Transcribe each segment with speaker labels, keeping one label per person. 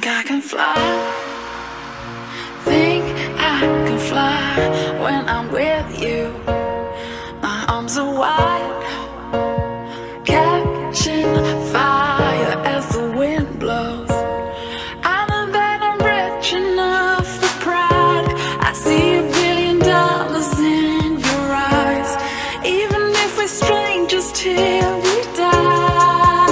Speaker 1: I can fly. Think I can fly when I'm with you. My arms are wide, catching fire as the wind blows. I know that I'm rich enough for pride. I see $1 billion in your eyes. Even if we're strangers till we die.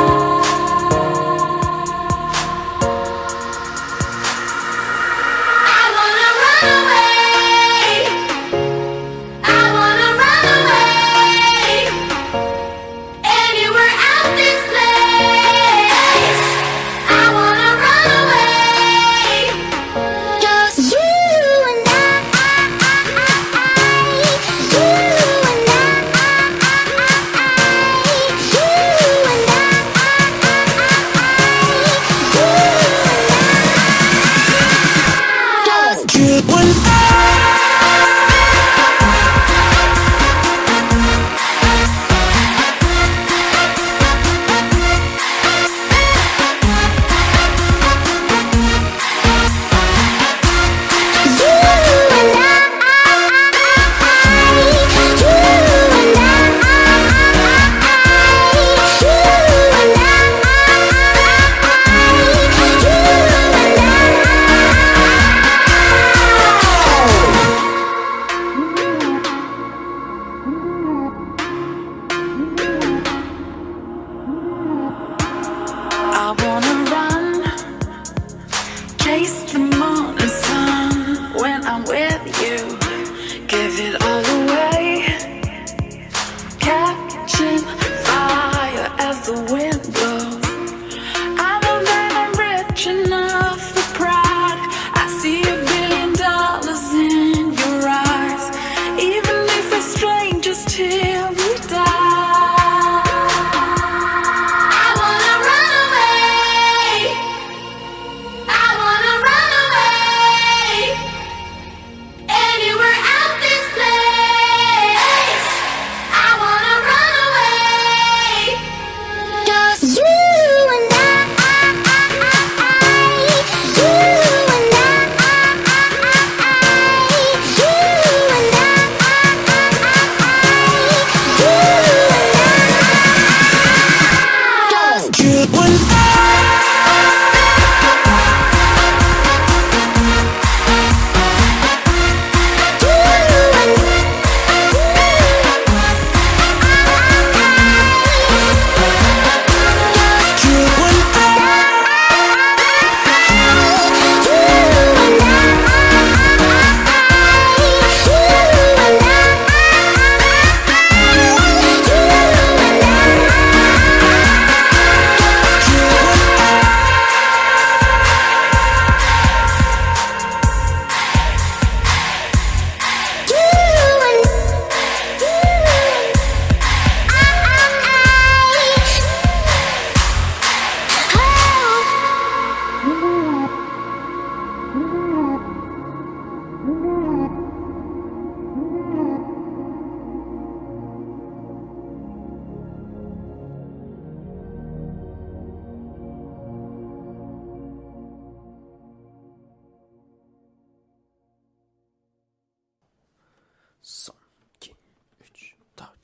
Speaker 2: Son, 2, 3,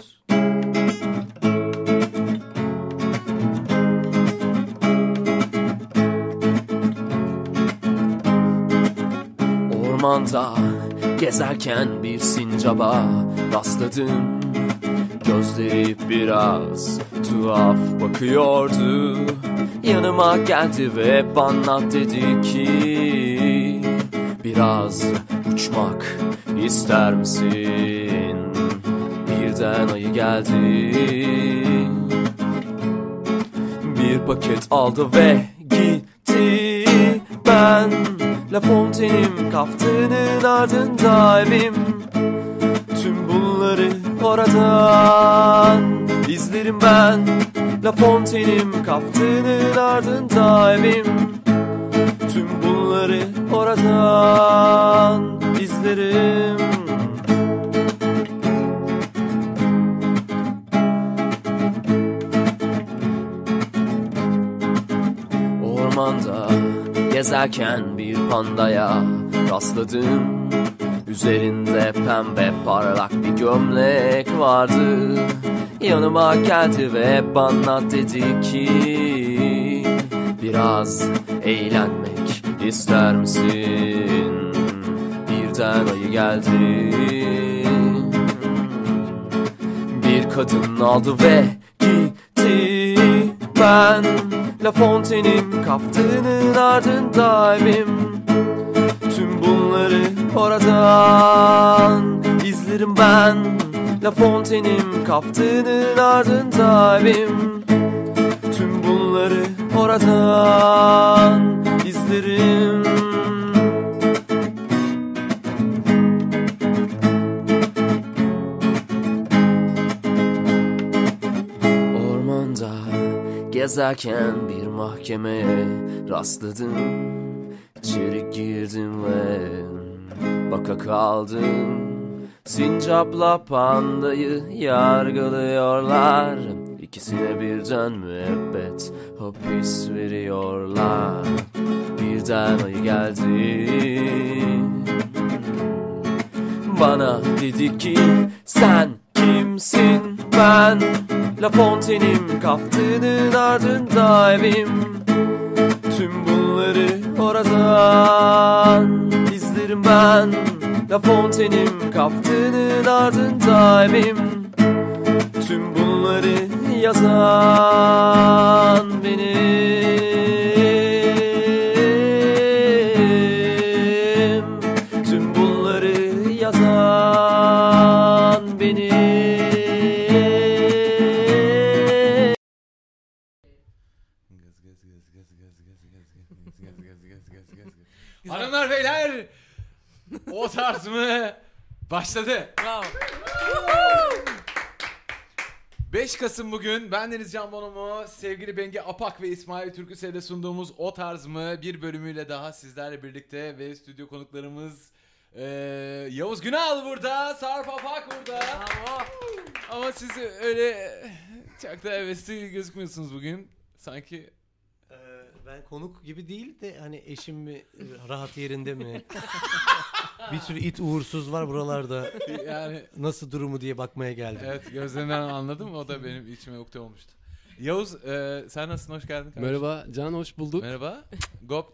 Speaker 2: 4. Ormanda gezerken bir sincaba rastladım. Gözleri biraz tuhaf bakıyordu. Yanıma geldi ve bana dedi ki biraz uçmak İster misin? Birden ayı geldi. Bir paket aldı ve gitti. Ben La Fontaine'im, kaftanın ardında evim. Tüm bunları oradan izlerim ben. La Fontaine'im, kaftanın ardında evim. Tüm bunları oradan izlerim. Ormanda Gezerken bir pandaya rastladım. Üzerinde pembe parlak bir gömlek vardı. Yanıma geldi ve bana dedi ki biraz eğlenmek ister misin? Birden ayı geldi. Bir kadın aldı ve gitti. Ben La Fontaine'in kaptığının ardındayım. Tüm bunları oradan izlerim ben. La Fontaine'in kaptığının ardındayım. Tüm bunları oradan izlerim. Ormanda gezerken bir mahkemeye rastladım. İçeri girdim ve baka kaldım. Sincapla pandayı yargılıyorlar. İkisine birden müebbet hapis veriyorlar. Birden ayı geldi. Bana dedi ki sen kimsin? Ben La Fontaine'in kaptığının ardındayım. Tüm bunları oradan izlerim ben. La Fontaine'in kaptığının ardındayım. Tüm bunları yazan benim. Tüm bunları yazan benim.
Speaker 3: Hanımlar beyler, o tarz mı başladı.
Speaker 4: Bravo.
Speaker 3: 5 Kasım bugün. Bendeniz Can Bonomo, sevgili Bengi Apak ve İsmail Türküsel'le sunduğumuz O Tarz mı bir bölümüyle daha sizlerle birlikte ve stüdyo konuklarımız Yavuz Günal burada, Sarp Apak burada.
Speaker 4: Bravo.
Speaker 3: Ama siz öyle çok da hevesli gözükmüyorsunuz bugün. Sanki
Speaker 5: Ben konuk gibi değil de hani eşim mi rahat yerinde mi? Bir sürü it uğursuz var buralarda.
Speaker 3: yani
Speaker 5: Nasıl durumu diye bakmaya geldim.
Speaker 3: evet, gözlerinden anladım. O da benim içime ukde olmuştu. Yavuz, sen nasılsın? Hoş geldin kardeşim.
Speaker 6: Merhaba Can, hoş bulduk.
Speaker 3: Merhaba. Gop.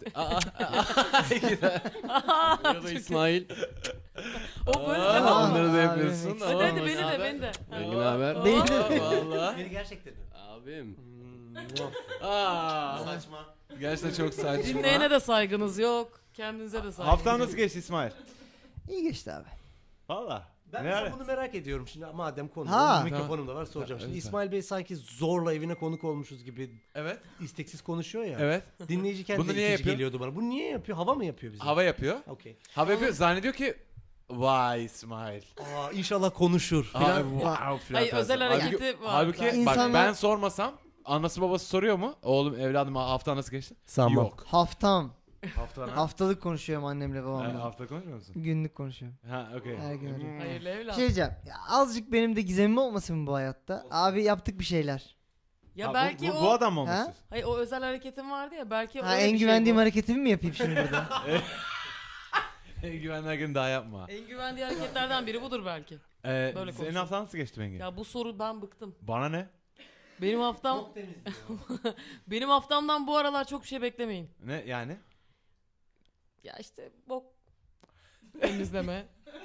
Speaker 6: Merhaba İsmail.
Speaker 4: O böyle
Speaker 3: Onları da
Speaker 4: devam.
Speaker 3: yapıyorsun.
Speaker 4: Hadi hadi beni de.
Speaker 6: Engin haber?
Speaker 3: Valla.
Speaker 5: Beni gerçekten mi?
Speaker 6: Abim.
Speaker 5: Saçma.
Speaker 3: Gerçekten çok saçma.
Speaker 4: Dinleyene de saygınız yok. Kendinize de saygınız.
Speaker 3: Haftan nasıl geçti İsmail?
Speaker 7: İyi geçti abi.
Speaker 3: Valla.
Speaker 5: Ben bunu merak ediyorum şimdi madem konu.
Speaker 7: Ha.
Speaker 5: Mikrofonum da var soracağım. Şimdi
Speaker 3: Evet.
Speaker 5: İsmail Bey sanki zorla evine konuk olmuşuz gibi
Speaker 3: Evet.
Speaker 5: isteksiz konuşuyor ya.
Speaker 3: Evet.
Speaker 5: Dinleyici kendi
Speaker 3: Bunu niye
Speaker 5: itici
Speaker 3: yapıyor?
Speaker 5: geliyordu bana. Bu niye yapıyor? Hava mı yapıyor bize?
Speaker 3: Hava yapıyor.
Speaker 5: Okey.
Speaker 3: Hava yapıyor. Zannediyor ki vay İsmail.
Speaker 5: Aa, inşallah konuşur
Speaker 3: Aa,
Speaker 5: filan.
Speaker 3: wow, filan
Speaker 4: Ay, özel
Speaker 3: tarzı.
Speaker 4: hareketi
Speaker 3: Halbuki-
Speaker 4: var.
Speaker 3: Halbuki bak
Speaker 7: İnsanlar-
Speaker 3: ben sormasam anası babası soruyor mu? Oğlum evladım hafta nasıl geçti?
Speaker 5: Sanmam.
Speaker 3: Yok.
Speaker 7: Haftam.
Speaker 3: Hafta
Speaker 7: Haftalık konuşuyorum annemle babamla.
Speaker 3: hafta konuşmuyor musun?
Speaker 7: Günlük konuşuyorum.
Speaker 3: Ha okey.
Speaker 7: Her gün arıyorum.
Speaker 4: Hayırlı evlat.
Speaker 7: Şey diyeceğim. Ya azıcık benim de gizemim olmasın mı bu hayatta? Abi yaptık bir şeyler.
Speaker 4: Ya belki o
Speaker 3: adam mı
Speaker 7: Ha?
Speaker 4: hayır, o özel hareketin vardı ya belki
Speaker 7: Ha,
Speaker 4: öyle
Speaker 7: en
Speaker 4: bir şey
Speaker 7: güvendiğim
Speaker 4: bu.
Speaker 7: hareketimi mi yapayım şimdi burada?
Speaker 3: En güvenli hareketini daha yapma.
Speaker 4: En güvendiği hareketlerden biri budur belki.
Speaker 3: Senin
Speaker 4: konuşalım.
Speaker 3: haftan nasıl geçti Bengi?
Speaker 4: Ya bu soru ben bıktım.
Speaker 3: Bana ne?
Speaker 4: Benim haftam benim haftamdan bu aralar çok bir şey beklemeyin.
Speaker 3: Ne yani?
Speaker 4: Ya işte bok temizleme.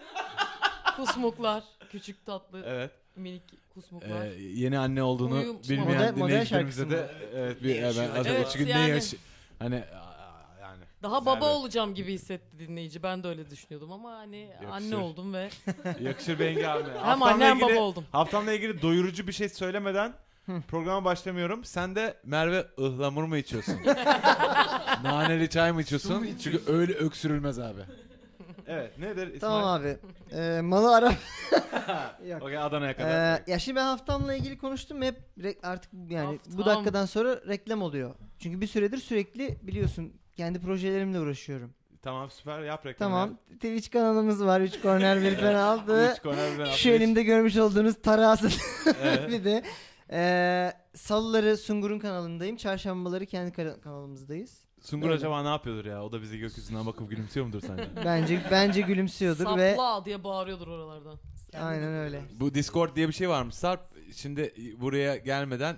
Speaker 4: Kusmuklar, küçük tatlı
Speaker 3: Evet.
Speaker 4: minik kusmuklar.
Speaker 3: Yeni anne olduğunu
Speaker 4: Uyum-
Speaker 3: bilmeyen
Speaker 7: Model
Speaker 3: dinleyicilerimize
Speaker 7: şarkısı
Speaker 3: de evet bir ben
Speaker 4: Evet,
Speaker 3: çünkü
Speaker 4: yani.
Speaker 3: hani yani
Speaker 4: Daha
Speaker 3: güzel
Speaker 4: baba
Speaker 3: bir-
Speaker 4: olacağım gibi hissetti dinleyici. Ben de öyle düşünüyordum ama hani
Speaker 3: Yakışır.
Speaker 4: anne oldum ve
Speaker 3: yakışır Bengi abi.
Speaker 4: hem anne hem baba oldum.
Speaker 3: Haftamla ilgili doyurucu bir şey söylemeden programa başlamıyorum. Sen de Merve ıhlamur mu içiyorsun? Naneli çay mı içiyorsun? Çünkü öyle öksürülmez abi. Evet nedir İsmail?
Speaker 7: Tamam abi. Malı ara. Yok.
Speaker 3: Okey Adana'ya kadar.
Speaker 7: Ya şimdi ben haftamla ilgili konuştum hep artık yani bu
Speaker 4: Haftam.
Speaker 7: dakikadan sonra reklam oluyor. Çünkü bir süredir sürekli biliyorsun kendi projelerimle uğraşıyorum.
Speaker 3: Tamam süper yap reklamı.
Speaker 7: Tamam. Twitch kanalımız var. 3 korner bir penaltı.
Speaker 3: Üç korner bir
Speaker 7: Şu elimde görmüş olduğunuz tarası.
Speaker 3: Evet.
Speaker 7: Bir de salıları Sungur'un kanalındayım. Çarşambaları kendi kanalımızdayız.
Speaker 3: Sungur
Speaker 7: Öyle.
Speaker 3: acaba ne yapıyordur ya? O da bizi gökyüzünden bakıp gülümsüyor mudur sence?
Speaker 7: Bence gülümsüyordur ve
Speaker 4: Sapla diye bağırıyordur oralardan.
Speaker 7: aynen öyle.
Speaker 3: Bu Discord diye bir şey varmış Sarp. Şimdi buraya gelmeden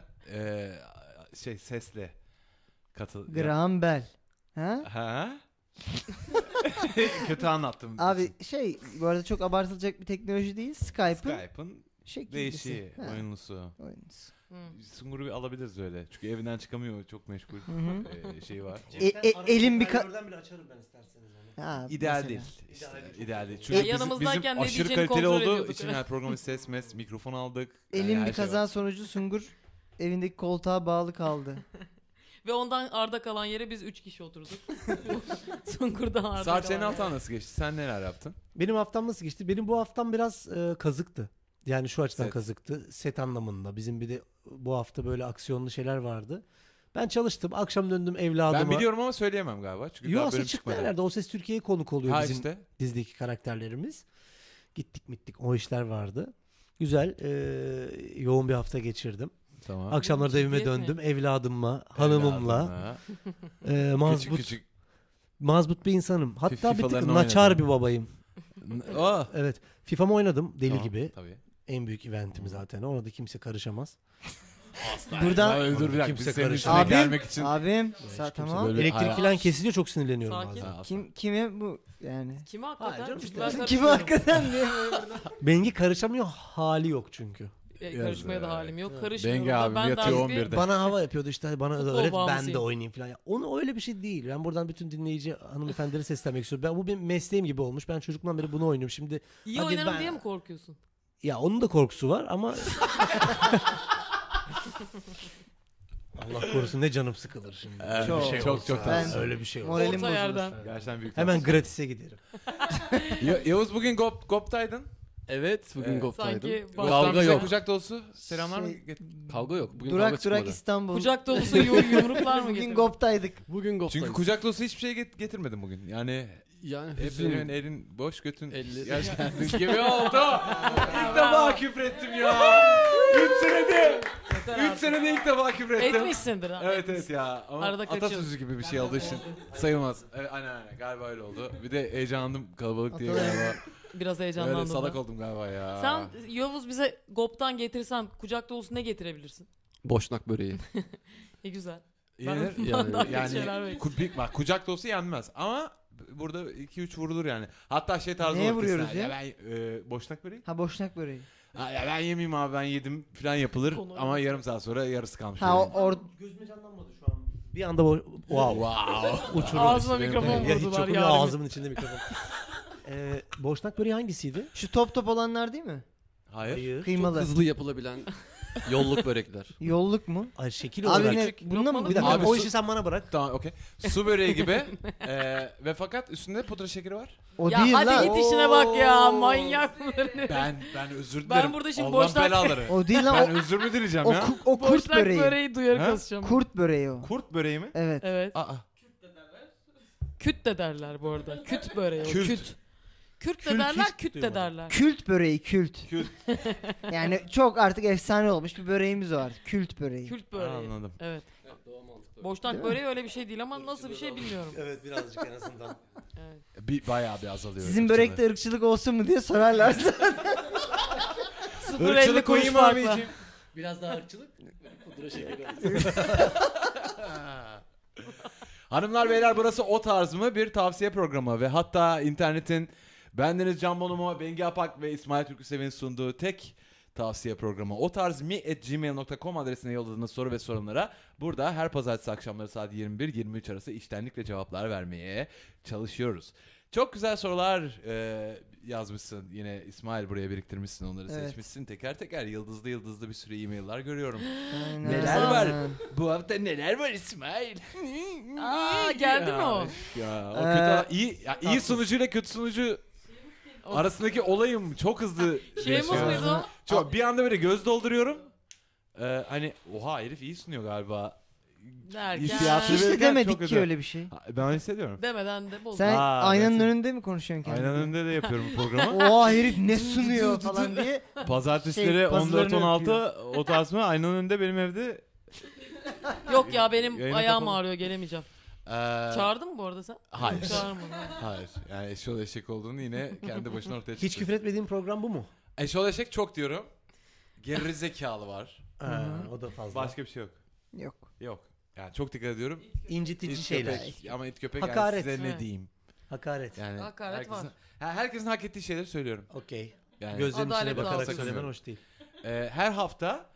Speaker 3: sesle katıl.
Speaker 7: Graham Bell. Ha?
Speaker 3: Ha? Kötü anlattım.
Speaker 7: Abi bu arada çok abartılacak bir teknoloji değil.
Speaker 3: Skype'ın
Speaker 7: şekillisi.
Speaker 3: değişiği,
Speaker 7: Ha,
Speaker 3: oyunlusu.
Speaker 7: oyunlusu.
Speaker 3: Sungur'u bir alabiliriz öyle. Çünkü evinden çıkamıyor, çok meşgul.
Speaker 7: Hı hı.
Speaker 3: Şey var.
Speaker 7: Elin bir
Speaker 5: Hoparlörden bile açarım ben isterseniz onu.
Speaker 7: Ha,
Speaker 3: İdeal
Speaker 7: mesela.
Speaker 3: değil. İşte, ideal değil.
Speaker 4: Ya
Speaker 3: Çünkü
Speaker 4: yanımızdayken ne
Speaker 3: aşırı
Speaker 4: diyeceğini
Speaker 3: kaliteli
Speaker 4: kontrol
Speaker 3: olduğu
Speaker 4: ediyorduk.
Speaker 3: için her programı ses, mikrofon aldık.
Speaker 7: Elin
Speaker 3: her
Speaker 7: bir
Speaker 3: şey
Speaker 7: kaza
Speaker 3: var.
Speaker 7: sonucu Sungur evindeki koltuğa bağlı kaldı.
Speaker 4: Ve ondan arda kalan yere biz 3 kişi oturduk. Sungur'dan arda
Speaker 3: Sarp senin
Speaker 4: kalan
Speaker 3: haftan nasıl geçti? Sen neler yaptın?
Speaker 5: Benim haftam nasıl geçti? Benim bu haftam biraz kazıktı. Yani şu açıdan
Speaker 3: Set.
Speaker 5: kazıktı. Set anlamında. Bizim bir de bu hafta böyle aksiyonlu şeyler vardı. Ben çalıştım. Akşam döndüm evladıma.
Speaker 3: Ben biliyorum ama söyleyemem galiba. Çünkü
Speaker 5: Yo
Speaker 3: daha
Speaker 5: aslında
Speaker 3: bölüm
Speaker 5: çıktı
Speaker 3: çıkmadı.
Speaker 5: herhalde. O Ses Türkiye'ye konuk oluyor
Speaker 3: Ha
Speaker 5: bizim
Speaker 3: işte.
Speaker 5: dizideki karakterlerimiz. Gittik o işler vardı. Güzel yoğun bir hafta geçirdim.
Speaker 3: Tamam.
Speaker 5: Akşamları da evime
Speaker 4: Ciddiyet mi?
Speaker 5: döndüm. Evladımla, hanımımla.
Speaker 3: Evladınla.
Speaker 5: Mazbut,
Speaker 3: Küçük.
Speaker 5: mazbut bir insanım. Hatta bir tık
Speaker 3: FIFA'larını
Speaker 5: naçar
Speaker 3: oynadın.
Speaker 5: bir babayım.
Speaker 3: Oh.
Speaker 5: Evet. FIFA'mı oynadım deli
Speaker 3: Tamam,
Speaker 5: gibi.
Speaker 3: Tabii.
Speaker 5: En büyük eventimi zaten. Ona da kimse karışamaz.
Speaker 7: Buradan
Speaker 3: Dur bir dakika.
Speaker 5: Kimse
Speaker 3: Biz senin
Speaker 5: karışamaz.
Speaker 3: üstüne gelmek için.
Speaker 7: abim
Speaker 5: Kimse
Speaker 7: tamam.
Speaker 3: böyle-
Speaker 5: Elektrik
Speaker 3: Hayır.
Speaker 5: falan kesiliyor, çok sinirleniyorum
Speaker 4: Sakin.
Speaker 5: bazen.
Speaker 7: Kime bu yani?
Speaker 4: Kime hakikaten?
Speaker 5: Hayır canım,
Speaker 4: Çünkü
Speaker 5: işte.
Speaker 4: ben
Speaker 7: Kime
Speaker 4: karışmıyorum.
Speaker 7: hakikaten diye.
Speaker 5: Bengi karışamıyor, hali yok çünkü.
Speaker 4: Karışmaya da halim yok.
Speaker 5: Evet.
Speaker 4: Karışmıyorum.
Speaker 3: Bengi abim
Speaker 4: Ben
Speaker 3: yatıyor
Speaker 4: daha bir-
Speaker 3: 11'de.
Speaker 5: Bana hava yapıyordu işte, bana da
Speaker 4: Futbol
Speaker 5: öğret ben de
Speaker 4: bağımlısıyım.
Speaker 5: oynayayım falan. Ya, onu öyle bir şey değil. Ben buradan bütün dinleyici hanımefendileri seslenmek istiyorum. Bu benim mesleğim gibi olmuş. Ben çocukluğumdan beri bunu oynuyorum. Şimdi
Speaker 4: İyi
Speaker 5: hadi
Speaker 4: oynarım
Speaker 5: ben-
Speaker 4: diye mi korkuyorsun?
Speaker 5: ya onun da korkusu var ama Allah korusun ne canım sıkılır şimdi. Öyle
Speaker 7: Çok,
Speaker 5: bir şey
Speaker 3: çok,
Speaker 5: olsa,
Speaker 3: çok
Speaker 7: Ben-
Speaker 5: öyle bir şey olsa.
Speaker 7: Moralim
Speaker 4: Orta
Speaker 7: bozulur.
Speaker 4: yerden.
Speaker 3: Gerçekten büyük.
Speaker 5: Hemen gratis'e giderim.
Speaker 3: Yavuz bugün GOP'taydın.
Speaker 6: Evet bugün
Speaker 3: Evet.
Speaker 6: GOP'taydım.
Speaker 4: Sanki
Speaker 3: GOP'tan
Speaker 6: Kavga
Speaker 3: bize
Speaker 6: yok.
Speaker 3: kucak dolusu selamlar mı?
Speaker 6: Kavga yok. Bugün kavga
Speaker 7: Durak
Speaker 6: çıkmadı.
Speaker 7: İstanbul.
Speaker 4: kucak dolusu yumruklar mı
Speaker 7: Bugün
Speaker 4: getirdin?
Speaker 7: GOP'taydık.
Speaker 6: Bugün GOP'tayız.
Speaker 3: Çünkü kucak dolusu hiçbir şey getirmedim bugün. Yani
Speaker 6: yani
Speaker 3: hep
Speaker 6: hüzün.
Speaker 3: elin boş götün
Speaker 6: Elleri-
Speaker 3: gerçekten gibi oldu. İlk defa küfrettim ya. 3 senede. 3 senede ilk defa küfrettim.
Speaker 4: Etmişsindir ha.
Speaker 3: Evet ya. Ama
Speaker 4: Arada kaçıyor.
Speaker 3: atasözü gibi bir şey olduğu için sayılmaz. Evet, aynen galiba öyle oldu. Bir de heyecanlandım kalabalık diye
Speaker 7: Atasözü.
Speaker 3: galiba.
Speaker 4: Biraz
Speaker 3: Böyle
Speaker 4: heyecanlandım
Speaker 3: salak
Speaker 4: da.
Speaker 3: oldum galiba ya.
Speaker 4: Sen Yavuz bize GOP'tan getirsen kucak dolusu ne getirebilirsin?
Speaker 6: Boşnak böreği.
Speaker 4: Ne güzel.
Speaker 3: Yenir.
Speaker 4: Ben daha kötü
Speaker 3: Yani
Speaker 4: şeyler bekliyorum.
Speaker 3: bak kucak dolusu yenmez ama burada 2-3 vurulur yani. Hatta şey tarzı
Speaker 7: Neye
Speaker 3: olur
Speaker 7: vuruyoruz
Speaker 3: kızlar.
Speaker 7: ya?
Speaker 3: Ben boşnak böreği.
Speaker 7: Ha boşnak böreği.
Speaker 3: Ha, ya ben yemeyeyim abi ben yedim falan yapılır
Speaker 4: Konu
Speaker 3: ama
Speaker 4: öyle.
Speaker 3: yarım saat sonra yarısı kalmış.
Speaker 7: Ha
Speaker 3: böyle.
Speaker 5: Gözüme canlanmadı şu an. Bir anda wow.
Speaker 3: Wow.
Speaker 5: Uçurum.
Speaker 4: Ağzıma
Speaker 3: Benim-
Speaker 4: mikrofon
Speaker 5: Ya hiç
Speaker 4: vurdular
Speaker 5: yok
Speaker 4: ya.
Speaker 5: ağzımın içinde mikrofon. Boşnak böreği hangisiydi?
Speaker 7: Şu top top olanlar değil mi?
Speaker 3: Hayır.
Speaker 6: Çok
Speaker 7: Kıymalı.
Speaker 6: hızlı yapılabilen yolluk börekler.
Speaker 7: Yolluk mu?
Speaker 5: Ay şekil
Speaker 7: Abi
Speaker 5: olarak.
Speaker 7: ne? Bununla mı?
Speaker 5: Bir dakika
Speaker 3: Abi
Speaker 5: o
Speaker 3: su-
Speaker 5: işi sen bana bırak.
Speaker 3: Tamam okey. Su böreği gibi ve fakat üstünde pudra şekeri var.
Speaker 7: O
Speaker 4: Ya
Speaker 7: değil
Speaker 4: hadi
Speaker 7: lan.
Speaker 4: git işine bak ya. Manyak mıdır ne?
Speaker 3: Ben özür dilerim.
Speaker 4: Ben burada şimdi
Speaker 3: Allah'ın
Speaker 4: boşnak-
Speaker 3: belaları.
Speaker 7: O değil lan.
Speaker 3: Ben özür mü dileyeceğim
Speaker 7: O,
Speaker 3: ya?
Speaker 7: o kurt
Speaker 4: Boşnak
Speaker 7: böreği.
Speaker 4: böreği duyarı
Speaker 3: Ha?
Speaker 4: kasacağım.
Speaker 7: Kurt böreği o.
Speaker 3: Kurt böreği mi?
Speaker 7: Evet.
Speaker 4: Evet.
Speaker 3: Aa.
Speaker 4: Küt de derler bu arada. Küt böreği o.
Speaker 3: Kült.
Speaker 4: Küt. Kürt de
Speaker 5: Kült
Speaker 4: derler,
Speaker 5: hiç
Speaker 4: küt de
Speaker 5: duymadım.
Speaker 4: derler.
Speaker 7: Kült böreği kült.
Speaker 3: Kült.
Speaker 7: Yani çok artık efsane olmuş bir böreğimiz var. Kült böreği.
Speaker 4: Kült böreği.
Speaker 3: Anladım.
Speaker 4: Evet.
Speaker 6: Daha mantıklı.
Speaker 4: Boşnak
Speaker 7: Değil
Speaker 4: böreği öyle bir şey değil ama nasıl bir şey bilmiyorum.
Speaker 5: Evet birazcık en azından.
Speaker 4: Evet.
Speaker 3: Bayağı bir azalıyor.
Speaker 7: Sizin börekte ırkçılık olsun mu diye sorarlarsa.
Speaker 4: 0.50
Speaker 3: Irkçılık
Speaker 4: kuruş
Speaker 3: koyayım
Speaker 4: farkla.
Speaker 3: abiciğim.
Speaker 6: Biraz daha ırkçılık. Pudra şekeri.
Speaker 3: Hanımlar beyler burası O Tarz mı? Bir tavsiye programı ve hatta internetin bendeniz Can Bonomo, Bengi Apak ve İsmail Türküsev'in sunduğu tek tavsiye programı otarzmi@gmail.com adresine yolladığınız soru ve sorunlara burada her pazartesi akşamları saat 21-23 arası içtenlikle cevaplar vermeye çalışıyoruz. Çok güzel sorular yazmışsın. Yine İsmail buraya biriktirmişsin onları
Speaker 7: Evet.
Speaker 3: seçmişsin. Teker teker yıldızlı bir sürü e-mail'lar görüyorum.
Speaker 7: Aynen.
Speaker 3: Neler var? Bu hafta neler var İsmail?
Speaker 4: Aa, geldi mi o?
Speaker 3: Ya, o kötü, iyi sunucuyla kötü sunucu arasındaki olayım çok hızlı
Speaker 4: Şeyimiz
Speaker 3: değişiyor.
Speaker 4: miydi o?
Speaker 3: Çok bir anda böyle göz dolduruyorum. Hani oha herif iyi sunuyor galiba.
Speaker 4: Derken.
Speaker 3: Hissiyatı
Speaker 7: Hiç de
Speaker 3: verirken çok
Speaker 7: demedik ki
Speaker 3: özel.
Speaker 7: öyle bir şey.
Speaker 3: Ben hissediyorum.
Speaker 4: Demeden de bozdu.
Speaker 7: Sen
Speaker 3: Aa,
Speaker 7: aynanın
Speaker 3: ben-
Speaker 7: önünde mi konuşuyorsun kendine?
Speaker 3: Aynen önünde de yapıyorum bu programı.
Speaker 7: Oha herif ne sunuyor falan diye.
Speaker 3: Pazartesileri
Speaker 7: puzzle'larını
Speaker 3: 14-16 o tarz mı? Aynanın önünde benim evde.
Speaker 4: Yok ya benim
Speaker 3: Yayını
Speaker 4: ayağım
Speaker 3: kapalı.
Speaker 4: ağrıyor gelemeyeceğim. Çağırdın mı bu arada sen?
Speaker 3: Hayır.
Speaker 4: Çağırmadın.
Speaker 3: Hayır. Yani eşol eşek olduğunu yine kendi başına ortaya çıktı.
Speaker 5: Hiç küfür etmediğin program bu mu?
Speaker 3: Eşol eşek çok diyorum. Geri zekalı var.
Speaker 5: O da fazla.
Speaker 3: Başka bir şey yok.
Speaker 7: Yok.
Speaker 3: Yok. Yani çok dikkat ediyorum.
Speaker 5: İncitici
Speaker 3: İt
Speaker 5: şeyler.
Speaker 3: köpek, ama it köpek
Speaker 5: Hakaret.
Speaker 3: yani size ne
Speaker 4: Evet.
Speaker 3: diyeyim.
Speaker 5: Hakaret.
Speaker 3: Yani
Speaker 4: Hakaret
Speaker 3: herkesin,
Speaker 4: var.
Speaker 3: herkesin hak ettiği şeyleri söylüyorum.
Speaker 5: Okey.
Speaker 3: Yani
Speaker 5: Gözlerin içine
Speaker 4: Adalet
Speaker 5: bakarak
Speaker 3: dağılsın.
Speaker 5: söylemen hoş değil.
Speaker 3: her hafta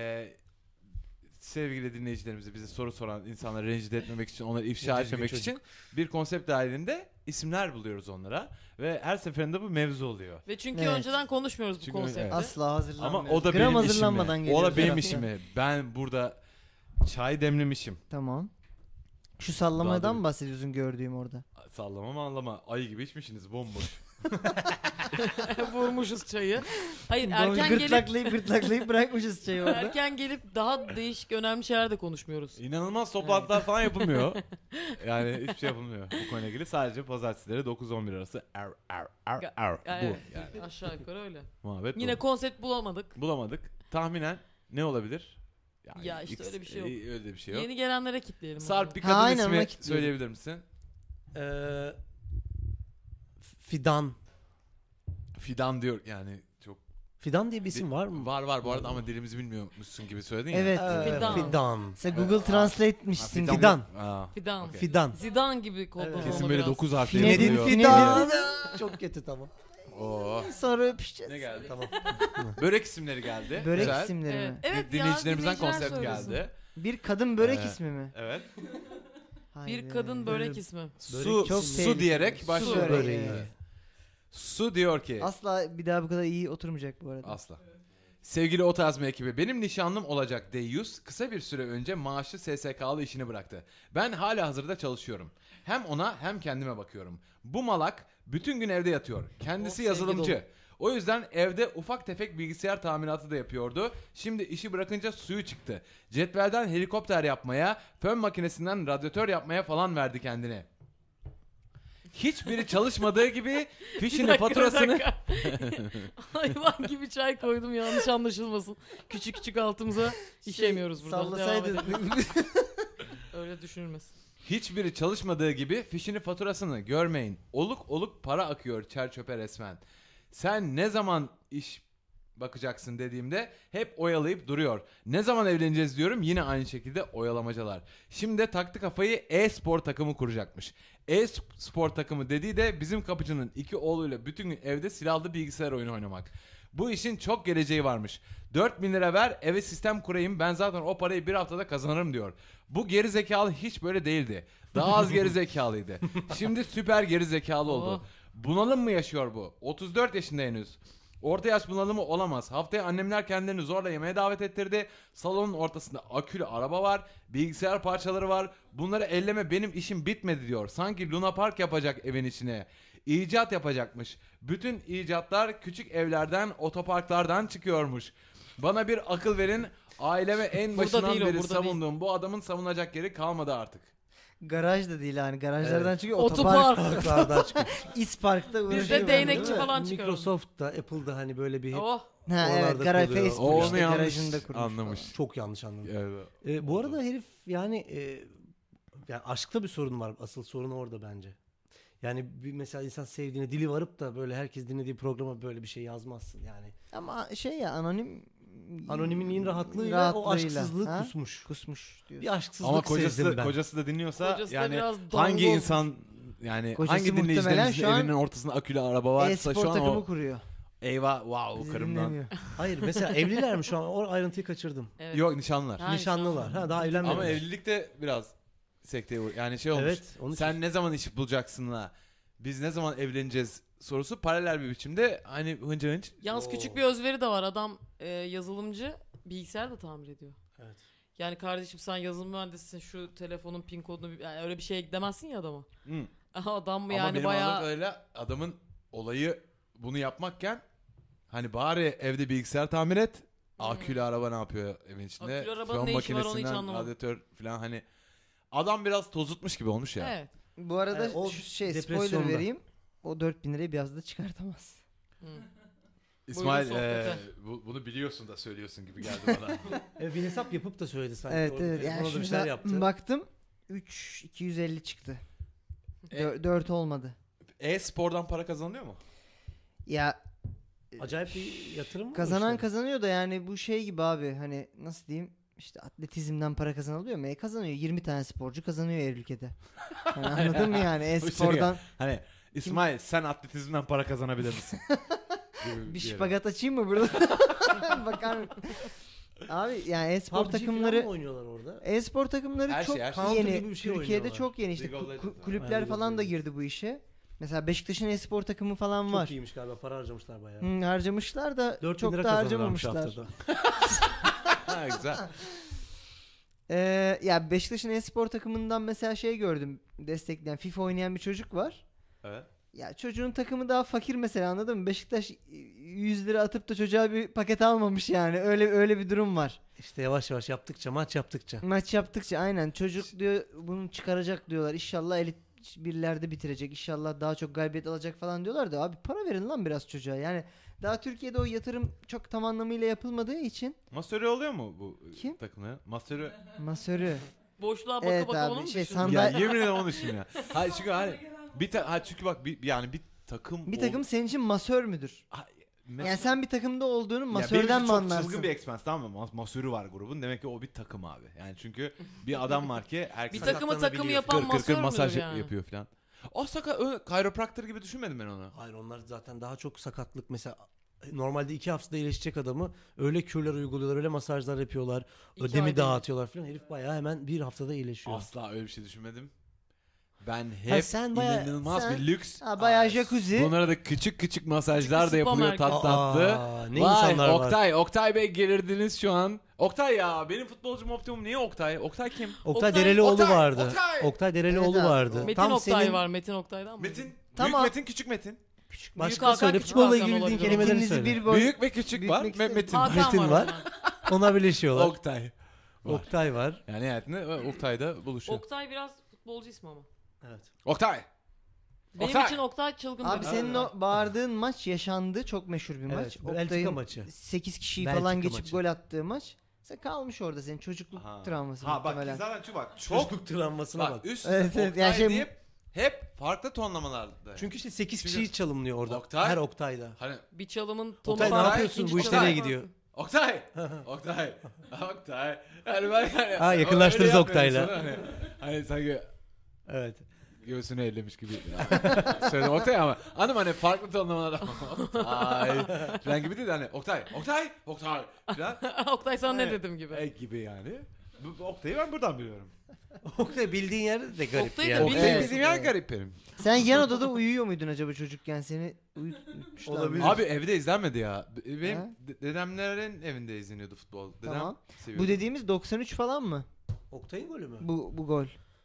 Speaker 3: sevgili dinleyicilerimize, bize soru soran insanları rencide etmemek için, onları ifşa
Speaker 5: Düzgün
Speaker 3: etmemek
Speaker 5: çocuk.
Speaker 3: için bir konsept dahilinde isimler buluyoruz onlara. Ve her seferinde bu mevzu oluyor.
Speaker 4: Ve çünkü
Speaker 7: Evet.
Speaker 4: önceden konuşmuyoruz bu
Speaker 3: Çünkü
Speaker 4: konsepti.
Speaker 3: evet.
Speaker 7: Asla hazırlanmıyoruz.
Speaker 3: Ama o da
Speaker 7: Gram
Speaker 3: benim işim
Speaker 7: hazırlanmadan
Speaker 3: mi? O
Speaker 7: geliyoruz
Speaker 3: da benim
Speaker 7: her
Speaker 3: işim
Speaker 7: hafta.
Speaker 3: mi? Ben burada çay demlemişim.
Speaker 7: Tamam. Şu sallamadan
Speaker 3: Daha
Speaker 7: mı
Speaker 3: da-
Speaker 7: bahsediyorsun gördüğüm orada?
Speaker 3: Sallama mı anlama. Ayı gibi içmişsiniz bomboş.
Speaker 4: Vurmuşuz çayı. Hayır erken gelip
Speaker 7: Gırtlaklayıp bırakmışız çayı orada.
Speaker 4: erken gelip daha değişik önemli şeyler de konuşmuyoruz.
Speaker 3: İnanılmaz toplantılar falan yapılmıyor. Yani hiçbir şey yapılmıyor bu konuyla ilgili. Sadece pazartesileri 9-11 arası bu
Speaker 4: Evet.
Speaker 3: yani.
Speaker 4: Aşağı yukarı öyle.
Speaker 3: Muhabbet
Speaker 4: Yine
Speaker 3: bu.
Speaker 4: konsept bulamadık.
Speaker 3: Bulamadık. Tahminen ne olabilir?
Speaker 4: Ya işte öyle bir şey yok.
Speaker 3: Öyle bir şey yok.
Speaker 4: Yeni gelenlere kitleyelim.
Speaker 3: Sarp bir
Speaker 7: Ha,
Speaker 3: kadın
Speaker 7: aynen,
Speaker 3: ismi
Speaker 7: ona kilitliyorum.
Speaker 3: söyleyebilir misin?
Speaker 5: Fidan.
Speaker 3: Fidan diyor yani çok.
Speaker 5: Fidan diye bir isim var mı?
Speaker 3: Var bu arada ama dilimizi bilmiyormuşsun gibi söyledin ya.
Speaker 7: Evet.
Speaker 4: Fidan.
Speaker 5: Fidan.
Speaker 7: Sen Google Translate'mişsin.
Speaker 5: Fidan.
Speaker 3: Aa,
Speaker 4: Fidan.
Speaker 3: okey.
Speaker 5: Fidan.
Speaker 4: Zidane gibi kodladı
Speaker 5: Evet.
Speaker 3: Kesin
Speaker 4: onu
Speaker 3: böyle
Speaker 4: biraz.
Speaker 3: 9 harfle
Speaker 7: Finedin,
Speaker 3: yazılıyor.
Speaker 7: Fidan.
Speaker 5: Çok kötü tamam.
Speaker 3: Oo.
Speaker 7: Sonra öpüşeceğiz.
Speaker 3: Ne geldi?
Speaker 5: Tamam.
Speaker 3: Börek isimleri geldi.
Speaker 7: Börek
Speaker 3: Güzel.
Speaker 7: isimleri
Speaker 4: Evet,
Speaker 7: mi?
Speaker 4: evet ya,
Speaker 3: Dinleyicilerimizden
Speaker 4: dinleyiciler
Speaker 3: konsept
Speaker 4: söylesin.
Speaker 3: geldi.
Speaker 7: Bir kadın börek
Speaker 3: Ee,
Speaker 7: ismi mi?
Speaker 3: Evet.
Speaker 7: Haydi.
Speaker 4: Bir kadın börek ismi.
Speaker 3: Su,
Speaker 7: çok
Speaker 3: su
Speaker 7: tehlikeli.
Speaker 3: diyerek
Speaker 7: Su
Speaker 3: başlıyor.
Speaker 7: böreği.
Speaker 3: Evet. Su diyor ki
Speaker 7: Asla bir daha bu kadar iyi oturmayacak bu arada.
Speaker 3: asla. Sevgili Otazma ekibi, benim nişanlım olacak Deyyus kısa bir süre önce maaşlı SSK'lı işini bıraktı. Ben hala hazırda çalışıyorum. Hem ona hem kendime bakıyorum. Bu malak bütün gün evde yatıyor. Kendisi
Speaker 4: sevgi
Speaker 3: yazılımcı.
Speaker 4: dolu.
Speaker 3: O yüzden evde ufak tefek bilgisayar tamiratı da yapıyordu. Şimdi işi bırakınca suyu çıktı. Cetvelden helikopter yapmaya, fön makinesinden radyatör yapmaya falan verdi kendini. Hiçbiri çalışmadığı gibi
Speaker 4: Bir
Speaker 3: fişini
Speaker 4: dakika,
Speaker 3: faturasını...
Speaker 4: bir dakika. Hayvan gibi çay koydum yanlış anlaşılmasın. Küçük küçük altımıza işemiyoruz burada. Devam
Speaker 7: Sallasaydı.
Speaker 4: edelim. Öyle düşünülmesin.
Speaker 3: Hiçbiri çalışmadığı gibi fişini faturasını görmeyin. Oluk oluk para akıyor çer çöpe resmen. Sen ne zaman iş bakacaksın dediğimde hep oyalayıp duruyor. Ne zaman evleneceğiz diyorum, yine aynı şekilde oyalamacalar. Şimdi de taktı kafayı, e-spor takımı kuracakmış. E-spor takımı dediği de bizim kapıcının 2 oğluyla bütün gün evde silahlı bilgisayar oyunu oynamak. Bu işin çok geleceği varmış. 4.000 lira ver, eve sistem kurayım, ben zaten o parayı bir haftada kazanırım diyor. Bu geri zekalı hiç böyle değildi. Daha az geri zekalıydı. Şimdi süper geri zekalı oldu.
Speaker 4: Oh.
Speaker 3: Bunalım mı yaşıyor bu? 34 yaşında henüz. Orta yaş bunalımı olamaz. Haftaya annemler kendilerini zorla yemeğe davet ettirdi. Salonun ortasında akülü araba var. Bilgisayar parçaları var. Bunları elleme, benim işim bitmedi diyor. Sanki Luna Park yapacak evin içine. İcat yapacakmış. Bütün icatlar küçük evlerden, otoparklardan çıkıyormuş. Bana bir akıl verin. Aileme en
Speaker 4: Burada
Speaker 3: başından
Speaker 4: değil o,
Speaker 3: beri
Speaker 4: burada
Speaker 3: savunduğum bu adamın savunacak yeri kalmadı artık.
Speaker 7: Garaj da değil hani. Garajlardan
Speaker 5: Evet.
Speaker 7: çıkıyor.
Speaker 4: Otopark.
Speaker 5: Parklardan çıkıyor.
Speaker 7: İspark'ta
Speaker 4: Biz de
Speaker 7: uğraşıyor.
Speaker 4: değnekçi falan çıkaralım.
Speaker 5: Microsoft'ta, Apple'da hani böyle bir
Speaker 4: Oh.
Speaker 7: Ha evet,
Speaker 5: Oralarda
Speaker 7: garaj
Speaker 5: kuruluyor.
Speaker 7: Facebook
Speaker 3: O onu
Speaker 7: işte
Speaker 3: yanlış
Speaker 7: garajında kurmuş.
Speaker 3: anlamış.
Speaker 5: çok yanlış anladım.
Speaker 3: Evet.
Speaker 5: Bu arada herif yani yani aşkta bir sorun var. Asıl sorun orada bence. Yani bir mesela insan sevdiğine dili varıp da böyle herkes dinlediği programa böyle bir şey yazmazsın yani.
Speaker 7: Ama şey ya
Speaker 5: Anonimliğin rahatlığıyla o aşksızlığı
Speaker 7: ha?
Speaker 5: kusmuş.
Speaker 7: Kusmuş diyorsun.
Speaker 5: Bir aşksızlık
Speaker 3: Ama
Speaker 5: sezdim ben.
Speaker 3: kocası da dinliyorsa
Speaker 4: Kocası da
Speaker 3: yani
Speaker 4: biraz
Speaker 3: hangi
Speaker 4: dangoz.
Speaker 3: insan, yani
Speaker 7: Kocası
Speaker 3: hangi
Speaker 7: muhtemelen
Speaker 3: dinleyicilerimizin
Speaker 7: şu an
Speaker 3: evinin ortasında akülü araba varsa
Speaker 7: E-spor
Speaker 3: şu an
Speaker 7: takımı
Speaker 3: o
Speaker 7: kuruyor.
Speaker 3: eyvah wow
Speaker 7: Bizi
Speaker 3: karımdan.
Speaker 7: dinlemiyor.
Speaker 5: Hayır mesela evliler mi şu an? O ayrıntıyı kaçırdım.
Speaker 4: Evet.
Speaker 3: Yok, nişanlılar.
Speaker 4: Ha,
Speaker 5: Nişanlılar. Ha daha evlenmediler.
Speaker 3: Ama evlilikte biraz sekteye uğruyor. Yani şey olmuş.
Speaker 5: Evet. Onu
Speaker 3: Sen ne zaman iş bulacaksınla biz ne zaman evleneceğiz sorusu paralel bir biçimde hani hınca hınç.
Speaker 4: Yalnız
Speaker 5: Oo.
Speaker 4: küçük bir özveri de var. Adam yazılımcı, bilgisayar da tamir ediyor.
Speaker 5: Evet.
Speaker 4: Yani kardeşim sen yazılım mühendisisin, şu telefonun pin kodunu yani öyle bir şey demezsin ya adama.
Speaker 3: Hı.
Speaker 4: Adam
Speaker 3: Ama
Speaker 4: yani
Speaker 3: benim
Speaker 4: bayağı
Speaker 3: anladığım kadarıyla adamın olayı bunu yapmakken hani bari evde bilgisayar tamir et. Akülü araba ne yapıyor evin içinde?
Speaker 4: Akülü arabanın
Speaker 3: Fön
Speaker 4: ne işi var onu hiç
Speaker 3: makinesinden
Speaker 4: anlamadım.
Speaker 3: radyatör falan, hani adam biraz tozutmuş gibi olmuş ya.
Speaker 4: evet.
Speaker 7: Bu arada
Speaker 5: Yani o
Speaker 7: şu spoiler
Speaker 5: depresyonda.
Speaker 7: vereyim. O 4.000 lirayı bir haftada çıkartamaz.
Speaker 4: Hı.
Speaker 3: İsmail
Speaker 4: Buyurun sohbete.
Speaker 3: bunu biliyorsun da söylüyorsun gibi geldi bana.
Speaker 5: Bir hesap yapıp da söyledi sanki.
Speaker 7: Evet
Speaker 5: O-
Speaker 7: evet.
Speaker 5: ona
Speaker 7: Yani
Speaker 5: da bir şeyler
Speaker 7: şurada
Speaker 5: yaptı.
Speaker 7: baktım. 3.250 çıktı.
Speaker 3: E-
Speaker 7: 4 olmadı.
Speaker 3: E-spordan para kazanılıyor mu?
Speaker 7: Ya
Speaker 5: Acayip bir yatırım mı?
Speaker 7: kazanan kazanıyor da yani bu şey gibi abi, hani nasıl diyeyim, işte atletizmden para kazanılıyor mu? Kazanıyor. 20 tane sporcu kazanıyor her ülkede. Yani anladın mı yani e-spordan
Speaker 3: Hani İsmail sen atletizmden para kazanabilir misin?
Speaker 7: bir şipagat açayım mı burada? Bakar mısın? Abi yani e-spor takımları
Speaker 5: oynuyorlar orada.
Speaker 7: e-spor takımları
Speaker 3: Her
Speaker 7: çok
Speaker 3: şey, her şey.
Speaker 5: Counter
Speaker 7: yeni.
Speaker 5: gibi bir şey
Speaker 7: Türkiye'de
Speaker 5: oynuyorlar.
Speaker 7: çok yeni, işte
Speaker 3: League of Legends.
Speaker 7: kulüpler
Speaker 5: League of
Speaker 7: falan da
Speaker 5: Legends.
Speaker 7: girdi bu işe. Mesela Beşiktaş'ın e-spor takımı falan
Speaker 5: Çok
Speaker 7: var.
Speaker 5: iyiymiş galiba, para harcamışlar bayağı.
Speaker 7: Harcamışlar da
Speaker 5: 4
Speaker 7: çok
Speaker 5: lira
Speaker 7: da
Speaker 5: kazanırlarmış
Speaker 7: harcamamışlar.
Speaker 5: haftada.
Speaker 3: Ha, güzel.
Speaker 7: Ya Beşiktaş'ın e-spor takımından mesela şey gördüm, destekleyen FIFA oynayan bir çocuk var.
Speaker 3: Evet.
Speaker 7: Ya çocuğun takımı daha fakir mesela, anladın mı? Beşiktaş 100 lira atıp da çocuğa bir paket almamış yani. Öyle bir durum var.
Speaker 5: İşte yavaş yavaş yaptıkça, maç yaptıkça.
Speaker 7: Maç yaptıkça aynen çocuk diyor bunu çıkaracak diyorlar. İnşallah elit birlerde bitirecek. İnşallah daha çok galibiyet alacak falan diyorlar da abi para verin lan biraz çocuğa. Yani daha Türkiye'de o yatırım çok tam anlamıyla yapılmadığı için
Speaker 3: Masörü oluyor mu bu
Speaker 7: Kim?
Speaker 3: takımda? Masörü.
Speaker 7: masörü.
Speaker 4: Boşluğa baka
Speaker 7: Evet
Speaker 4: baka
Speaker 7: abi,
Speaker 4: onu mu
Speaker 7: şey,
Speaker 4: düşünüyorsun?
Speaker 7: sandal-
Speaker 3: Ya yemin ederim onu düşün ya. Hayır çünkü hani çünkü bak yani bir takım
Speaker 7: Bir takım senin için masör müdür? Yani sen bir takımda olduğunu masörden mi
Speaker 3: çok
Speaker 7: anlarsın?
Speaker 3: çılgın bir expense, tamam mı? Masörü var grubun. Demek ki o bir takım abi. Yani çünkü bir adam var ki herkes
Speaker 4: Bir takımı takım yapan masör
Speaker 3: masaj
Speaker 4: müdür yani?
Speaker 3: yapıyor falan. O chiropractor gibi düşünmedim ben onu.
Speaker 5: Hayır, onlar zaten daha çok sakatlık. Mesela normalde 2 haftada iyileşecek adamı öyle kürler uyguluyorlar, öyle masajlar yapıyorlar.
Speaker 4: 2
Speaker 5: Ödemi
Speaker 4: ay değil.
Speaker 5: dağıtıyorlar falan. Herif bayağı hemen bir haftada iyileşiyor.
Speaker 3: Asla öyle bir şey düşünmedim. Ben hep
Speaker 5: sen bayağı-
Speaker 3: inanılmaz
Speaker 5: sen-
Speaker 3: bir lüks.
Speaker 7: Ha, bayağı jacuzzi.
Speaker 3: Bunlara da küçük masajlar
Speaker 4: Küçük
Speaker 3: da yapılıyor
Speaker 4: spa
Speaker 3: tatlı tatlı.
Speaker 5: Ne
Speaker 3: Vay
Speaker 5: insanlar var.
Speaker 3: Oktay Bey gelirdiniz şu an. Oktay ya benim futbolcum optimum niye Oktay? Oktay kim?
Speaker 5: Oktay
Speaker 4: Oktay-
Speaker 5: Derelioğlu
Speaker 3: Oktay-
Speaker 5: vardı.
Speaker 3: Oktay!
Speaker 5: Oktay Derelioğlu
Speaker 7: Evet abi.
Speaker 5: vardı.
Speaker 4: Metin
Speaker 5: Tam
Speaker 4: Oktay
Speaker 5: senin
Speaker 4: var. Metin Oktay'dan mı?
Speaker 3: Metin.
Speaker 7: Tamam.
Speaker 3: Büyük Metin, küçük Metin.
Speaker 5: başka
Speaker 4: Hakan,
Speaker 5: söyle.
Speaker 4: küçük
Speaker 5: Futbolla
Speaker 4: Hakan
Speaker 5: ilgili bildiğin
Speaker 4: olabilir.
Speaker 5: kelimeleri
Speaker 7: Metinizi
Speaker 5: söyle.
Speaker 7: bir boy.
Speaker 3: Büyük ve küçük
Speaker 7: büyük
Speaker 3: var.
Speaker 7: ve küçük.
Speaker 3: Metin.
Speaker 4: Hakan
Speaker 5: Metin var.
Speaker 4: var. o zaman.
Speaker 5: Ona birleşiyorlar.
Speaker 3: Oktay. Var.
Speaker 5: Oktay var.
Speaker 3: Yani nihayetinde Oktay'da buluşuyor.
Speaker 4: Oktay biraz futbolcu ismi ama.
Speaker 5: Evet.
Speaker 3: Oktay.
Speaker 4: Benim
Speaker 3: Oktay.
Speaker 4: için Oktay çılgın.
Speaker 7: Abi
Speaker 4: bir
Speaker 7: senin
Speaker 4: adam.
Speaker 7: o bağırdığın maç yaşandı. Çok meşhur bir maç.
Speaker 5: Evet, Belçika
Speaker 7: Oktay'ın
Speaker 5: maçı.
Speaker 7: 8 kişiyi
Speaker 5: Belçika
Speaker 7: falan geçip
Speaker 5: maçı.
Speaker 7: gol attığı maç. Sen kalmış orada, senin çocukluk travması
Speaker 3: Ha bak
Speaker 7: muhtemelen.
Speaker 3: zaten şu bak çok
Speaker 5: Çocukluk travmasına
Speaker 3: bak
Speaker 5: bak.
Speaker 3: üst
Speaker 7: Evet,
Speaker 3: üste
Speaker 7: evet,
Speaker 3: Oktay
Speaker 7: yani şey-
Speaker 3: deyip hep farklı tonlamalarda.
Speaker 5: Çünkü işte 8
Speaker 3: Çünkü-
Speaker 5: kişi çalımlıyor orada.
Speaker 3: Oktay-
Speaker 5: Her Oktay'da.
Speaker 3: hani
Speaker 4: Bir çalımın tonu
Speaker 5: Oktay ne
Speaker 4: farklı,
Speaker 5: yapıyorsun?
Speaker 4: ikinci
Speaker 5: Bu iş
Speaker 4: çalım
Speaker 5: nereye
Speaker 4: farklı.
Speaker 5: gidiyor?
Speaker 3: Oktay. Oktay. Yani ben yani
Speaker 5: Ha, yakınlaştırırız
Speaker 3: öyle
Speaker 5: Oktay'la.
Speaker 3: yapmıyorum sana. Hani sanki
Speaker 5: Evet.
Speaker 3: göğsünü ellemiş gibi. Söyle Oktay ama hanım hani farklı tonlamalarda Oktay falan gibi değil de hani Oktay falan
Speaker 4: Oktay sana ne
Speaker 3: Evet.
Speaker 4: dedim gibi.
Speaker 3: gibi yani. Bu Oktay'ı ben buradan biliyorum.
Speaker 5: Oktay bildiğin yer de garip
Speaker 4: Oktay'ı da
Speaker 5: yani.
Speaker 4: bildiğin-
Speaker 3: Oktay'ı
Speaker 7: Evet.
Speaker 3: bizim yer garip benim.
Speaker 7: Sen yan odada uyuyor muydun acaba çocukken? Seni uyutmuşlar mı?
Speaker 5: Olabilir.
Speaker 3: Abi evde izlenmedi ya. Benim
Speaker 7: Ha?
Speaker 3: dedemlerin evinde izleniyordu futbol. Dedem
Speaker 7: Tamam.
Speaker 3: seviyordu.
Speaker 7: Bu dediğimiz 93 falan mı?
Speaker 5: Oktay'ın golü mü?
Speaker 7: Bu gol.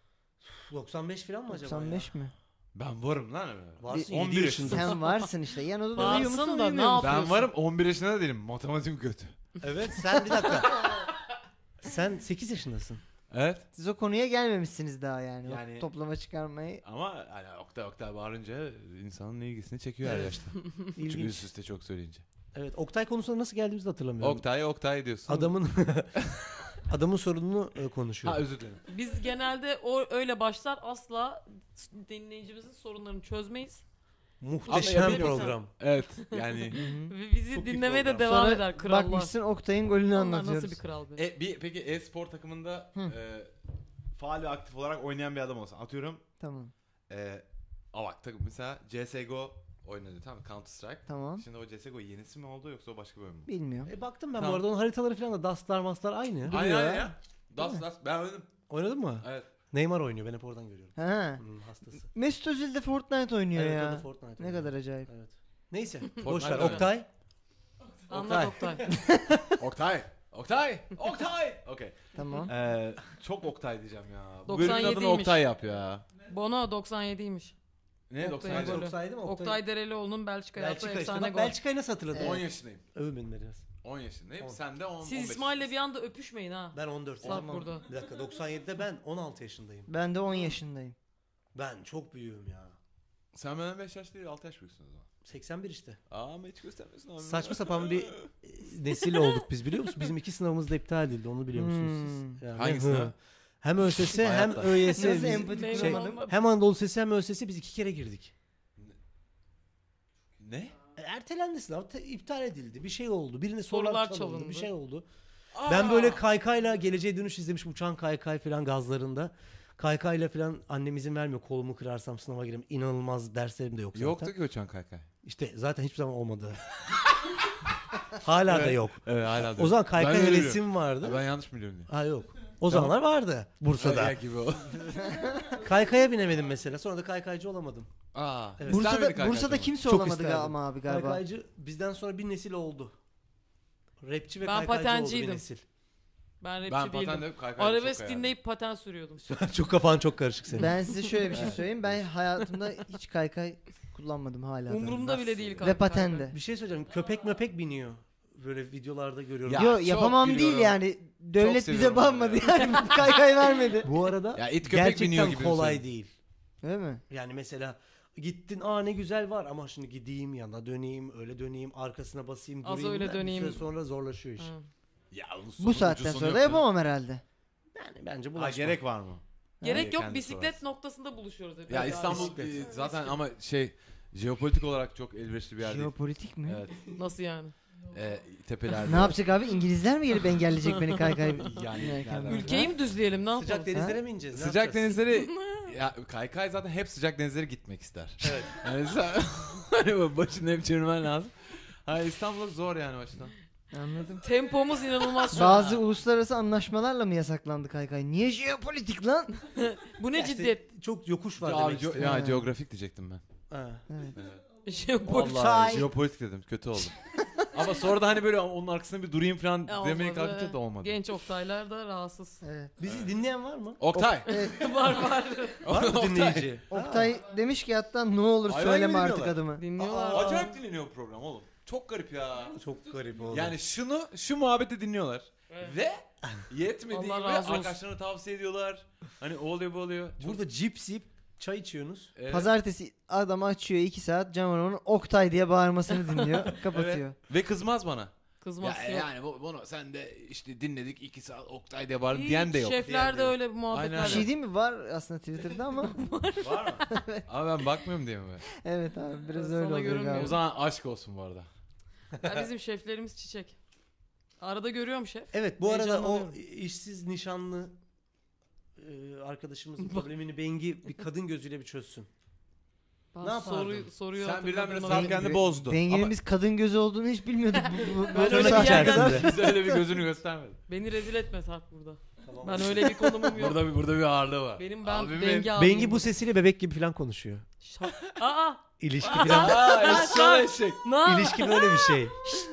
Speaker 5: 95 falan mı acaba
Speaker 7: 95 mi?
Speaker 3: Ben varım lan.
Speaker 5: Varsın
Speaker 3: 11
Speaker 5: 11
Speaker 3: yaşında.
Speaker 5: yaşında.
Speaker 7: Sen varsın işte. Yan odada
Speaker 4: Varsın
Speaker 7: uyuyor musun,
Speaker 4: da
Speaker 7: uyumuyor
Speaker 4: ne
Speaker 7: musun?
Speaker 4: yapıyorsun?
Speaker 3: Ben varım 11 yaşında da değilim. Matematiğim kötü.
Speaker 5: Evet, sen bir dakika. Sen 8 yaşındasın.
Speaker 3: Evet.
Speaker 7: Siz o konuya gelmemişsiniz daha yani.
Speaker 3: Yani-
Speaker 7: O toplama çıkarmayı.
Speaker 3: Ama hani Oktay bağırınca insanın ilgisini çekiyor her yaşta. Çünkü
Speaker 7: İlginç.
Speaker 3: üst üste çok söyleyince.
Speaker 5: Evet, Oktay konusuna nasıl geldiğimizi de hatırlamıyorum.
Speaker 3: Oktay diyorsun.
Speaker 5: Adamın sorununu
Speaker 3: Ha
Speaker 5: konuşuyor.
Speaker 3: özür dilerim.
Speaker 4: Biz genelde öyle başlar, asla dinleyicimizin sorunlarını çözmeyiz.
Speaker 5: Muhteşem
Speaker 3: Ama
Speaker 5: program.
Speaker 3: Evet yani.
Speaker 4: Ve bizi
Speaker 3: Çok iyi
Speaker 4: dinlemeye de
Speaker 3: program.
Speaker 4: devam
Speaker 7: Sonra
Speaker 4: eder krallar.
Speaker 7: bakmışsın Oktay'ın golünü
Speaker 4: Onlar
Speaker 7: anlatıyoruz.
Speaker 4: nasıl bir kral be?
Speaker 3: Peki e-spor takımında faal ve aktif olarak oynayan bir adam olsan. Atıyorum.
Speaker 7: Tamam.
Speaker 3: Bak takım mesela CSGO oynadı, tamam mı? Counter Strike.
Speaker 7: Tamam.
Speaker 3: Şimdi o CSGO yenisi mi oldu yoksa o başka bir oyun mu?
Speaker 7: Bilmiyorum.
Speaker 5: Baktım ben
Speaker 3: Tamam.
Speaker 5: bu arada onun haritaları falan da Dust'lar maslar aynı.
Speaker 3: Aynen
Speaker 7: ya.
Speaker 3: ya. Das ben oynadım.
Speaker 5: Oynadın mı?
Speaker 3: Evet.
Speaker 5: Neymar oynuyor, ben hep oradan görüyorum.
Speaker 7: Ha.
Speaker 5: Hastası.
Speaker 7: Mesut Özil de Fortnite oynuyor
Speaker 5: Evet, o
Speaker 7: ya.
Speaker 5: da Fortnite
Speaker 7: Ne
Speaker 5: oynuyor.
Speaker 7: kadar acayip.
Speaker 5: Evet. Neyse,
Speaker 3: Fortnite
Speaker 5: boş ver.
Speaker 3: oynuyor.
Speaker 5: Oktay.
Speaker 4: Anlat Oktay.
Speaker 3: Oktay. Okey.
Speaker 7: Tamam.
Speaker 3: Çok Oktay diyeceğim ya. Bu
Speaker 4: 97'ymiş.
Speaker 3: bölümün adını Oktay yap ya.
Speaker 4: Bono 97'ymiş.
Speaker 3: Ne
Speaker 4: Oktay'ın
Speaker 3: 97?
Speaker 4: golü.
Speaker 5: Oktay değil mi?
Speaker 4: Oktay Derelioğlu'nun Belçika'ya attığı
Speaker 5: Belçika işte.
Speaker 4: efsane
Speaker 5: Bak,
Speaker 4: gol.
Speaker 5: Belçika'yı nasıl hatırladın?
Speaker 3: 10 yaşındayım.
Speaker 5: Övün beni biraz.
Speaker 3: 10 yaşındayım.
Speaker 5: 10.
Speaker 3: Sen de 10.
Speaker 4: Siz İsmail'le bir anda öpüşmeyin ha.
Speaker 5: Ben 14.
Speaker 4: Bak
Speaker 5: Tamam.
Speaker 4: burada.
Speaker 5: Bir dakika, 97'de ben 16 yaşındayım.
Speaker 7: Ben de 10 yaşındayım.
Speaker 5: Ben çok büyüğüm ya.
Speaker 3: Sen benden 5 yaş değil 6 yaş büyüksün o zaman.
Speaker 5: 81 işte.
Speaker 3: Ama hiç göstermiyorsun abi.
Speaker 5: Saçma sapan bir nesil olduk biz, biliyor musun? Bizim 2 sınavımız da iptal edildi, onu biliyor musunuz
Speaker 7: Hmm.
Speaker 5: siz? Yani,
Speaker 3: Hangi
Speaker 5: hı.
Speaker 3: sınav?
Speaker 5: Hem ÖSS hem
Speaker 3: Hayatta.
Speaker 5: ÖYS.
Speaker 7: Nasıl
Speaker 5: biz-
Speaker 7: empati
Speaker 5: şey,
Speaker 7: kuramadım?
Speaker 5: hem Anadolu Sesi hem ÖSS biz 2 kere girdik.
Speaker 3: Ne?
Speaker 5: Ertelendi sınav, iptal edildi. Bir şey oldu. Birine sorular
Speaker 4: Sorular
Speaker 5: çalındı.
Speaker 4: çalındı.
Speaker 5: Bir şey oldu. Ben böyle kaykayla Geleceğe Dönüş izlemişim. Uçan kaykay falan gazlarında. Kaykayla falan annem izin vermiyor. Kolumu kırarsam sınava giremem. İnanılmaz derslerim de yok zaten.
Speaker 3: Yoktu ki uçan kaykay.
Speaker 5: İşte zaten hiçbir zaman olmadı. Hala da yok.
Speaker 3: Evet hala da.
Speaker 5: O zaman
Speaker 3: Ben
Speaker 5: kaykay
Speaker 3: öyle biliyorum.
Speaker 5: hevesim vardı.
Speaker 3: Ben yanlış mı biliyorum diye.
Speaker 5: Ha yok. O zamanlar vardı Bursa'da.
Speaker 3: Ya gibi o.
Speaker 5: Kaykaya binemedim mesela. Sonra da kaykaycı olamadım.
Speaker 3: Aa.
Speaker 5: Evet.
Speaker 3: İstenmedik
Speaker 7: Bursa'da
Speaker 3: kaykaycı
Speaker 7: kimse
Speaker 5: Çok
Speaker 7: olamadı
Speaker 5: isterdim.
Speaker 7: ama abi galiba.
Speaker 5: Kaykaycı bizden sonra bir nesil oldu. Rapçi ve
Speaker 4: Ben
Speaker 5: kaykaycı oldu bir
Speaker 4: patenciydim.
Speaker 5: nesil.
Speaker 4: Ben
Speaker 3: Ben
Speaker 4: rapçi
Speaker 3: paten
Speaker 4: değildim.
Speaker 3: de kaykaycı
Speaker 4: Arabesk
Speaker 3: çok
Speaker 4: dinleyip paten sürüyordum.
Speaker 5: Çok kafan çok karışık senin.
Speaker 7: Ben size şöyle bir şey söyleyeyim. Ben hayatımda hiç kaykay kullanmadım hala da.
Speaker 4: Umurumda bile değil kanka.
Speaker 7: Ve patende.
Speaker 5: Bir şey söyleyeceğim. Köpek möpek biniyor. Böyle videolarda görüyorum.
Speaker 3: Ya,
Speaker 7: Yo
Speaker 3: çok
Speaker 7: yapamam değil
Speaker 3: gülüyorum.
Speaker 7: yani. Devlet bize
Speaker 3: seviyorum
Speaker 7: bakmadı
Speaker 3: onu
Speaker 7: yani. Kaykay vermedi.
Speaker 5: Bu arada
Speaker 3: Ya it köpek biniyor
Speaker 5: gerçekten
Speaker 3: gibi
Speaker 5: kolay
Speaker 3: söyleyeyim.
Speaker 5: değil.
Speaker 7: Değil mi?
Speaker 5: Yani mesela gittin ne güzel var ama şimdi gideyim yana döneyim öyle döneyim arkasına basayım
Speaker 4: Az
Speaker 5: durayım.
Speaker 4: öyle
Speaker 5: Bir
Speaker 4: döneyim.
Speaker 5: süre sonra zorlaşıyor iş.
Speaker 4: Ha.
Speaker 3: Ya onun
Speaker 7: Bu
Speaker 3: sonu,
Speaker 7: saatten
Speaker 3: ucu sonu
Speaker 7: sonra
Speaker 3: yok
Speaker 7: da
Speaker 3: ya.
Speaker 7: yapamam herhalde.
Speaker 5: Yani bence
Speaker 3: Ha,
Speaker 5: bulaşma.
Speaker 3: gerek var mı?
Speaker 4: Gerek yok,
Speaker 3: Kendi
Speaker 4: bisiklet
Speaker 3: sorarsın.
Speaker 4: noktasında buluşuyoruz hep.
Speaker 3: Ya
Speaker 4: Yani.
Speaker 3: İstanbul
Speaker 5: bisiklet.
Speaker 3: zaten ama jeopolitik olarak çok elverişli bir yer değil.
Speaker 7: Jeopolitik mi?
Speaker 3: Evet.
Speaker 4: Nasıl yani?
Speaker 3: Tepelerde.
Speaker 7: Ne yapacak abi? İngilizler mi gelip engelleyecek beni kaykay?
Speaker 3: Yani
Speaker 7: binerken?
Speaker 3: nereden-
Speaker 4: Ülkeyi mi düzleyelim, ne yapalım?
Speaker 5: Sıcak denizlere mi ineceğiz? Ne
Speaker 3: Sıcak
Speaker 5: yapacağız?
Speaker 3: denizleri ya kaykay zaten hep sıcak denizlere gitmek ister. Evet. Yani sen hani başını hep çevirmen lazım. Ha İstanbul'da zor yani o açıdan.
Speaker 7: Anladım.
Speaker 4: Tempomuz inanılmaz şu an.
Speaker 7: Bazı uluslararası anlaşmalarla mı yasaklandı kaykay? Niye jeopolitik lan?
Speaker 4: Bu ne
Speaker 5: Ya işte
Speaker 4: ciddiyet?
Speaker 5: çok yokuş var
Speaker 3: Ya,
Speaker 5: demek istedim.
Speaker 7: Ha.
Speaker 3: coğrafik diyecektim ben.
Speaker 5: Ha.
Speaker 4: Jeopolitik.
Speaker 3: Vallahi jeopolitik dedim. Kötü oldu. Ama sonra da hani böyle onun arkasında bir durayım falan
Speaker 4: Ya
Speaker 3: demeye
Speaker 4: olmadı.
Speaker 3: kalkınca da olmadı.
Speaker 4: Genç Oktaylar da rahatsız.
Speaker 7: Evet.
Speaker 5: Bizi dinleyen var mı?
Speaker 3: Oktay.
Speaker 4: var var.
Speaker 5: Var mı dinleyici?
Speaker 7: Oktay demiş ki hatta ne olur
Speaker 3: Hayvan
Speaker 7: söyleme
Speaker 3: gibi
Speaker 7: artık
Speaker 3: dinliyorlar.
Speaker 7: adımı.
Speaker 4: Dinliyorlar.
Speaker 3: Acayip dinleniyor bu program oğlum. Çok garip ya.
Speaker 5: Çok garip oldu.
Speaker 3: Yani şu muhabbeti dinliyorlar.
Speaker 4: Evet.
Speaker 3: Ve yetmediği
Speaker 4: Allah
Speaker 3: gibi
Speaker 4: razı olsun.
Speaker 3: arkadaşlarına tavsiye ediyorlar. Hani o oluyor bu oluyor.
Speaker 5: burada cips yiyip çay içiyorsunuz.
Speaker 3: Evet.
Speaker 7: Pazartesi adam açıyor 2 saat Can Bonomo'nun Oktay diye bağırmasını dinliyor. Kapatıyor.
Speaker 3: Ve kızmaz bana.
Speaker 4: Kızmaz
Speaker 3: Ya,
Speaker 4: yok.
Speaker 3: yani bunu sen de işte dinledik 2 saat Oktay diye bağırdın diyen de yok.
Speaker 4: Şefler de
Speaker 3: Diyen
Speaker 4: öyle muhabbetler.
Speaker 3: Aynen.
Speaker 7: Bir şey değil mi? Var aslında Twitter'da ama.
Speaker 3: Var mı? Ama ben bakmıyorum diye mi?
Speaker 7: Evet abi biraz
Speaker 4: Sana
Speaker 7: öyle oluyor
Speaker 4: görünmüyor.
Speaker 3: O
Speaker 7: galiba.
Speaker 3: zaman aşk olsun bu arada.
Speaker 4: Ya bizim şeflerimiz çiçek. Arada görüyorum şef.
Speaker 5: Evet bu arada o
Speaker 4: Heyecanlanıyorum.
Speaker 5: işsiz nişanlı arkadaşımızın problemini Bengi bir kadın gözüyle bir çözsün.
Speaker 4: Ben
Speaker 5: Ne yapardın?
Speaker 4: soruyu
Speaker 3: Sen birdenbire
Speaker 4: hatırladım.
Speaker 3: Sarp kendini bozdu.
Speaker 7: Dengelimiz kadın gözü olduğunu hiç bilmiyorduk.
Speaker 4: Ben öyle
Speaker 5: Tırnak
Speaker 4: bir yerden
Speaker 5: içerisinde.
Speaker 3: Bize öyle bir gözünü göstermedi.
Speaker 4: beni rezil etme Sarp burada. Ben öyle bir konumum yok.
Speaker 3: Burada bir ağırlığı var.
Speaker 4: Benim ben
Speaker 3: Abim
Speaker 4: Bengi abim.
Speaker 5: Bengi bu sesiyle bebek gibi falan konuşuyor.
Speaker 4: Aa!
Speaker 5: İlişki falan.
Speaker 3: Aa eşşoğlu eşek.
Speaker 4: Ne?
Speaker 5: İlişki böyle bir şey.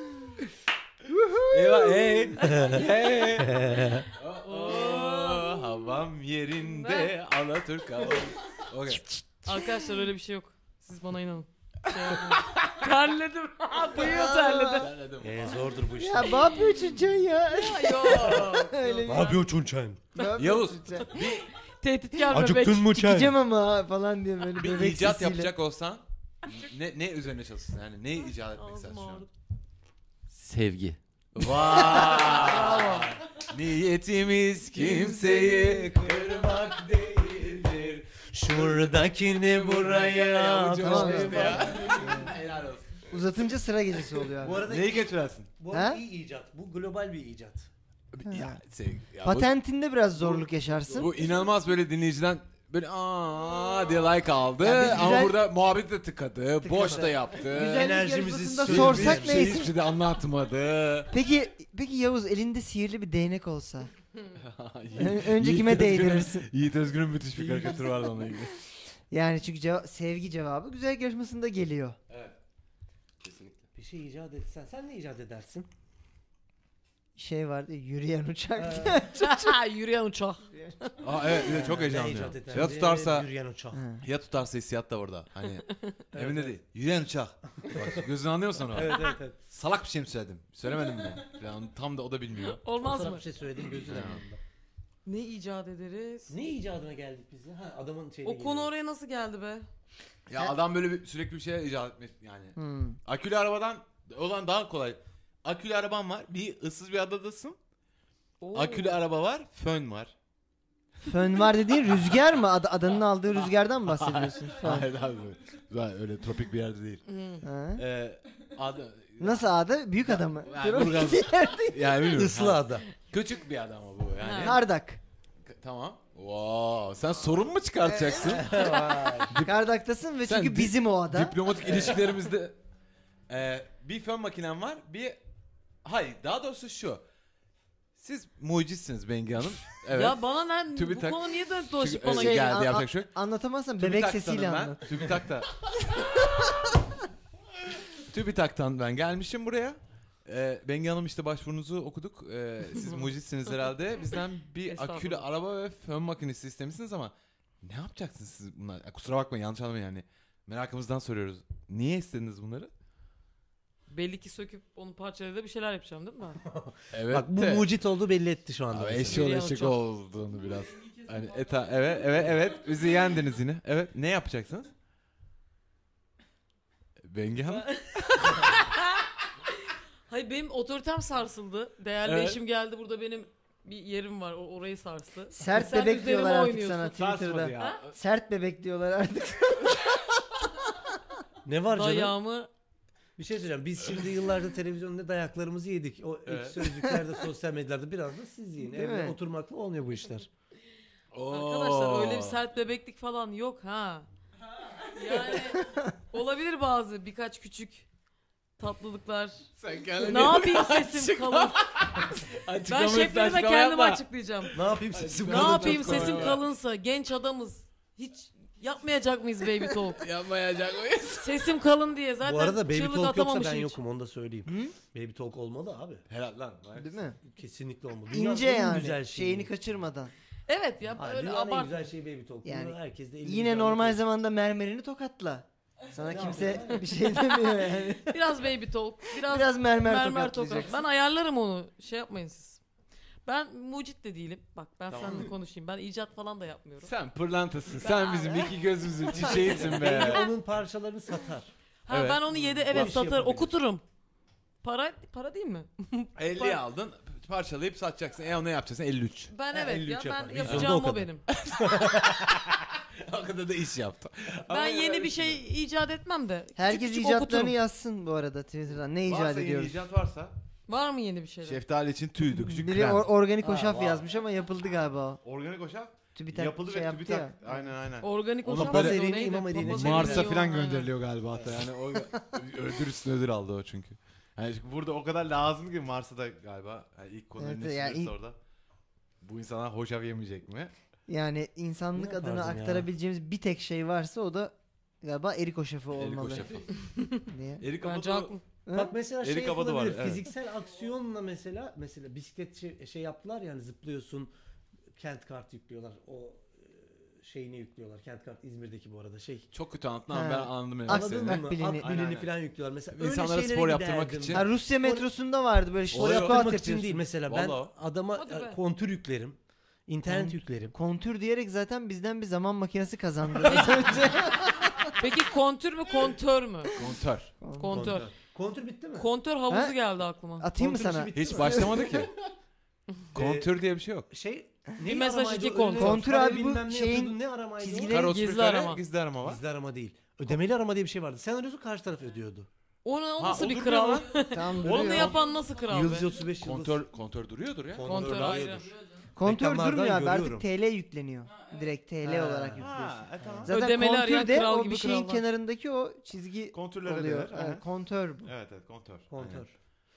Speaker 3: Eyvah hey. Hey. Oo, havam yerinde Alaturka. Okey.
Speaker 4: Arkadaşlar öyle bir şey yok. Siz bana inanın. Şey yapmayın. Terledim. Bıyığı terledim.
Speaker 5: Zordur bu
Speaker 7: Ya ne yapıyorsun Can ya?
Speaker 4: Yok.
Speaker 7: Öyle bir-
Speaker 5: Ne yapıyorsun Çen?
Speaker 7: Ne yapıyorsun
Speaker 3: Yavuz.
Speaker 7: sen?
Speaker 4: Tehditkar bebek.
Speaker 5: Acıktın mı Çen?
Speaker 7: Sikeceğim ama falan diye böyle
Speaker 3: Bir
Speaker 7: bebek
Speaker 3: icat
Speaker 7: sesiyle.
Speaker 3: yapacak olsan ne üzerine çalışırsın yani ne icat etmek
Speaker 4: Ağzım
Speaker 3: istersin şu an?
Speaker 4: ağrıdı.
Speaker 6: Sevgi.
Speaker 3: Vay. Niyetimiz kimseyi kırmak değildir.
Speaker 5: Şuradakini buraya
Speaker 7: Tamam.
Speaker 5: koy.
Speaker 3: Helal olsun.
Speaker 7: Uzatınca sıra gecesi oluyor abi.
Speaker 5: Bu arada
Speaker 3: Neyi getirirsin?
Speaker 5: bu
Speaker 7: Ha?
Speaker 5: arada iyi icat. Bu global bir icat.
Speaker 3: Ya, ya
Speaker 7: Patentinde biraz zorluk yaşarsın.
Speaker 3: bu inanılmaz böyle dinleyiciden böyle aa diye like aldı
Speaker 7: Ya biz
Speaker 3: ama
Speaker 7: güzel-
Speaker 3: burada muhabbet de tıkadı, boş da yaptı.
Speaker 7: Güzellik
Speaker 5: Enerjimizi
Speaker 7: yarışmasında
Speaker 5: söyledi.
Speaker 7: sorsak
Speaker 3: hiçbir şey,
Speaker 7: neyse.
Speaker 3: hiçbir şey de anlatmadı.
Speaker 7: Peki Yavuz elinde sihirli bir değnek olsa.
Speaker 3: Yiğit
Speaker 7: Önce kime
Speaker 3: Özgür'ün-
Speaker 7: değdirirsin?
Speaker 3: Yiğit Özgür'ün müthiş bir karikatürü vardı onunla ilgili.
Speaker 7: Yani çünkü sevgi cevabı güzel yarışmasında geliyor.
Speaker 6: Kesinlikle.
Speaker 5: Bir şey icat etsen. Sen ne icat edersin?
Speaker 7: Şey vardı yürüyen uçak.
Speaker 4: Yürüyen uçak.
Speaker 3: Aa evet bir de çok
Speaker 5: Ne
Speaker 3: heyecanlıyım.
Speaker 5: icat edersin?
Speaker 3: Ya tutarsa
Speaker 5: Yürüyen uçak.
Speaker 7: Ha.
Speaker 3: ya tutarsa hissiyat da orada. Hani evinde değil. Yürüyen uçak. Bak gözünü anlıyor musun onu?
Speaker 5: Evet evet.
Speaker 3: Salak bir şey mi söyledim? Söylemedim mi? Falan tam da o da bilmiyor.
Speaker 4: Olmaz
Speaker 5: Sana
Speaker 4: mı?
Speaker 5: bir şey söyledim gözü de yanında.
Speaker 4: Ne icat ederiz?
Speaker 5: Ne icadına geldik biz ya? Ha adamın şeyine
Speaker 4: O konu oraya nasıl geldi be?
Speaker 3: Ya adam böyle sürekli bir şey icat etmek yani.
Speaker 7: Hmm.
Speaker 3: Akülü arabadan olan daha kolay. Akülü araban var. Bir ıssız bir adadasın.
Speaker 4: Oo.
Speaker 3: Akülü araba var. Fön var.
Speaker 7: Fön var dediğin rüzgar mı? Adanın aldığı rüzgardan mı bahsediyorsun? Fön.
Speaker 3: Hayır abi. Ben öyle tropik bir yerde değil.
Speaker 7: Ha?
Speaker 3: Adı,
Speaker 7: Nasıl ada? Büyük ada mı?
Speaker 3: Yani Burgaz- yani bilmiyorum.
Speaker 5: Islı ada.
Speaker 3: Küçük bir adam bu yani.
Speaker 7: Kardak.
Speaker 3: Tamam. Wow, sen sorun mu çıkartacaksın?
Speaker 7: Kardak'tasın ve
Speaker 3: Sen
Speaker 7: çünkü bizim o ada.
Speaker 3: Diplomatik ilişkilerimizde bir fön makinem var. Hayır, daha doğrusu şu. Siz mucitsiniz Bengi Hanım. Evet.
Speaker 4: Ya bana ne? Bu
Speaker 3: TÜBİTAK-
Speaker 4: konu niye dönüp dolaşıp
Speaker 3: Çünkü
Speaker 4: bana
Speaker 3: geldi,
Speaker 4: geliyor?
Speaker 3: yapacak bir şey yok.
Speaker 7: Anlatamazsan bebek
Speaker 3: TÜBİTAK'tanım
Speaker 7: sesiyle
Speaker 3: ben.
Speaker 7: anlat.
Speaker 3: TÜBİTAK'ta. TÜBİTAK'tan ben gelmişim buraya. Bengi Hanım işte başvurunuzu okuduk. Siz mucitsiniz herhalde. Bizden bir
Speaker 4: Estağfurullah.
Speaker 3: akülü araba ve fön makinesi istemişsiniz ama ne yapacaksınız siz bunlar? Kusura bakmayın, yanlış anlamayın yani. Merakımızdan soruyoruz. Niye istediniz bunları?
Speaker 4: Belli ki söküp onu parçalayıp bir şeyler yapacağım değil mi ben?
Speaker 3: Evet.
Speaker 5: Bak bu mucit olduğu belli etti şu anda.
Speaker 3: Abi
Speaker 5: mesela.
Speaker 3: eşyol
Speaker 4: Biliyorum
Speaker 3: eşek
Speaker 4: çok.
Speaker 3: olduğunu biraz. Hani evet bizi yendiniz yine. Evet, ne yapacaksınız? Bengi Hanım.
Speaker 4: Hayır benim otoritem sarsıldı. Değerli
Speaker 3: Evet.
Speaker 4: eşim geldi, burada benim bir yerim var, orayı sarstı.
Speaker 7: Sert
Speaker 4: Sen
Speaker 7: bebek
Speaker 4: üzerime
Speaker 7: diyorlar artık
Speaker 4: oynuyorsun.
Speaker 7: sana Twitter'da.
Speaker 3: ya.
Speaker 7: Sert bebek diyorlar artık.
Speaker 5: Ne var canım?
Speaker 4: Dayağımı
Speaker 5: Bir şey söyleyeceğim. Biz şimdi yıllarca televizyonda dayaklarımızı yedik. O
Speaker 3: Evet.
Speaker 5: ek sözlüklerde, sosyal medyada biraz da siz yiyin.
Speaker 7: Değil
Speaker 5: Evde
Speaker 7: mi?
Speaker 5: oturmakla olmuyor bu işler.
Speaker 4: arkadaşlar öyle bir sert bebeklik falan yok ha. Yani olabilir birkaç küçük tatlılıklar.
Speaker 3: Sen kendine
Speaker 4: Ne yapayım sesim kalın. Ben şeflerime kendim açıklayacağım.
Speaker 5: Ne yapayım sesim
Speaker 4: Ne
Speaker 5: kalın?
Speaker 4: yapayım
Speaker 3: çok
Speaker 4: sesim
Speaker 3: kolay.
Speaker 4: kalınsa, genç adamız. Hiç yapmayacak mıyız baby talk?
Speaker 3: Yapmayacak mıyız?
Speaker 4: Sesim kalın diye zaten
Speaker 5: Bu arada Baby
Speaker 4: çığlık
Speaker 5: Talk yoksa
Speaker 4: atamamışım
Speaker 5: ben
Speaker 4: hiç.
Speaker 5: yokum, onu da söyleyeyim. Baby Talk olmalı abi.
Speaker 3: Helal lan.
Speaker 7: Değil mi?
Speaker 5: Kesinlikle olmalı. Dünyanın
Speaker 7: İnce
Speaker 5: en
Speaker 7: yani.
Speaker 5: güzel şeyi.
Speaker 7: Şeyini kaçırmadan.
Speaker 4: Evet ya
Speaker 5: Hayır,
Speaker 4: böyle
Speaker 5: dünyanın en
Speaker 4: abart.
Speaker 5: güzel şeyi Baby Talk.
Speaker 7: Yani
Speaker 5: Bunu herkes de elini
Speaker 7: Yine
Speaker 5: vicdanına
Speaker 7: normal
Speaker 5: koysun.
Speaker 7: zamanda mermerini tokatla. Sana kimse bir şey demiyor yani.
Speaker 4: Biraz baby talk, biraz,
Speaker 7: Biraz mermer
Speaker 4: mermer tokat.
Speaker 7: tokatlayacaksın.
Speaker 4: Ben ayarlarım onu. Şey yapmayın siz. Ben mucit de değilim. Bak ben
Speaker 3: Tamam.
Speaker 4: seninle konuşayım. Ben icat falan da yapmıyorum.
Speaker 3: Sen pırlantasın. Sen bizim iki gözümüzün çiçeğisin be.
Speaker 5: Onun parçalarını satar.
Speaker 4: Ha
Speaker 3: Evet.
Speaker 4: ben onu
Speaker 5: Bu
Speaker 4: evet
Speaker 5: işi
Speaker 4: satar,
Speaker 5: yapabilir.
Speaker 4: okuturum. Para değil mi?
Speaker 3: 50'ye aldın, parçalayıp satacaksın. Onu yapacaksın 53.
Speaker 4: Ben
Speaker 5: Ha,
Speaker 4: evet
Speaker 5: 53
Speaker 4: ya
Speaker 5: yapar.
Speaker 4: ben
Speaker 5: Vizyonda
Speaker 4: yapacağım
Speaker 5: o
Speaker 4: o
Speaker 5: kadar.
Speaker 4: benim.
Speaker 3: O kadar da iş yaptı.
Speaker 4: Ben yeni bir şey icat etmem de.
Speaker 7: Herkes
Speaker 4: küçük
Speaker 7: icatlarını
Speaker 4: okuturum.
Speaker 7: yazsın bu arada Twitter'dan. Ne icat ediyoruz?
Speaker 3: icat varsa.
Speaker 4: Var mı yeni bir şeyler?
Speaker 3: Şeftali için tüy dökücü
Speaker 7: Biri
Speaker 3: krem.
Speaker 7: organik hoşaf
Speaker 3: var.
Speaker 7: yazmış ama yapıldı galiba o.
Speaker 3: Organik hoşaf.
Speaker 7: TÜBİTAK
Speaker 3: Yapıldı
Speaker 7: şey
Speaker 3: ve
Speaker 7: yaptı
Speaker 3: TÜBİTAK.
Speaker 7: ya.
Speaker 3: Aynen.
Speaker 4: Organik
Speaker 3: Onu
Speaker 4: hoşaf
Speaker 3: böyle-
Speaker 4: yazıyor,
Speaker 5: Papaz
Speaker 4: neydi?
Speaker 5: imam eliyle
Speaker 4: Papaz
Speaker 5: çeviriyor.
Speaker 3: Mars'a
Speaker 4: eliyle
Speaker 3: falan
Speaker 4: aynen.
Speaker 3: gönderiliyor galiba hatta yani o ödül üstüne ödül aldı o çünkü. Yani burada o kadar lazım ki Mars'a da galiba yani ilk konu
Speaker 7: Evet,
Speaker 3: önüne
Speaker 7: yani
Speaker 3: sürülürse orada. Bu insanlar hoşaf yemeyecek mi?
Speaker 7: Yani insanlık
Speaker 5: Ne
Speaker 7: adına
Speaker 5: yapardın ya?
Speaker 7: aktarabileceğimiz bir tek şey varsa o da galiba erik hoşafı
Speaker 3: Erik
Speaker 7: olmalı.
Speaker 3: hoşafı.
Speaker 7: Niye?
Speaker 3: Erik
Speaker 4: Bence
Speaker 3: Abadı
Speaker 4: haklı.
Speaker 7: Hı?
Speaker 5: Bak mesela
Speaker 3: Erik
Speaker 5: şey
Speaker 3: Abadı var,
Speaker 5: yapılabilir.
Speaker 3: evet.
Speaker 5: Fiziksel aksiyonla mesela bisiklet şey yaptılar yani zıplıyorsun. Kent kart yüklüyorlar. O şeyini yüklüyorlar. Kent kart İzmir'deki bu arada şey.
Speaker 3: çok kötü anlattın ama
Speaker 7: Ha.
Speaker 3: ben anladım ne demek
Speaker 7: Anladın
Speaker 3: istediğini.
Speaker 7: mı? Akbilini-
Speaker 5: Akbilini
Speaker 3: Aynen.
Speaker 5: falan yüklüyorlar. Mesela
Speaker 3: İnsanlara
Speaker 5: öyle şeylere
Speaker 3: spor yaptırmak
Speaker 5: giderdim.
Speaker 3: için.
Speaker 7: Ha, Rusya metrosunda vardı böyle
Speaker 3: Spor
Speaker 5: Spor
Speaker 3: Oluyor.
Speaker 5: yaptırmak
Speaker 7: squat
Speaker 5: için
Speaker 7: yapıyorsun.
Speaker 5: değil mesela. Ben
Speaker 3: Vallahi.
Speaker 5: adama
Speaker 4: Hadi be.
Speaker 5: kontür yüklerim. İnternet yüklerim.
Speaker 7: Kontür diyerek zaten bizden bir zaman makinesi kazandı. Az önce.
Speaker 4: Peki kontür mü kontör mü?
Speaker 3: Kontör.
Speaker 4: Kontör.
Speaker 5: Kontür bitti mi?
Speaker 4: Kontör havuzu
Speaker 7: Ha?
Speaker 4: geldi aklıma.
Speaker 7: Atayım mı
Speaker 5: Kontür
Speaker 7: sana?
Speaker 5: işi bitti
Speaker 3: Hiç
Speaker 5: mi?
Speaker 3: başlamadı ki. Kontür diye bir şey yok.
Speaker 5: Şey
Speaker 4: Bir mesaj,
Speaker 5: aramaydı
Speaker 4: iki
Speaker 5: o?
Speaker 4: kontür.
Speaker 7: Kontür
Speaker 5: Kare
Speaker 7: abi bu
Speaker 5: bilmem ne
Speaker 7: şeyin
Speaker 5: yapıyordun, ne aramaydı o?
Speaker 7: çizgileri-
Speaker 3: Kare 31
Speaker 4: Gizli
Speaker 3: kare,
Speaker 4: arama.
Speaker 3: Gizli arama var.
Speaker 5: Gizli arama değil. Ödemeli arama diye bir şey vardı. Sen arıyorsun, karşı taraf ödüyordu.
Speaker 4: O nasıl
Speaker 3: o
Speaker 4: bir
Speaker 3: duruyor
Speaker 4: kral?
Speaker 3: lan.
Speaker 7: Tamam
Speaker 4: Onu
Speaker 7: duruyor.
Speaker 4: yapan nasıl kral be?
Speaker 5: Yıldız 35 yıldız.
Speaker 3: Kontör duruyordur ya.
Speaker 4: Kontör
Speaker 5: duruyordur.
Speaker 4: ayrı.
Speaker 7: Kontör
Speaker 5: Reklamlardan
Speaker 7: durmuyor abi
Speaker 5: görüyorum.
Speaker 7: artık TL yükleniyor. Direkt TL olarak yüklüyorsun.
Speaker 3: Tamam.
Speaker 7: Zaten
Speaker 4: Ödemeli arayan
Speaker 7: kontür de
Speaker 4: kral
Speaker 7: o
Speaker 4: gibi
Speaker 7: bir şeyin
Speaker 4: krallar.
Speaker 7: kenarındaki o çizgi
Speaker 3: Kontürler
Speaker 7: oluyor.
Speaker 3: ödenir. Aynen.
Speaker 7: Evet, kontör bu.
Speaker 3: Evet kontör.
Speaker 5: Kontör.
Speaker 3: Aynen.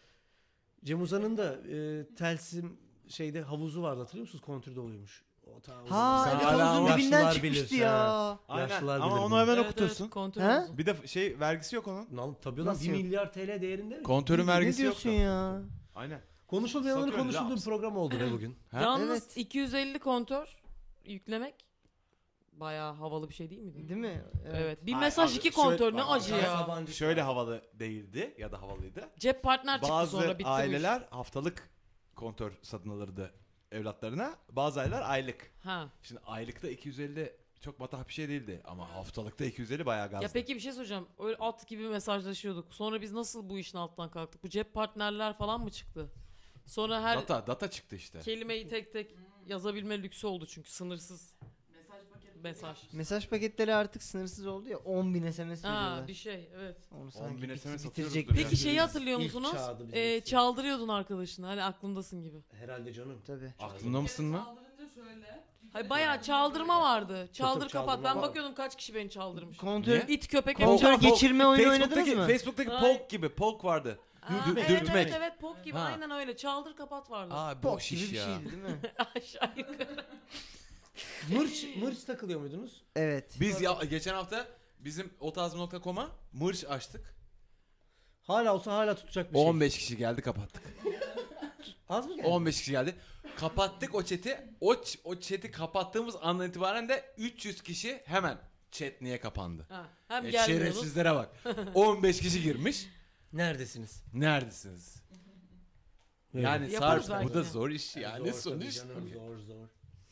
Speaker 5: Cem Uzan'ın da Telsim şeyde havuzu vardı, hatırlıyor musunuz? Kontürde oluyormuş. O ta o
Speaker 7: Ha
Speaker 5: zaman.
Speaker 7: evet
Speaker 3: hala
Speaker 7: havuzun
Speaker 3: ama
Speaker 7: dibinden
Speaker 5: yaşlılar
Speaker 7: çıkmıştı
Speaker 5: bilir,
Speaker 7: ya.
Speaker 5: ha.
Speaker 3: Aynen.
Speaker 5: Yaşlılar
Speaker 3: Ama
Speaker 5: bilir
Speaker 3: onu
Speaker 5: bunu.
Speaker 3: hemen
Speaker 4: Evet,
Speaker 3: okutursun.
Speaker 4: evet, kontör
Speaker 7: Ha?
Speaker 4: havuzu.
Speaker 3: Bir de vergisi yok onun.
Speaker 5: Lan tabii lan
Speaker 7: Nasıl
Speaker 5: 1
Speaker 7: yok?
Speaker 5: milyar TL değerinde mi?
Speaker 3: Kontörün
Speaker 7: Ne
Speaker 3: vergisi
Speaker 7: diyorsun
Speaker 3: yok.
Speaker 7: ya?
Speaker 3: Aynen.
Speaker 5: Konuşulmayanın
Speaker 3: Satıyor,
Speaker 5: konuşulduğu bir
Speaker 3: laps.
Speaker 5: program oldu be bugün.
Speaker 3: Ha?
Speaker 4: Yalnız
Speaker 7: Evet.
Speaker 4: 250 kontör yüklemek bayağı havalı bir şey değil mi?
Speaker 7: Değil mi?
Speaker 4: Evet. Bir
Speaker 3: Hayır,
Speaker 4: mesaj
Speaker 3: abi,
Speaker 4: iki
Speaker 3: şöyle-
Speaker 4: kontör ne
Speaker 3: bak,
Speaker 4: acı ya.
Speaker 5: Sabancı.
Speaker 3: Şöyle havalı değildi ya da havalıydı.
Speaker 4: Cep partner çıktı
Speaker 3: Bazı
Speaker 4: sonra bitti bu iş.
Speaker 3: aileler haftalık kontör satın alırdı evlatlarına. Bazı aileler aylık.
Speaker 4: Ha.
Speaker 3: Şimdi aylıkta 250 çok matah bir şey değildi ama haftalıkta 250 bayağı gazdı.
Speaker 4: Ya peki bir şey soracağım. Öyle at gibi mesajlaşıyorduk. Sonra biz nasıl bu işin altından kalktık? Bu cep partnerler falan mı çıktı? Sonra her
Speaker 3: Data çıktı işte.
Speaker 4: kelimeyi tek tek yazabilme lüksü oldu çünkü sınırsız. Mesaj.
Speaker 7: Mesaj paketleri artık sınırsız oldu ya 10.000 SMS
Speaker 4: Ha
Speaker 7: veriyorlar.
Speaker 4: bir şey evet.
Speaker 7: Onu
Speaker 3: 10.000
Speaker 7: sanki
Speaker 3: SMS
Speaker 7: bitirecek.
Speaker 3: atıyoruzdur
Speaker 4: Peki şeyi hatırlıyor
Speaker 5: İlk
Speaker 4: musunuz?
Speaker 5: çağdı bizim için.
Speaker 4: Çaldırıyordun arkadaşını hani aklındasın gibi.
Speaker 5: Herhalde canım.
Speaker 7: Tabii.
Speaker 3: Aklında mısın mı?
Speaker 4: Hayır bayağı çaldırma vardı. Çaldır
Speaker 5: çok
Speaker 4: kapat.
Speaker 5: çaldırma
Speaker 4: Ben
Speaker 5: var.
Speaker 4: bakıyordum kaç kişi beni çaldırmış.
Speaker 7: Kontör
Speaker 3: Niye?
Speaker 4: İt köpek
Speaker 7: Kontör
Speaker 4: hep çal-
Speaker 7: geçirme oyunu oynadınız mı?
Speaker 3: Facebook'taki
Speaker 4: Hayır.
Speaker 3: poke gibi. Poke vardı.
Speaker 4: Aa,
Speaker 3: Dürtmek.
Speaker 4: evet pop gibi
Speaker 3: Ha.
Speaker 4: aynen öyle. Çaldır kapat vardı.
Speaker 3: Aa
Speaker 7: Pok
Speaker 3: boş
Speaker 7: gibi
Speaker 3: iş
Speaker 7: bir
Speaker 3: ya.
Speaker 7: şeydi değil mi?
Speaker 4: Aşağı yukarı.
Speaker 5: Mırç takılıyor muydunuz?
Speaker 7: Evet.
Speaker 3: Biz geçen hafta bizim otazm.com'a mırç açtık.
Speaker 5: Hala olsa hala tutacak bir şey.
Speaker 3: 15 kişi geldi kapattık.
Speaker 5: Az mı geldi?
Speaker 3: 15 kişi geldi. Kapattık o chat'i. O chat'i kapattığımız andan itibaren de 300 kişi hemen chat niye kapandı?
Speaker 4: Ha, hem gelmiyordun.
Speaker 3: Şerefsizlere bak. 15 kişi girmiş.
Speaker 5: Neredesiniz?
Speaker 3: Neredesiniz?
Speaker 5: Evet.
Speaker 3: Yani
Speaker 4: Yaparız
Speaker 3: Sarp bu
Speaker 4: belki
Speaker 3: da
Speaker 4: de.
Speaker 3: zor iş yani
Speaker 5: Zor tabii
Speaker 3: sonuç.
Speaker 5: canım, zor.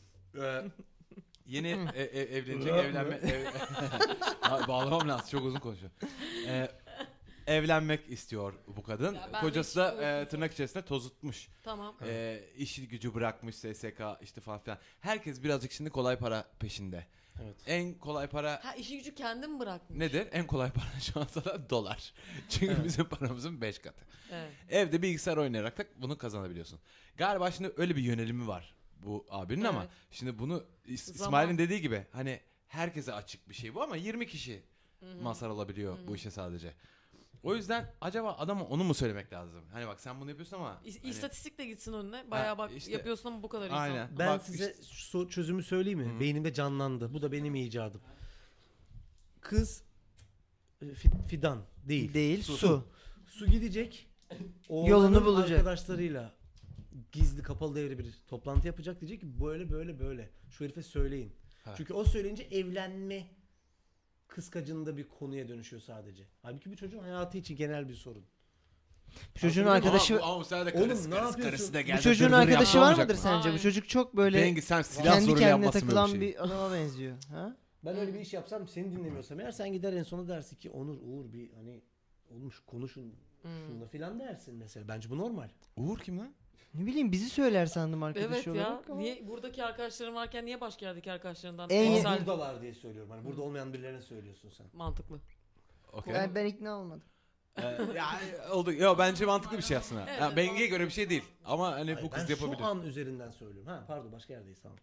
Speaker 3: Yeni evlenecek Abi, bağlamam lazım çok uzun konuşuyor. Evlenmek istiyor bu kadın.
Speaker 4: Ya ben
Speaker 3: Kocası
Speaker 4: de
Speaker 3: da
Speaker 4: hiç
Speaker 3: tırnak içerisinde tozutmuş.
Speaker 4: Tamam.
Speaker 3: İşi gücü bırakmış SSK işte falan filan. Herkes birazcık şimdi kolay para peşinde.
Speaker 5: Evet.
Speaker 3: En kolay para
Speaker 4: Ha işi gücü kendin bırakmış.
Speaker 3: nedir? En kolay para şu an sana dolar. Çünkü bizim paramızın 5 katı.
Speaker 4: Evet.
Speaker 3: Evde bilgisayar oynayarak da bunu kazanabiliyorsun. Galiba şimdi öyle bir yönelimi var bu abinin ama
Speaker 4: Evet.
Speaker 3: şimdi bunu
Speaker 4: Zaman.
Speaker 3: İsmail'in dediği gibi hani herkese açık bir şey bu ama 20 kişi mazhar alabiliyor bu işe sadece. O yüzden acaba adama onu mu söylemek lazım? Hani bak sen bunu yapıyorsun ama hani-
Speaker 4: İstatistik de gitsin önüne. Bayağı bak
Speaker 3: işte.
Speaker 4: yapıyorsun ama bu kadar insan.
Speaker 3: Aynen.
Speaker 5: Ben
Speaker 3: Bak
Speaker 5: size çözümü söyleyeyim mi? Beynimde canlandı. Bu da benim icadım. Kız fidan değil.
Speaker 7: Değil su.
Speaker 5: Su gidecek.
Speaker 7: Yolunu
Speaker 5: Oğlanın
Speaker 7: bulacak.
Speaker 5: Arkadaşlarıyla gizli kapalı devre bir toplantı yapacak, diyecek ki böyle şu herife söyleyin.
Speaker 3: Ha.
Speaker 5: Çünkü o söyleyince evlenme kıskacında bir konuya dönüşüyor sadece. Halbuki bu çocuğun hayatı için genel bir sorun.
Speaker 7: Çocuğun
Speaker 3: Ama-
Speaker 7: arkadaşı
Speaker 3: ama bu sefer de
Speaker 5: Oğlum,
Speaker 3: karısı,
Speaker 5: ne
Speaker 3: karısı,
Speaker 5: yapıyorsun?
Speaker 3: karısı da
Speaker 7: bu
Speaker 3: geldi,
Speaker 7: çocuğun
Speaker 3: dır dır
Speaker 7: arkadaşı
Speaker 3: yaptı,
Speaker 7: var
Speaker 3: olmayacak
Speaker 7: mıdır
Speaker 3: mı?
Speaker 7: sence? Bu
Speaker 4: Hayır.
Speaker 7: çocuk çok böyle
Speaker 3: Bengi sen silah
Speaker 7: kendi
Speaker 3: zoruyla
Speaker 7: kendine
Speaker 3: yapmasın böyle
Speaker 7: takılan
Speaker 3: bir şey.
Speaker 7: bir adama benziyor. Ha?
Speaker 5: Ben öyle bir iş yapsam seni dinlemiyorsam eğer sen gider en sona dersin ki Onur, Uğur bir hani olmuş konuşun şunla filan dersin mesela. Bence bu normal.
Speaker 3: Uğur kim lan?
Speaker 7: Ne bileyim bizi söyler sandım arkadaşı
Speaker 4: Evet ya.
Speaker 7: olarak ama.
Speaker 4: Niye buradaki arkadaşların varken niye başka yerdeki arkadaşlarından
Speaker 7: En-
Speaker 5: Ama
Speaker 4: misal
Speaker 5: buradalar diye söylüyorum. Hani burada olmayan birilerine söylüyorsun sen.
Speaker 4: mantıklı.
Speaker 3: Okey.
Speaker 7: Ben ikna olmadım.
Speaker 3: Ya oldu. Yo bence mantıklı bir şey aslında.
Speaker 4: Evet,
Speaker 3: Ya, Bengi'ye göre bir şey değil. Ama hani
Speaker 5: Hayır,
Speaker 3: bu kız
Speaker 5: ben
Speaker 3: yapabilir.
Speaker 5: şu an üzerinden söylüyorum. Ha pardon başka yerdeyiz tamam.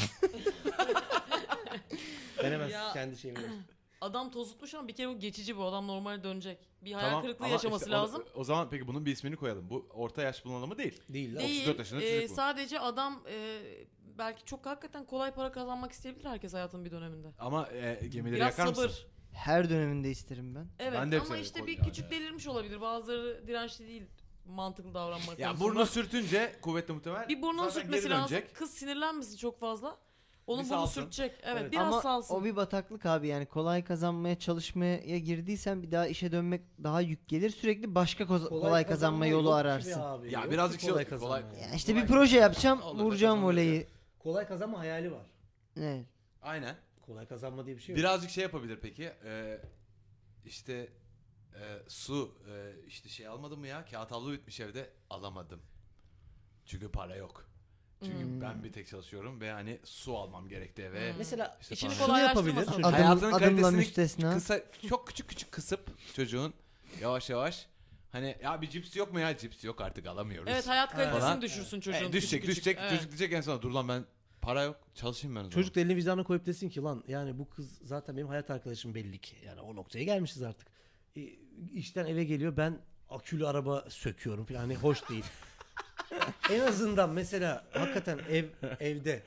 Speaker 5: Ben hemen
Speaker 4: Ya.
Speaker 5: kendi şeyimi
Speaker 4: Adam tozutmuş ama bir kere bu geçici bu. Adam normal dönecek. Bir hayal
Speaker 3: Tamam,
Speaker 4: kırıklığı
Speaker 3: ama
Speaker 4: yaşaması
Speaker 3: işte
Speaker 4: lazım.
Speaker 3: O zaman peki bunun bir ismini koyalım. Bu orta yaş bunalımı değil.
Speaker 5: değil lan.
Speaker 4: Değil.
Speaker 3: 34 yaşında çocuk bu.
Speaker 4: Sadece adam belki çok hakikaten kolay para kazanmak isteyebilir herkes hayatın bir döneminde.
Speaker 3: Ama gemileri
Speaker 4: Biraz
Speaker 3: yakar
Speaker 4: sabır.
Speaker 3: mısın?
Speaker 7: Her döneminde isterim ben.
Speaker 4: Evet
Speaker 3: Ben de hep
Speaker 4: ama
Speaker 3: severim
Speaker 4: işte
Speaker 3: kol-
Speaker 4: bir
Speaker 3: yani.
Speaker 4: küçük delirmiş olabilir. Bazıları dirençli değil mantıklı davranmak
Speaker 3: Ya
Speaker 4: konusunda.
Speaker 3: burnu sürtünce kuvvetli muhtemel.
Speaker 4: Bir burnunu
Speaker 3: zaten
Speaker 4: sürtmesi
Speaker 3: geri
Speaker 4: lazım.
Speaker 3: dönecek.
Speaker 4: Kız sinirlenmesin çok fazla. Onun
Speaker 3: Bir
Speaker 4: burnu
Speaker 3: salsın.
Speaker 4: sürtecek. Evet,
Speaker 5: Evet.
Speaker 4: biraz
Speaker 7: Ama
Speaker 4: salsın.
Speaker 7: o bir bataklık abi yani kolay kazanmaya çalışmaya girdiysen bir daha işe dönmek daha yük gelir. Sürekli başka kolay kazanma yolu
Speaker 5: yok ki
Speaker 7: ararsın.
Speaker 5: be abi,
Speaker 3: Ya
Speaker 5: yok
Speaker 3: birazcık
Speaker 5: ki
Speaker 3: şey
Speaker 5: kolay
Speaker 3: olur,
Speaker 5: kazanma.
Speaker 3: kolay-
Speaker 5: yani.
Speaker 7: Ya işte
Speaker 3: Kolay-
Speaker 7: bir proje yapacağım,
Speaker 3: Olur da
Speaker 7: vuracağım
Speaker 3: kazanılır.
Speaker 7: voleyi.
Speaker 5: Kolay kazanma hayali var.
Speaker 7: Evet.
Speaker 3: Aynen.
Speaker 5: Kolay kazanma diye bir şey yok.
Speaker 3: Birazcık şey yapabilir peki. İşte su işte şey almadım mı ya? Kağıt havlu bitmiş evde. Alamadım. Çünkü para yok. Çünkü ben bir tek çalışıyorum ve hani su almam gerekti eve.
Speaker 5: Mesela
Speaker 3: İşte
Speaker 4: İşini
Speaker 3: falan.
Speaker 5: şunu yapabilir
Speaker 4: kolaylaştırmasın.
Speaker 5: çocuk.
Speaker 3: Hayatının
Speaker 7: Adımla
Speaker 3: kalitesini
Speaker 7: müstesna.
Speaker 3: kısa, çok küçük kısıp çocuğun yavaş yavaş hani ya bir cips yok mu ya, cips yok artık alamıyoruz.
Speaker 4: Evet hayat kalitesini
Speaker 3: Falan.
Speaker 4: düşürsün çocuğun.
Speaker 3: Düşecek
Speaker 4: küçük küçük. Evet.
Speaker 3: çocuk diyecek en son dur lan ben para yok çalışayım ben o zaman.
Speaker 5: Çocuk da elini vicdanına koyup desin ki lan yani bu kız zaten benim hayat arkadaşım belli ki. Yani o noktaya gelmişiz artık. İşten eve geliyor ben akülü araba söküyorum falan hani hoş değil. En azından mesela hakikaten evde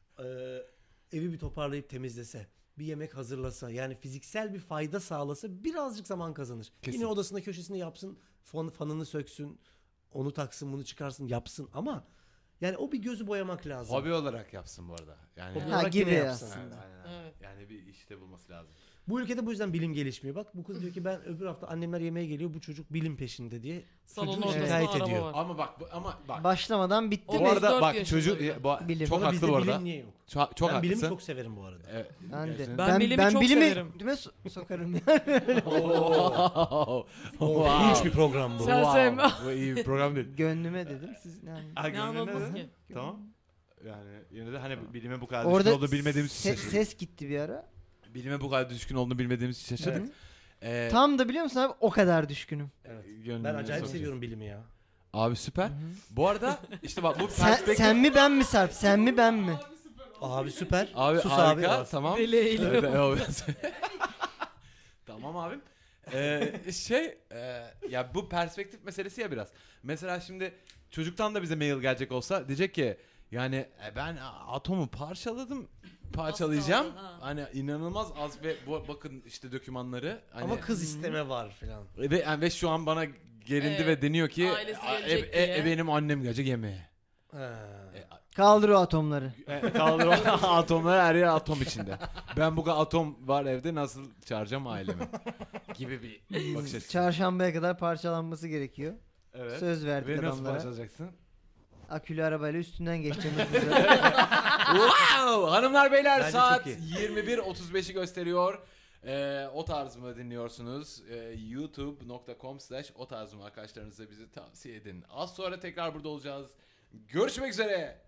Speaker 5: evi bir toparlayıp temizlese, bir yemek hazırlasa, yani fiziksel bir fayda sağlasa birazcık zaman kazanır.
Speaker 3: Kesin.
Speaker 5: Yine odasında köşesinde yapsın, fanını söksün, onu taksın, bunu çıkarsın, yapsın ama yani o bir gözü boyamak lazım.
Speaker 3: Hobi olarak yapsın bu arada. Yani
Speaker 5: Hobi
Speaker 7: Ha,
Speaker 5: olarak
Speaker 7: gibi
Speaker 5: yine yapsın.
Speaker 7: aslında.
Speaker 3: aynen.
Speaker 4: Evet.
Speaker 3: Yani bir işte bulması lazım.
Speaker 5: Bu ülkede bu yüzden bilim gelişmiyor. Bak bu kız diyor ki ben öbür hafta annemler yemeğe geliyor, bu çocuk bilim peşinde diye.
Speaker 4: Salonun
Speaker 5: Çocuğun
Speaker 4: ortasında
Speaker 5: şikayet
Speaker 4: araba
Speaker 5: ediyor.
Speaker 4: var.
Speaker 3: Ama bak.
Speaker 7: Başlamadan bitti.
Speaker 4: O
Speaker 3: Bu
Speaker 4: beş,
Speaker 3: arada
Speaker 4: dört
Speaker 3: bak
Speaker 4: yaşında
Speaker 3: çocuk
Speaker 4: bir de.
Speaker 7: Bilim.
Speaker 3: çok
Speaker 5: Sonra
Speaker 3: haklı
Speaker 5: bizde
Speaker 3: bu arada.
Speaker 5: bilim niye yok?
Speaker 3: Çok
Speaker 5: Ben bilimi
Speaker 3: haklısın.
Speaker 5: çok severim bu arada.
Speaker 3: Evet.
Speaker 7: Ben de.
Speaker 3: Gerçekten.
Speaker 4: Ben bilimi çok
Speaker 7: bilimi
Speaker 4: severim.
Speaker 7: dilime sokarım.
Speaker 5: İlginç bir program bu.
Speaker 4: Sen sevme.
Speaker 3: Bu iyi bir program değil.
Speaker 7: Gönlüme dedim siz yani.
Speaker 3: Ha,
Speaker 4: Ne
Speaker 3: gönlüne
Speaker 4: anladınız
Speaker 3: dedin?
Speaker 4: ki?
Speaker 3: Tamam. Yani yine de hani bilime bu kadar
Speaker 7: Orada
Speaker 3: düşkün olduğunu bilmediğimiz için şaşırdık.
Speaker 7: ses gitti bir ara.
Speaker 3: Bilime bu kadar düşkün olduğunu bilmediğimiz için şaşırdık.
Speaker 7: Tam da biliyor musun abi o kadar düşkünüm.
Speaker 3: Gönlünü
Speaker 5: Ben acayip
Speaker 3: sokuyor.
Speaker 5: seviyorum bilimi ya.
Speaker 3: Abi süper. Bu arada işte bak bu
Speaker 7: Sen,
Speaker 3: perspektif.
Speaker 7: sen mi ben mi Sarp? Sen mi ben mi?
Speaker 5: Abi süper.
Speaker 3: Abi
Speaker 5: Sus
Speaker 3: harika,
Speaker 5: abi.
Speaker 3: tamam.
Speaker 4: Deli eğilim.
Speaker 3: Evet. Tamam abim. Ya bu perspektif meselesi ya biraz. Mesela şimdi çocuktan da bize mail gelecek olsa diyecek ki yani ben atomu parçalayacağım.
Speaker 4: kaldı, ha.
Speaker 3: Hani inanılmaz az ve bakın işte dokümanları. Hani,
Speaker 5: Ama kız isteme var falan.
Speaker 3: ve şu an bana gerindi
Speaker 4: Evet,
Speaker 3: ve deniyor ki
Speaker 4: ailesi gelecek diye."
Speaker 3: benim annem gelecek yemeğe.
Speaker 7: Kaldır o atomları.
Speaker 3: Kaldır atomları her yer atom içinde. Ben bu kadar atom var evde nasıl çağıracağım ailemi? Gibi bir bakış açısı.
Speaker 7: Çarşambaya kadar parçalanması gerekiyor.
Speaker 3: Evet.
Speaker 7: Söz verdik
Speaker 3: Ve nasıl
Speaker 7: adamlara.
Speaker 3: başlayacaksın?
Speaker 7: Akülü arabayla üstünden geçeceğimiz
Speaker 3: Wow! Hanımlar beyler
Speaker 5: Bence
Speaker 3: saat
Speaker 5: çok iyi.
Speaker 3: 21.35'i gösteriyor. O tarz mı dinliyorsunuz? youtube.com/o tarz mı arkadaşlarınıza bizi tavsiye edin. Az sonra tekrar burada olacağız. Görüşmek üzere.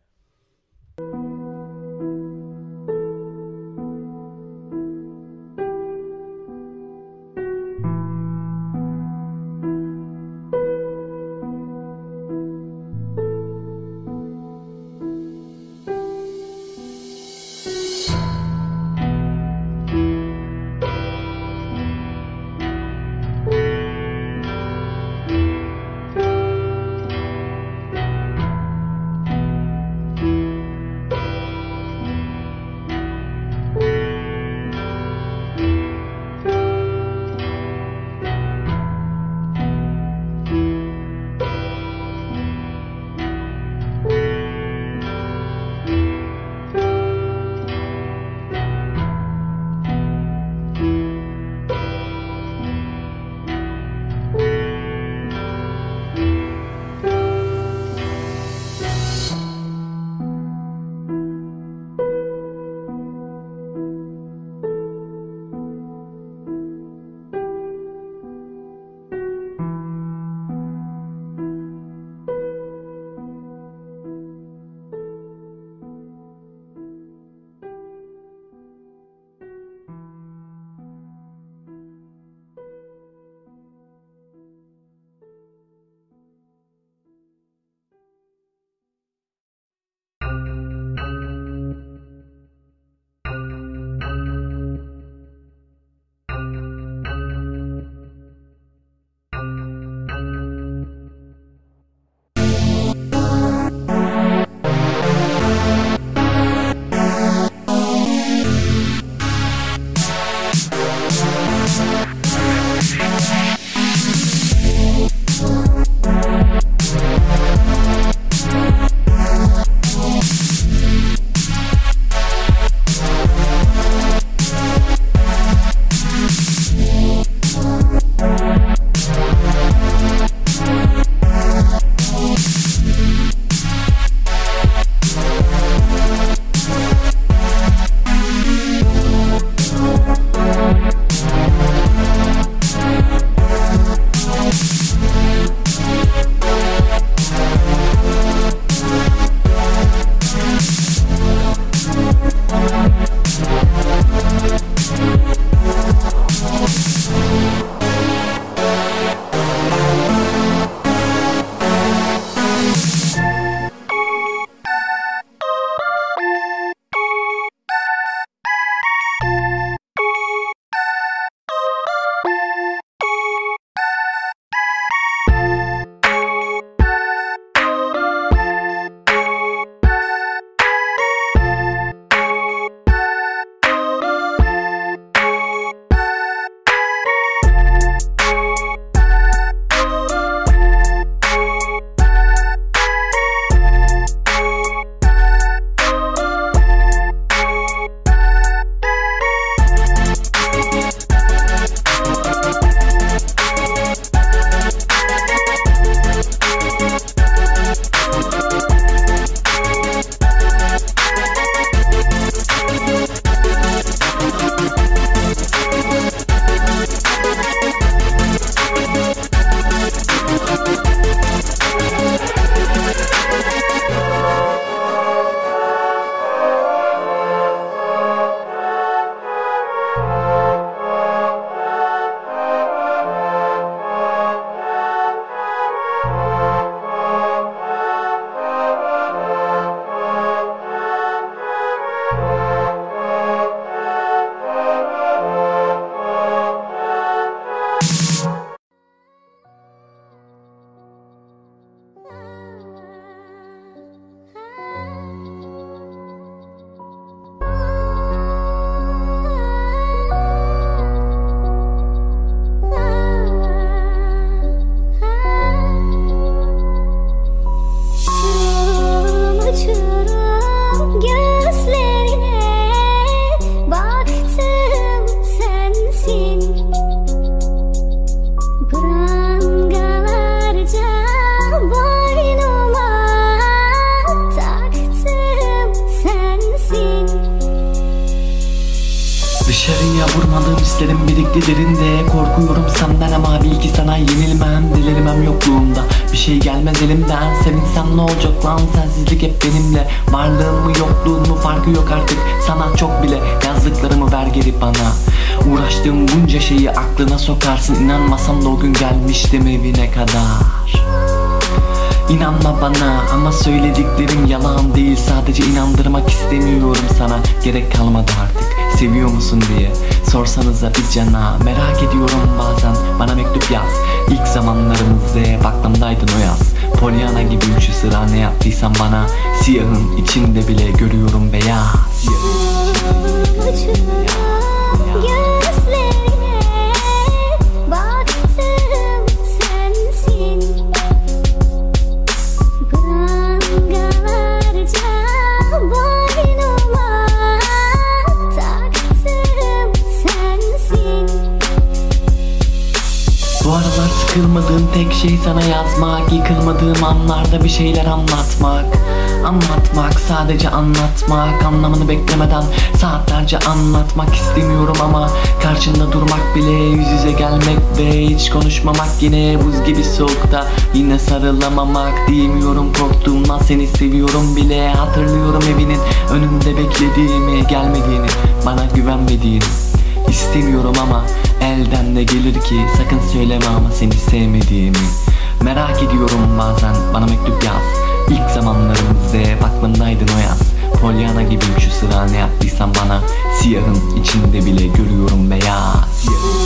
Speaker 8: Dışarıya vurmadığım hislerim birikti derinde. Korkuyorum senden ama bil ki sana yenilmem. Delirmem yokluğumda, bir şey gelmez elimden. Sevinsem ne olacak lan, sensizlik hep benimle. Varlığın mı yokluğun mu farkı yok artık. Sana çok bile yazdıklarımı ver geri bana. Uğraştığım bunca şeyi aklına sokarsın. İnanmasam da o gün gelmiştim evine kadar. İnanma bana ama söylediklerim yalan değil. Sadece inandırmak istemiyorum sana. Gerek kalmadı artık, seviyor musun diye sorsanıza bir cana. Merak ediyorum bazen, bana mektup yaz. İlk zamanlarımızda aklımdaydın o yaz. Pollyanna gibiyim şu sıra, ne yaptıysan bana. Siyahın içinde bile görüyorum beyaz.
Speaker 9: Gözlerine baktım, sensin. Prangalarca boynuma taktım, sensin.
Speaker 8: Bu aralar sıkılmadığım tek şey sana yazmak. Yıkılmadığım anlarda bir şeyler anlatmak. Anlatmak, sadece anlatmak. Anlamını beklemeden saatlerce anlatmak istemiyorum ama karşında durmak bile, yüz yüze gelmek ve hiç konuşmamak. Yine buz gibi soğukta, yine sarılamamak. Diyemiyorum korktuğumdan, seni seviyorum bile. Hatırlıyorum evinin önünde beklediğimi, gelmediğini, bana güvenmediğini. İstemiyorum ama elden de gelir ki, sakın söyleme ama seni sevmediğimi. Merak ediyorum bazen, bana mektup yaz. İlk zamanlarımızda aklımdaydın o yaz. Pollyanna gibiyim şu sıra, ne yaptıysan bana. Siyahın içinde bile görüyorum beyaz.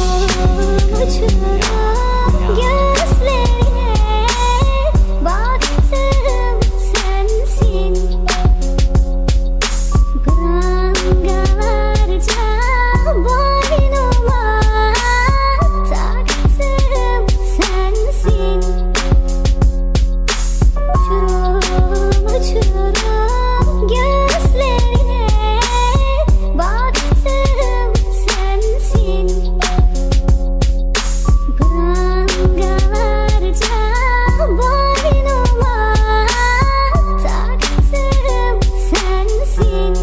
Speaker 9: Gözlerine baktım, sensin. Prangalarca boynuma taktım, sensin. Uçurum gözlerine baktım, sensin. Prangalarca boynuma taktım, sensin.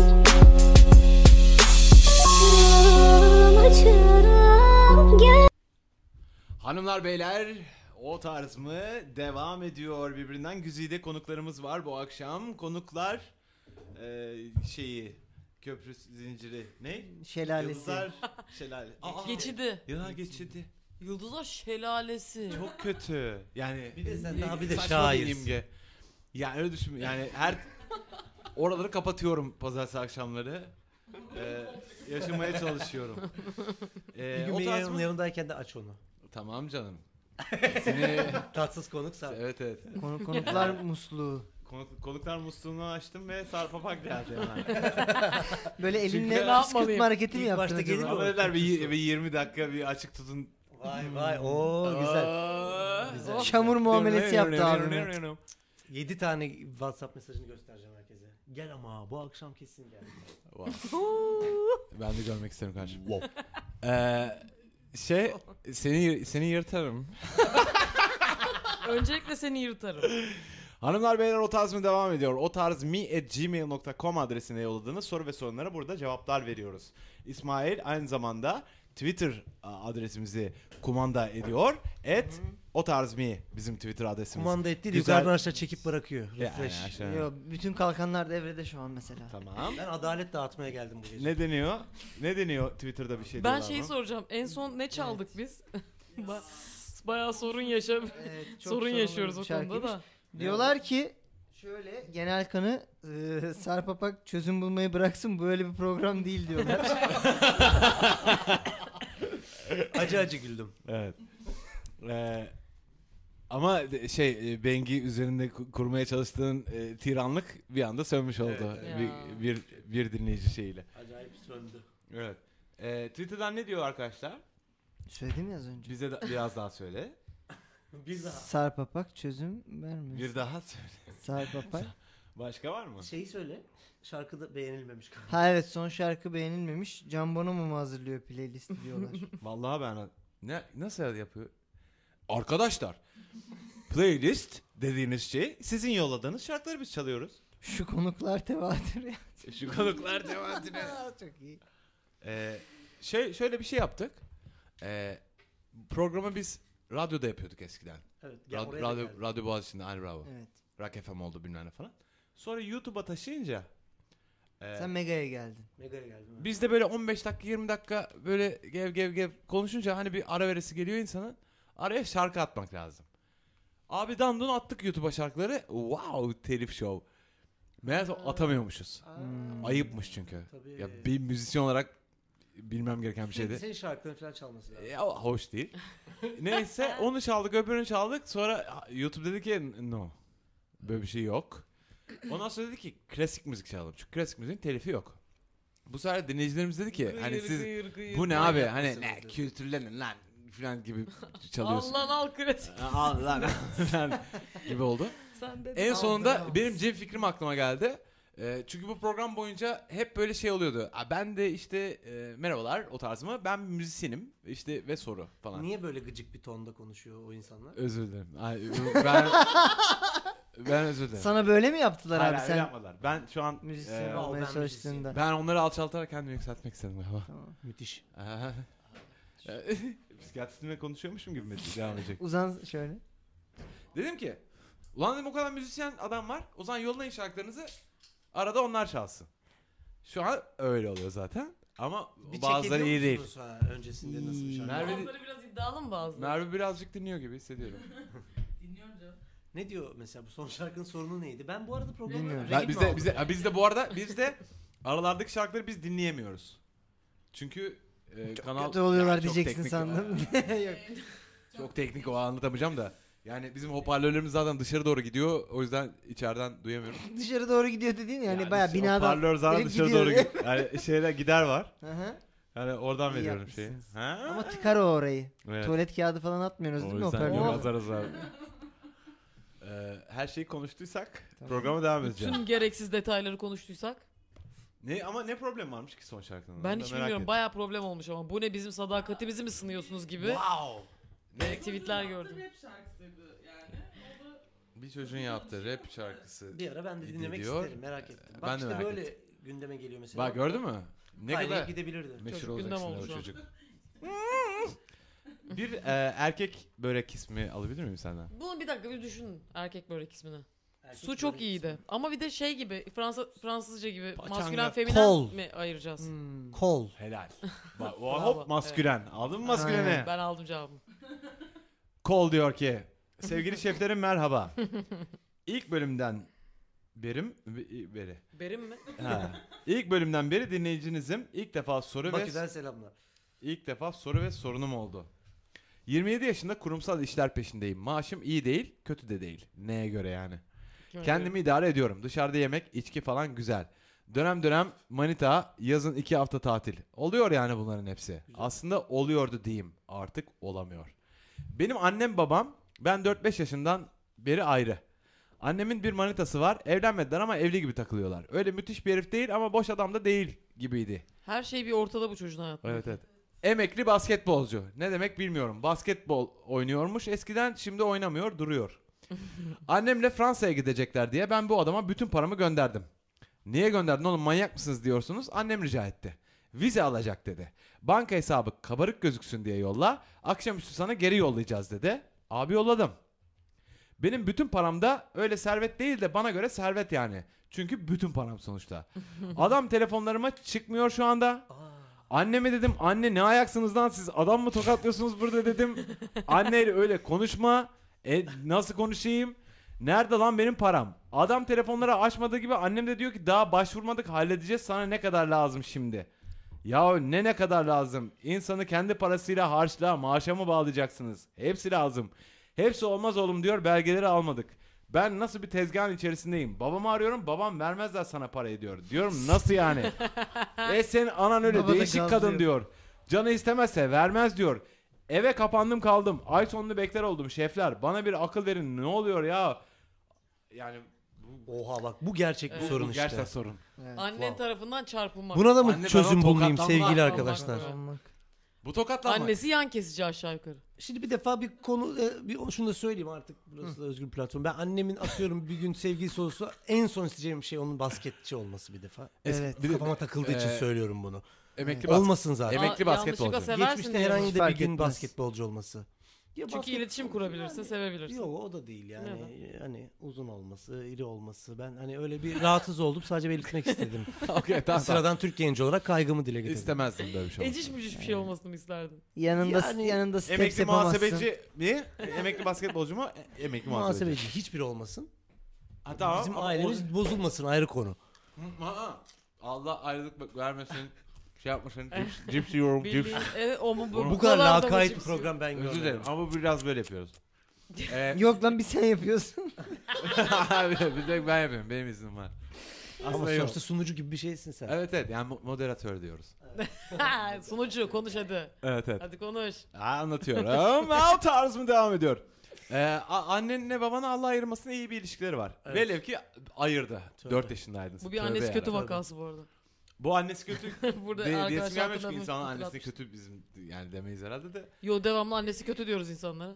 Speaker 9: Uçurum
Speaker 3: Hanımlar beyler, o tarz mı devam ediyor. Birbirinden güzide konuklarımız var bu akşam. Konuklar köprü zinciri ne?
Speaker 7: Şelalesi.
Speaker 3: Yıldızlar şelale.
Speaker 4: Geçidi.
Speaker 3: Ya geçidi.
Speaker 4: Yıldızlar Şelalesi.
Speaker 3: Çok kötü. Yani
Speaker 5: Bir de sen daha bir de
Speaker 3: saçma
Speaker 5: şair.
Speaker 3: bir imge. Yani öyle düşün. Yani oraları kapatıyorum pazartesi akşamları. Yaşamaya çalışıyorum.
Speaker 5: Bir gün
Speaker 3: o
Speaker 5: benim
Speaker 3: tarz mı?
Speaker 5: yanımdayken de aç onu.
Speaker 3: Tamam canım. Seni
Speaker 5: Tatsız konuksa.
Speaker 3: evet.
Speaker 7: Konuklar musluğu.
Speaker 3: Konuklar musluğunu açtım ve sarpapak geldi hemen.
Speaker 7: Böyle
Speaker 3: Çünkü
Speaker 7: elinle
Speaker 3: ne
Speaker 7: püskürtme
Speaker 4: yapmalıyım?
Speaker 7: hareketi mi
Speaker 5: İlk
Speaker 7: yaptın
Speaker 5: başta
Speaker 7: acaba?
Speaker 5: gelir
Speaker 3: Ama dediler bir 20 dakika bir açık tutun.
Speaker 5: Vay güzel. Güzel.
Speaker 7: Çamur muamelesi yaptı abime.
Speaker 5: 7 tane WhatsApp mesajını göstereceğim herkese. Gel ama bu akşam kesin gel.
Speaker 3: Ben de görmek isterim kardeşim. Seni yırtarım.
Speaker 4: Öncelikle seni yırtarım.
Speaker 3: Hanımlar beyler, o tarz mı devam ediyor. otarzmi@gmail.com adresine yolladığınız soru ve sorunlara burada cevaplar veriyoruz. İsmail aynı zamanda Twitter adresimizi kumanda ediyor. @otarzmi bizim Twitter adresimiz.
Speaker 5: Kumanda etti
Speaker 3: Güzel.
Speaker 5: yukarıdan aşağı çekip bırakıyor.
Speaker 3: Yani
Speaker 5: Refresh.
Speaker 3: aşağı.
Speaker 7: Yo, bütün kalkanlar devrede şu an mesela.
Speaker 3: Tamam.
Speaker 5: Ben adalet dağıtmaya geldim bu gece.
Speaker 3: Ne deniyor? Ne deniyor Twitter'da bir şey
Speaker 4: Ben
Speaker 3: diyorlar
Speaker 4: şeyi
Speaker 3: mı?
Speaker 4: soracağım. En son ne çaldık biz? Bayağı sorun sorun
Speaker 7: sorunlu
Speaker 4: yaşıyoruz
Speaker 7: bir
Speaker 4: o konuda
Speaker 7: şarkıymış.
Speaker 4: da.
Speaker 7: Diyorlar ki şöyle, genel kanı Sarpapak çözüm bulmayı bıraksın, böyle bir program değil diyorlar.
Speaker 5: Acı acı güldüm.
Speaker 3: Evet. Ama Bengi üzerinde kurmaya çalıştığın tiranlık bir anda sönmüş oldu.
Speaker 4: Evet.
Speaker 3: Bir dinleyici şeyiyle.
Speaker 5: Acayip söndü.
Speaker 3: Evet. Twitter'dan ne diyor arkadaşlar?
Speaker 7: Söyledim ya az önce.
Speaker 3: Bize biraz daha söyle.
Speaker 5: Bir daha.
Speaker 7: Sarpapak çözüm vermiyor.
Speaker 3: Bir daha söyle.
Speaker 7: Sarpapak.
Speaker 3: Başka var mı?
Speaker 5: Şeyi söyle. Şarkıda beğenilmemiş.
Speaker 7: Ha evet, son şarkı beğenilmemiş. Can Bonomo mu hazırlıyor playlist diyorlar.
Speaker 3: Vallahi nasıl yapıyor? Arkadaşlar, playlist dediğiniz şey sizin yolladığınız şarkıları biz çalıyoruz.
Speaker 7: Şu konuklar tevatür ya.
Speaker 3: Şu konuklar tevatüre.
Speaker 7: Çok iyi.
Speaker 3: şöyle bir şey yaptık. Programı biz radyoda yapıyorduk eskiden.
Speaker 5: Evet.
Speaker 3: Radyo Boğaziçi'nde, aynı bravo.
Speaker 7: Evet.
Speaker 3: Rock FM oldu bilmem ne falan. Sonra YouTube'a taşıyınca
Speaker 7: Sen Mega'ya geldin.
Speaker 5: Mega'ya geldim. Evet.
Speaker 3: biz de böyle 15 dakika 20 dakika böyle gev konuşunca hani bir ara veresi geliyor insanın. Araya şarkı atmak lazım. Abi dandun attık YouTube'a şarkıları. Wow, telif show. Meğerse atamıyormuşuz. Ayıpmış çünkü.
Speaker 5: Tabii.
Speaker 3: Ya bir müzisyen olarak bilmem gereken bir şeydi.
Speaker 5: Senin şarkıların falan çalması lazım.
Speaker 3: Ya, hoş değil. Neyse onu çaldık, öbürünü çaldık. Sonra YouTube dedi ki no. Böyle bir şey yok. Ondan sonra dedi ki klasik müzik çalalım. Çünkü klasik müziğin telifi yok. Bu sefer dinleyicilerimiz dedi ki hani siz bu ne abi hani ne kültürlenin lan falan gibi çalıyorsun.
Speaker 4: Allah al klasik.
Speaker 3: Al lan falan gibi oldu.
Speaker 4: Sen de
Speaker 3: En sonunda benim Cem fikrim aklıma geldi. Çünkü bu program boyunca hep böyle şey oluyordu. Ben de işte merhabalar o tarz mı? Ben bir müzisyenim işte ve soru falan.
Speaker 5: Niye böyle gıcık bir tonda konuşuyor o insanlar?
Speaker 3: Özür dilerim. Ben özür dilerim.
Speaker 7: Sana böyle mi yaptılar
Speaker 3: Hayır,
Speaker 7: abi
Speaker 3: öyle
Speaker 7: sen
Speaker 3: yapmadılar. Ben şu an
Speaker 7: müzisyen
Speaker 5: ben
Speaker 7: olmaya
Speaker 5: müzisyenim.
Speaker 7: çalıştığında?
Speaker 3: ben onları alçaltarak kendimi yükseltmek istedim galiba.
Speaker 5: Müthiş.
Speaker 3: Psikiyatristimle konuşuyormuşum gibi mi devam edecek?
Speaker 7: Uzan şöyle.
Speaker 3: Dedim ki ulan dedim o kadar müzisyen adam var. O zaman yollayın şarkılarınızı. Arada onlar çalsın. Şu an öyle oluyor zaten. Ama bazıları iyi değil.
Speaker 5: Öncesinde nasıl bir şarkı?
Speaker 4: Bazıları biraz iddialı mı bazıları?
Speaker 3: Merve birazcık dinliyor gibi hissediyorum.
Speaker 4: Dinliyorum canım.
Speaker 5: Ne diyor mesela bu son şarkının sorunu neydi? Ben bu arada programı
Speaker 7: Bilmiyorum.
Speaker 5: regl
Speaker 3: Biz de bu arada aralardaki şarkıları biz dinleyemiyoruz. Çünkü kanal
Speaker 7: Kötü oluyorlar
Speaker 3: çok
Speaker 7: diyeceksin
Speaker 3: teknik,
Speaker 7: sandım. Yok.
Speaker 3: Çok teknik o anlatamayacağım da. Yani bizim hoparlörlerimiz zaten dışarı doğru gidiyor. O yüzden içeriden duyamıyoruz.
Speaker 7: Dışarı doğru gidiyor dediğin yani,
Speaker 3: Yani
Speaker 7: bayağı binadan.
Speaker 3: hoparlör zaten
Speaker 7: direkt
Speaker 3: dışarı
Speaker 7: gidiyor.
Speaker 3: doğru gidiyor. Yani şeyler gider var.
Speaker 7: Hı hı.
Speaker 3: Yani oradan
Speaker 7: İyi
Speaker 3: veriyorum şeyi.
Speaker 7: yapmışsınız.
Speaker 3: Ha?
Speaker 7: Ama tıkar o orayı.
Speaker 3: Evet.
Speaker 7: Tuvalet kağıdı falan atmıyorsunuz
Speaker 3: O
Speaker 7: değil mi
Speaker 3: yüzden
Speaker 7: hoparlöre?
Speaker 3: yazarız abi. Her şeyi konuştuysak programa devam edeceğim.
Speaker 4: Tüm gereksiz detayları konuştuysak.
Speaker 3: Ama ne problem varmış ki son şarkının?
Speaker 4: Ben
Speaker 3: Onu da
Speaker 4: hiç
Speaker 3: merak
Speaker 4: bilmiyorum.
Speaker 3: ettim.
Speaker 4: Bayağı problem olmuş ama. Bu ne, bizim sadakatimizi mi sınıyorsunuz gibi.
Speaker 3: Wow.
Speaker 4: Tweetler gördüm.
Speaker 3: Bir çocuğun yaptığı rap şarkısı.
Speaker 5: Bir ara ben de dinlemek
Speaker 3: diyor.
Speaker 5: isterim, merak ettim. Bak
Speaker 3: Ben de
Speaker 5: işte
Speaker 3: merak
Speaker 5: böyle gündeme geliyor mesela.
Speaker 3: Bak gördün mü? Ne
Speaker 5: Kaynayıp
Speaker 3: kadar
Speaker 5: gidebilirdi.
Speaker 3: meşhur
Speaker 4: Çocuk gündem
Speaker 3: olacaksın
Speaker 4: oldu
Speaker 3: o
Speaker 4: şu an.
Speaker 3: çocuk. Bir erkek börek ismi alabilir miyim senden?
Speaker 4: Bunu bir dakika bir düşünün, erkek börek ismini.
Speaker 5: Erkek
Speaker 4: Su çok
Speaker 5: böyle
Speaker 4: iyiydi. Ama bir de şey gibi, Fransızca gibi
Speaker 3: Paçanga.
Speaker 4: maskülen feminen
Speaker 5: Kol.
Speaker 4: mi ayıracağız?
Speaker 5: Kol.
Speaker 3: Helal. Bak,
Speaker 4: Bravo.
Speaker 3: hop maskülen. Aldın mı masküleni?
Speaker 4: Ben aldım cevabımı.
Speaker 3: Kol diyor ki sevgili şeflerim merhaba. İlk bölümden beri.
Speaker 4: Berim mi?
Speaker 3: Ha. İlk bölümden beri dinleyicinizim. İlk defa soru ve sorunum oldu. 27 yaşında kurumsal işler peşindeyim. Maaşım iyi değil, kötü de değil. Neye göre yani? Kendimi idare ediyorum. Dışarıda yemek, içki falan güzel. Dönem dönem manita, yazın 2 hafta tatil. Oluyor yani bunların hepsi. Aslında oluyordu diyeyim. Artık olamıyor. Benim annem babam ben 4-5 yaşından beri ayrı. Annemin bir manitası var. Evlenmediler ama evli gibi takılıyorlar. Öyle müthiş bir herif değil ama boş adam da değil gibiydi.
Speaker 4: Her şey bir ortada bu çocuğun hayatında.
Speaker 3: Evet. Emekli basketbolcu. Ne demek bilmiyorum. Basketbol oynuyormuş eskiden, şimdi oynamıyor, duruyor. Annemle Fransa'ya gidecekler diye ben bu adama bütün paramı gönderdim. Niye gönderdin oğlum, manyak mısınız diyorsunuz. Annem rica etti. Vize alacak dedi. Banka hesabı kabarık gözüksün diye yolla. Akşamüstü sana geri yollayacağız dedi. Abi yolladım. Benim bütün param da öyle servet değil de bana göre servet yani. Çünkü bütün param sonuçta. Adam telefonlarıma çıkmıyor şu anda. Anneme dedim, anne ne ayaksınız lan siz, adam mı tokatlıyorsunuz burada dedim. Anneyle öyle konuşma. Nasıl konuşayım? Nerede lan benim param? Adam telefonları açmadığı gibi annem de diyor ki daha başvurmadık, halledeceğiz, sana ne kadar lazım şimdi? Ya ne kadar lazım? İnsanı kendi parasıyla harçla, maaşa mı bağlayacaksınız? Hepsi lazım. Hepsi olmaz oğlum diyor, belgeleri almadık. Ben nasıl bir tezgahın içerisindeyim? Babamı arıyorum, babam vermezler sana parayı diyor. Diyorum nasıl yani? Senin anan öyle
Speaker 7: Baba da
Speaker 3: değişik
Speaker 7: gazlıyor.
Speaker 3: kadın diyor. Canı istemezse vermez diyor. Eve kapandım kaldım. Ay sonunu bekler oldum şefler. Bana bir akıl verin, ne oluyor ya? Yani
Speaker 5: Oha bak bu gerçek bir sorun
Speaker 3: bu
Speaker 5: işte.
Speaker 3: gerçekten sorun.
Speaker 7: Evet.
Speaker 4: Annen tarafından çarpılmak.
Speaker 5: Buna da mı
Speaker 3: Anne
Speaker 5: çözüm
Speaker 3: bana
Speaker 5: bulmayayım
Speaker 3: tokatlanma.
Speaker 5: sevgili
Speaker 4: Allah
Speaker 5: arkadaşlar?
Speaker 4: Allah.
Speaker 7: Olmak.
Speaker 3: Bu tokatlanmak.
Speaker 4: Annesi yan kesici aşağı yukarı.
Speaker 5: Şimdi bir defa bir konu, şunu da söyleyeyim artık, burası da özgür platform. Ben annemin atıyorum bir gün sevgilisi olsa en son isteyeceğim şey onun basketçi olması bir defa.
Speaker 7: Evet.
Speaker 3: Bir de-
Speaker 5: Kafama takıldığı için söylüyorum bunu.
Speaker 3: Emekli
Speaker 5: Olmasın zaten.
Speaker 3: Emekli basketbolcu.
Speaker 4: yanlışlıkla seversin
Speaker 5: Geçmişte
Speaker 4: diye.
Speaker 5: herhangi
Speaker 7: Hiç
Speaker 5: de bir
Speaker 7: fark
Speaker 5: gün
Speaker 7: etmez.
Speaker 5: basketbolcu olması. Ya
Speaker 4: Çünkü iletişim kurabilirsin, sevebilirsin.
Speaker 5: Yok o da değil yani.
Speaker 4: Neden?
Speaker 5: Hani uzun olması, iri olması. Ben hani öyle bir rahatsız oldum. Sadece belirtmek istedim.
Speaker 3: Okey tamam.
Speaker 5: Sıradan Türk genci olarak kaygımı dile getirdim.
Speaker 3: İstemezdim böyle bir şey olmasını.
Speaker 4: Eciş bücüş bir şey olmasını mı isterdin?
Speaker 7: Yanında steps
Speaker 10: Emekli
Speaker 7: yapamazsın.
Speaker 10: muhasebeci mi? Emekli basketbolcu mu? Emekli muhasebeci.
Speaker 5: Muhasebeci hiçbiri olmasın.
Speaker 10: Ha, tamam.
Speaker 5: Bizim
Speaker 10: Ama
Speaker 5: ailemiz bozulmasın ayrı konu.
Speaker 3: Allah ayrılık vermesin. Şey yapmasın. Cips yiyorum. Cips.
Speaker 4: Bildiğin, evet o mu bu?
Speaker 5: Bu kadar
Speaker 4: da mı
Speaker 5: lakayt bir
Speaker 4: cips
Speaker 5: program ben
Speaker 3: Özür
Speaker 5: görmedim.
Speaker 3: dilerim ama biraz böyle yapıyoruz.
Speaker 7: Yok lan bir sen yapıyorsun.
Speaker 3: bir tek ben yapıyorum. Benim iznim var.
Speaker 5: Ama
Speaker 3: Aslında yok.
Speaker 5: sonuçta sunucu gibi bir şeysin sen.
Speaker 3: Evet yani moderatör diyoruz.
Speaker 4: yiyorsun? Sunucu konuş hadi.
Speaker 3: Evet.
Speaker 4: Hadi konuş.
Speaker 3: Anlatıyorum. O tarz mı devam ediyor? Annenle babana Allah ayırmasına iyi bir ilişkileri var.
Speaker 5: Evet.
Speaker 3: Velev ki ayırdı.
Speaker 5: Tövbe.
Speaker 3: 4 yaşındaydın.
Speaker 4: Bu bir annesi kötü vakası bu arada.
Speaker 3: Bu annesi kötü.
Speaker 4: Burada
Speaker 3: Diyesim
Speaker 4: arkadaşlar
Speaker 3: gelmiş ki
Speaker 4: hatırlamış,
Speaker 3: insanın annesi
Speaker 4: hatırlatmış.
Speaker 3: kötü bizim yani demeyiz herhalde de.
Speaker 4: Yo devamlı annesi kötü diyoruz insanlara.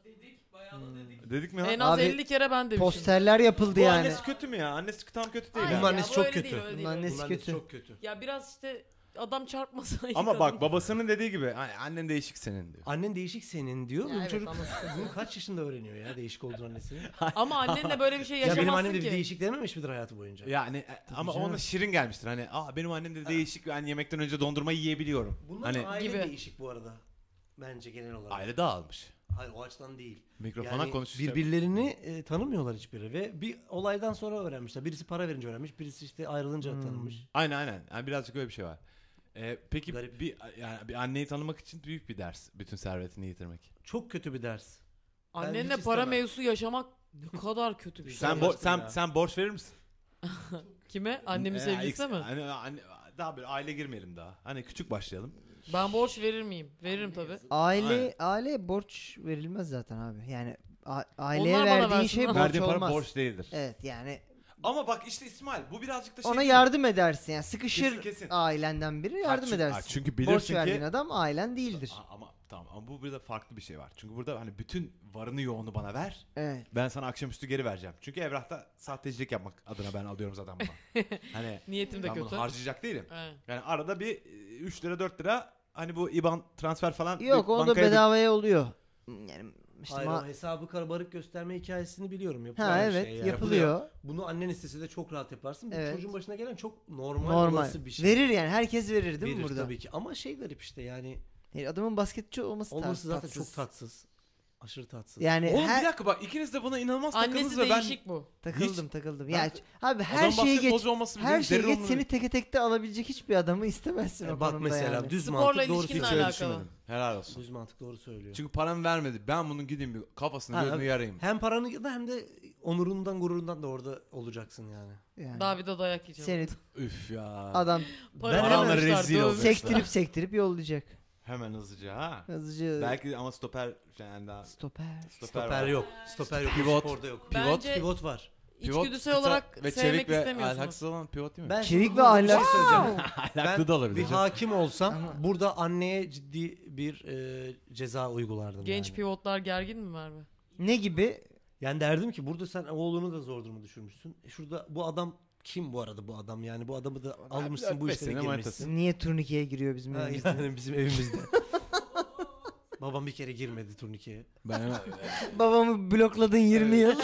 Speaker 3: Dedik mi
Speaker 4: En
Speaker 3: ha?
Speaker 4: az
Speaker 7: Abi,
Speaker 4: 50 kere ben demişim.
Speaker 7: Posterler yapıldı
Speaker 10: Bu
Speaker 7: yani.
Speaker 10: annesi kötü mü ya? Annesi tam kötü değil.
Speaker 4: Hayır
Speaker 5: Bunun
Speaker 10: ha.
Speaker 4: ya,
Speaker 5: annesi
Speaker 4: bu
Speaker 5: çok
Speaker 4: öyle
Speaker 5: kötü.
Speaker 4: değil, öyle değil,
Speaker 7: Bunun
Speaker 4: öyle
Speaker 7: annesi
Speaker 5: Bunun
Speaker 7: kötü.
Speaker 5: çok kötü.
Speaker 4: Ya biraz işte adam çarpmasaydı.
Speaker 10: Ama bak babasının dediği gibi hani annen değişik senin diyor.
Speaker 5: Annen değişik senin diyor.
Speaker 4: Ya
Speaker 5: Bu
Speaker 4: evet,
Speaker 5: çocuk
Speaker 4: ama-
Speaker 5: bunu kaç yaşında öğreniyor ya değişik olduğunu annesinin.
Speaker 4: Ama annenle böyle bir şey
Speaker 5: Ya
Speaker 4: yaşamazsın
Speaker 5: benim annem de
Speaker 4: ki.
Speaker 5: bir değişik dememiş midir hayatı boyunca?
Speaker 3: Yani ama
Speaker 5: canım.
Speaker 3: ona şirin gelmiştir. Hani benim annem de değişik. Ben yemekten önce dondurma yiyebiliyorum.
Speaker 5: Bunların
Speaker 3: Hani
Speaker 5: aile
Speaker 4: Gibi.
Speaker 5: değişik bu arada. Bence genel olarak.
Speaker 3: aile dağılmış.
Speaker 5: Hayır o açıdan değil.
Speaker 3: Mikrofona
Speaker 5: Yani
Speaker 3: konuşacak.
Speaker 5: birbirlerini tanımıyorlar hiçbiri ve bir olaydan sonra öğrenmişler. Birisi para verince öğrenmiş, birisi işte ayrılınca tanımış.
Speaker 3: Aynen. Yani birazcık öyle bir şey var. Peki
Speaker 5: Garip.
Speaker 3: bir anneyi tanımak için büyük bir ders. Bütün servetini yitirmek.
Speaker 5: Çok kötü bir ders.
Speaker 4: Annenle
Speaker 5: hiç
Speaker 4: para
Speaker 5: istemem.
Speaker 4: mevzusu yaşamak ne kadar kötü bir şey.
Speaker 3: Sen
Speaker 5: Uğraştım ya.
Speaker 3: sen borç verir misin?
Speaker 4: Kime? Annemin sevgilisine mi?
Speaker 3: Daha bir aile girmeyelim daha. Hani küçük başlayalım.
Speaker 4: Ben borç verir miyim? Veririm tabi.
Speaker 7: Aileye borç verilmez zaten abi. Yani aileye
Speaker 4: Onlar bana
Speaker 7: verdiğin
Speaker 4: versin
Speaker 7: şey
Speaker 4: lan.
Speaker 7: borç
Speaker 3: Verdiğin para
Speaker 7: olmaz.
Speaker 3: borç değildir.
Speaker 7: Evet yani
Speaker 3: Ama bak işte İsmail bu birazcık da şey
Speaker 7: ona
Speaker 3: değil mi?
Speaker 7: yardım edersin yani sıkışır
Speaker 3: Kesin.
Speaker 7: ailenden biri yardım
Speaker 3: çünkü-
Speaker 7: edersin.
Speaker 3: çünkü
Speaker 7: Borç
Speaker 3: bilirsin
Speaker 7: verdiğin
Speaker 3: ki
Speaker 7: adam ailen değildir.
Speaker 3: Ama tamam ama bu burada farklı bir şey var. Çünkü burada hani bütün varını yoğunu bana ver.
Speaker 7: Evet.
Speaker 3: Ben sana akşamüstü geri vereceğim. Çünkü evrakta sahtecilik yapmak adına ben alıyorum zaten bunu. Hani
Speaker 4: Niyetim de
Speaker 3: ben
Speaker 4: kötü.
Speaker 3: bunu harcayacak değilim.
Speaker 4: Evet.
Speaker 3: Yani arada bir 3 lira 4 lira hani bu IBAN transfer falan.
Speaker 7: Yok
Speaker 3: bir
Speaker 7: o da
Speaker 3: bankaya
Speaker 7: bedavaya oluyor. Yani işte
Speaker 5: Hayır o hesabı karabarık gösterme hikayesini biliyorum. Yapılan
Speaker 7: ha
Speaker 5: bir
Speaker 7: evet
Speaker 5: şey yani.
Speaker 7: yapılıyor.
Speaker 5: Bunu annen istese de çok rahat yaparsın. Bu
Speaker 7: Evet.
Speaker 5: çocuğun başına gelen çok normal,
Speaker 7: Normal.
Speaker 5: olası bir şey.
Speaker 7: Verir yani herkes verir değil mi
Speaker 5: Verir
Speaker 7: burada?
Speaker 5: tabii ki. Ama şey garip işte yani.
Speaker 7: Adamın basketçi olması
Speaker 5: Olması zaten
Speaker 7: tatsız.
Speaker 5: çok tatsız. Aşırı tatsız.
Speaker 7: Yani
Speaker 3: Oğlum bir dakika bak ikiniz de buna inanılmaz takıldınız
Speaker 4: Annesi
Speaker 3: ve ben
Speaker 4: değişik bu.
Speaker 7: takıldım.
Speaker 3: Ben-
Speaker 7: Yani abi her
Speaker 3: adam
Speaker 7: şeyi geç.
Speaker 3: basketbolcu olması
Speaker 7: Her
Speaker 3: bizim
Speaker 7: şeyi
Speaker 3: derin
Speaker 7: geç
Speaker 3: olmalı.
Speaker 7: seni teke tekte alabilecek hiçbir adamı istemezsin o
Speaker 5: Bak
Speaker 7: konumda
Speaker 5: mesela
Speaker 7: yani.
Speaker 5: düz
Speaker 4: Sporla
Speaker 5: mantık doğru
Speaker 4: ilişkinle
Speaker 3: Hiç
Speaker 5: söylüyor.
Speaker 3: öyle
Speaker 4: alakalı.
Speaker 3: düşünmedim. Helal olsun.
Speaker 5: Düz mantık doğru söylüyor.
Speaker 3: Çünkü paramı vermedi. Ben bunun gideyim bir kafasını
Speaker 5: Ha,
Speaker 3: gözünü yarayım.
Speaker 5: hem paranı da hem de onurundan gururundan da orada olacaksın yani.
Speaker 7: Yani.
Speaker 4: Daha bir de dayak yiyeceğim.
Speaker 7: Seni
Speaker 3: Üf ya.
Speaker 7: adam
Speaker 4: Para
Speaker 3: Adamlar
Speaker 4: vermişler,
Speaker 3: rezil
Speaker 4: dövmüşler.
Speaker 3: olacak.
Speaker 7: sektirip yollayacak.
Speaker 3: Hemen hızlıca ha.
Speaker 7: Hızlıca
Speaker 3: Belki ama stoper yani daha.
Speaker 7: stoper.
Speaker 5: Stoper
Speaker 3: var.
Speaker 5: yok. Stoper yok.
Speaker 3: Pivot.
Speaker 5: Sporda yok.
Speaker 4: Bence
Speaker 5: Pivot var.
Speaker 4: içgüdüsel
Speaker 3: kısa
Speaker 4: olarak
Speaker 3: ve
Speaker 4: sevmek
Speaker 3: çevik ve
Speaker 4: istemiyorsunuz.
Speaker 3: alhaksız olan pivot değil mi?
Speaker 5: Ben
Speaker 7: Çevik
Speaker 5: şimdi
Speaker 7: ve
Speaker 5: burada bir şey
Speaker 7: ahlak-
Speaker 5: söyleyeceğim.
Speaker 3: Ahlaklı da olabilir.
Speaker 5: Bir hakim olsam
Speaker 7: Ama-
Speaker 5: burada anneye ciddi bir ceza uygulardım.
Speaker 4: Genç
Speaker 5: yani.
Speaker 4: pivotlar gergin mi Merve?
Speaker 7: Ne gibi?
Speaker 5: Yani derdim ki burada sen oğlunu da zor duruma düşürmüşsün. Şurada bu adam kim bu arada bu adam yani bu adamı da almışsın bu
Speaker 3: 4-5
Speaker 5: işlere
Speaker 3: sene
Speaker 5: girmişsin.
Speaker 7: Niye turnikeye giriyor bizim
Speaker 5: Ha,
Speaker 7: evimizde?
Speaker 5: yani bizim evimizde. Babam bir kere girmedi turnikeye.
Speaker 3: Ben hemen
Speaker 7: Babamı blokladın 20 yıl.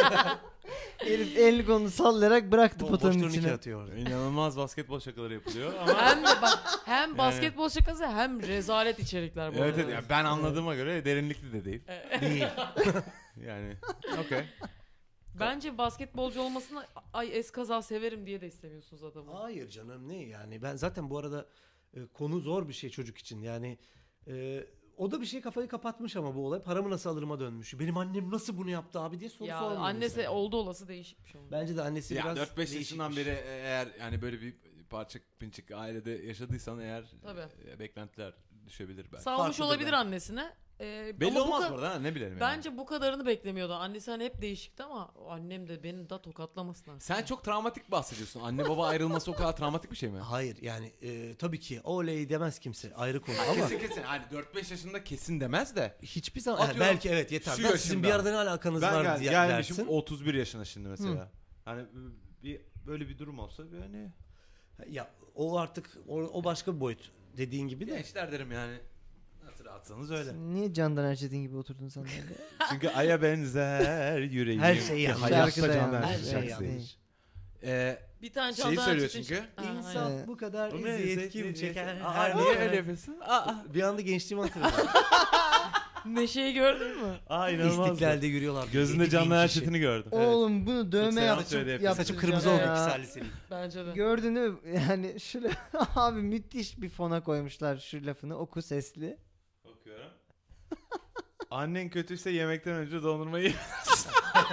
Speaker 7: Herif elini kolunu sallayarak bıraktı
Speaker 5: Boş
Speaker 7: potanın
Speaker 5: turnike
Speaker 7: içine.
Speaker 5: atıyor orada.
Speaker 3: inanılmaz basketbol şakaları yapılıyor ama
Speaker 4: Hem de bak hem basketbol şakası hem rezalet içerikler bu
Speaker 3: evet,
Speaker 4: arada.
Speaker 3: evet yani ben anladığıma göre derinlikli de değil.
Speaker 5: Değil.
Speaker 3: Yani okey.
Speaker 4: Bence basketbolcu olmasını ay eskaza severim diye de istemiyorsunuz adamı.
Speaker 5: Hayır canım ne yani ben zaten bu arada konu zor bir şey çocuk için yani o da bir şey kafayı kapatmış ama bu olay paramı nasıl alırıma dönmüş. Benim annem nasıl bunu yaptı abi diye soru
Speaker 4: Ya
Speaker 5: sormuyor.
Speaker 4: annesi
Speaker 5: mesela.
Speaker 4: oldu olası değişik bir şey olmuş.
Speaker 5: Bence de annesi
Speaker 3: Ya
Speaker 5: biraz
Speaker 3: 4-5 yaşından
Speaker 5: değişikmiş.
Speaker 3: beri eğer yani böyle bir parçak pinçik ailede yaşadıysan eğer
Speaker 4: Tabii.
Speaker 3: beklentiler düşebilir belki.
Speaker 4: Salmış
Speaker 5: farklıdır
Speaker 4: olabilir
Speaker 5: belki.
Speaker 4: annesine.
Speaker 3: Belli
Speaker 4: Ama bu
Speaker 3: olmaz
Speaker 4: ka-
Speaker 3: bu arada ha, ne bilelim yani.
Speaker 4: Bence bu kadarını beklemiyordu. Annesi hani hep değişikti ama annem de beni de tokatlamasın artık.
Speaker 3: Sen çok travmatik bahsediyorsun. Anne baba ayrılması o kadar travmatik bir şey mi?
Speaker 5: Hayır yani tabii ki oley demez kimse ayrı konu
Speaker 3: Ha,
Speaker 5: ama
Speaker 3: kesin hani 4-5 yaşında kesin demez de.
Speaker 5: hiçbir zaman
Speaker 3: Atıyorum,
Speaker 5: belki evet yeter.
Speaker 3: şu
Speaker 5: Ben sizin
Speaker 3: yaşında.
Speaker 5: bir arada ne alakanız
Speaker 3: Ben
Speaker 5: var diye
Speaker 3: gelmişim
Speaker 5: dersin.
Speaker 3: 31 yaşına şimdi mesela. Hani bir böyle bir durum olsa bir hani
Speaker 5: Ya o artık o başka bir boyut. dediğin gibi de.
Speaker 10: Gençler derim yani. Nasıl rahatsanız öyle.
Speaker 7: Niye Candan Erçetin gibi oturdun sen de?
Speaker 10: Çünkü aya benzer yüreğim.
Speaker 5: Her şey yanlış.
Speaker 10: Hayatta
Speaker 7: Şarkı da
Speaker 10: Candan
Speaker 7: yanlış.
Speaker 5: Her
Speaker 10: Erçetin
Speaker 5: şey
Speaker 10: şarkısı.
Speaker 5: yanlış.
Speaker 4: Bir tane
Speaker 10: Şeyi
Speaker 4: Candan
Speaker 10: söylüyor
Speaker 4: Erçetin-
Speaker 10: çünkü.
Speaker 4: Ha,
Speaker 5: İnsan
Speaker 4: aynen.
Speaker 5: bu kadar
Speaker 10: Bu ne?
Speaker 5: eziyet kim çeker?
Speaker 10: Aa,
Speaker 5: Her
Speaker 10: niye
Speaker 5: neye
Speaker 10: öyle yapıyorsun? Aa.
Speaker 5: Bir anda gençliğimi hatırladım.
Speaker 4: Neşe'yi gördün mü?
Speaker 10: Aa inanılmaz.
Speaker 5: İstiklal'de yürüyorlar.
Speaker 10: Gözünde
Speaker 5: 7.000
Speaker 10: Candan
Speaker 5: kişi.
Speaker 10: Erçetin'i gördüm.
Speaker 7: Oğlum bunu dövme
Speaker 10: selam
Speaker 7: yaptım.
Speaker 10: söyle yapayım.
Speaker 5: Saçım kırmızı oldu
Speaker 7: Ya.
Speaker 5: 2 saat senin.
Speaker 4: Bence de.
Speaker 7: Gördün değil mi? Yani şöyle abi müthiş bir fona koymuşlar şu lafını. Oku sesli.
Speaker 10: Okuyorum. Annen kötüyse yemekten önce dondurmayı yemez.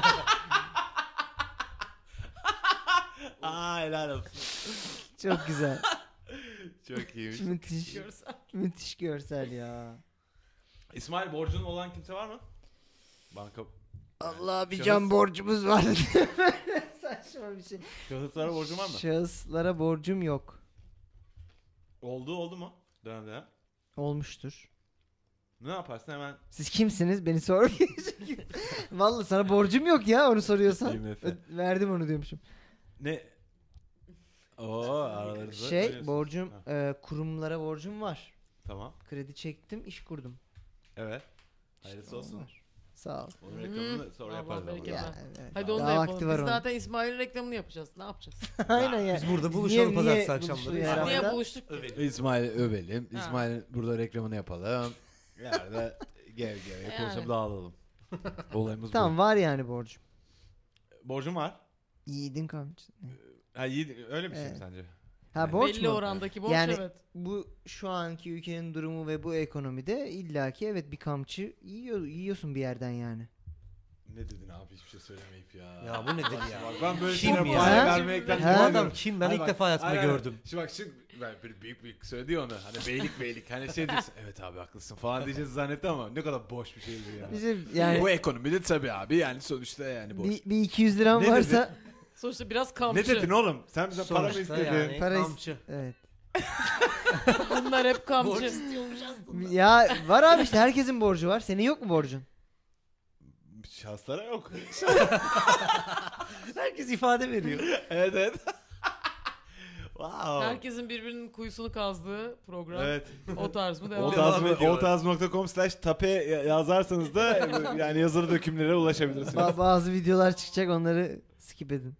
Speaker 10: Aa helal olsun.
Speaker 7: Çok güzel.
Speaker 10: Çok iyiymiş.
Speaker 7: müthiş. Müthiş görsel ya.
Speaker 10: İsmail borcun olan kimse var mı? Banka
Speaker 7: Allah bir
Speaker 10: Şahıs-
Speaker 7: can borcumuz var. Saçma bir şey.
Speaker 10: şahıslara borcun var mı?
Speaker 7: Şahıslara borcum yok.
Speaker 10: Oldu mu? Dönem.
Speaker 7: Olmuştur.
Speaker 10: Ne yaparsın hemen?
Speaker 7: Siz kimsiniz? Beni sor. Vallahi sana borcum yok ya onu soruyorsan.
Speaker 10: IMF.
Speaker 7: Verdim onu diyormuşum.
Speaker 10: Ne? Oo aralarınızda.
Speaker 7: Şey
Speaker 10: oynuyorsunuz.
Speaker 7: borcum
Speaker 10: Ha,
Speaker 7: kurumlara borcum var.
Speaker 10: Tamam.
Speaker 7: Kredi çektim, iş kurdum.
Speaker 10: Evet. Hayırlısı
Speaker 7: İşte o
Speaker 10: olsun.
Speaker 7: var. Sağ ol.
Speaker 10: Onun reklamını sonra
Speaker 4: Allah
Speaker 10: yaparız ama.
Speaker 4: bereket
Speaker 7: Ya,
Speaker 4: versin.
Speaker 7: evet.
Speaker 4: Hadi onu
Speaker 7: Daha
Speaker 4: da
Speaker 7: vakti
Speaker 4: yapalım.
Speaker 7: var
Speaker 4: Biz
Speaker 7: onun.
Speaker 4: zaten İsmail'in reklamını yapacağız. Ne yapacağız?
Speaker 7: Aynen ya.
Speaker 5: Biz burada buluşalım pazartesi akşamları.
Speaker 7: buluşuluyor
Speaker 5: İsmail-
Speaker 7: herhalde?
Speaker 4: Niye buluştuk ki?
Speaker 10: İsmail'i övelim.
Speaker 4: Ha.
Speaker 10: İsmail'in burada reklamını yapalım. Yerde gev
Speaker 4: Yani.
Speaker 10: konuşup dağılalım. Olayımız
Speaker 7: Tamam var yani borcum.
Speaker 10: bu. Borcum var.
Speaker 7: Yiğidin kamçı.
Speaker 10: Ha iyi öyle bir şey mi
Speaker 7: Evet.
Speaker 10: sence?
Speaker 7: Ha borç
Speaker 4: Belli
Speaker 7: mu?
Speaker 4: orandaki borç
Speaker 7: Yani-
Speaker 4: evet.
Speaker 7: Bu şu anki ülkenin durumu ve bu ekonomide illaki evet bir kamçı yiyorsun bir yerden yani.
Speaker 10: Ne dedin abi hiçbir şey söylemeyip ya.
Speaker 5: Ya bu nedir ya?
Speaker 10: Bak ben böyle
Speaker 5: Kim
Speaker 10: şeylere
Speaker 5: ya?
Speaker 10: para
Speaker 7: Ha?
Speaker 10: vermekten
Speaker 5: Bu
Speaker 7: Ha?
Speaker 5: adam kim? Ben
Speaker 10: Hayır
Speaker 5: ilk
Speaker 10: bak,
Speaker 5: defa hayatımda
Speaker 10: hayır,
Speaker 5: gördüm.
Speaker 10: Şimdi bak şimdi ben bir büyük söyledi ya onu. Hani beylik hani şey diyorsun. Evet abi haklısın falan diyeceğiz zannetti ama ne kadar boş bir şeydi ya.
Speaker 7: Bizim yani
Speaker 10: Bu ekonomide tabii abi yani sonuçta yani boş.
Speaker 7: bir 200 liram
Speaker 10: Ne
Speaker 7: varsa
Speaker 4: Sonuçta biraz kampçı.
Speaker 10: Ne dedin oğlum? Sen bize para mı
Speaker 5: Sonuçta
Speaker 10: istedin?
Speaker 5: yani
Speaker 7: Para is-
Speaker 5: kamçı.
Speaker 7: evet.
Speaker 4: Bunlar hep
Speaker 5: Borç
Speaker 4: kampçı.
Speaker 5: istiyormuş aslında.
Speaker 7: Ya var abi işte herkesin borcu var. Senin yok mu borcun?
Speaker 10: Şahıslara yok.
Speaker 5: Herkes ifade veriyor.
Speaker 10: evet evet. Wow.
Speaker 4: Herkesin birbirinin kuyusunu kazdığı program.
Speaker 10: Evet.
Speaker 4: O tarz mı devam?
Speaker 5: Devam ediyor.
Speaker 10: Otaz.com/tape yazarsanız da yani yazılı dökümlere ulaşabilirsiniz.
Speaker 7: Bazı videolar çıkacak onları skip edin.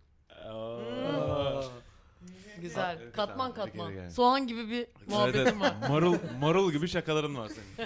Speaker 10: Aa.
Speaker 4: Güzel.
Speaker 10: Evet,
Speaker 4: Katman
Speaker 10: tamam,
Speaker 4: katman.
Speaker 10: bir kere yani.
Speaker 4: Soğan gibi bir muhabbetim
Speaker 10: Evet,
Speaker 4: var.
Speaker 10: evet. Marul gibi şakaların var senin.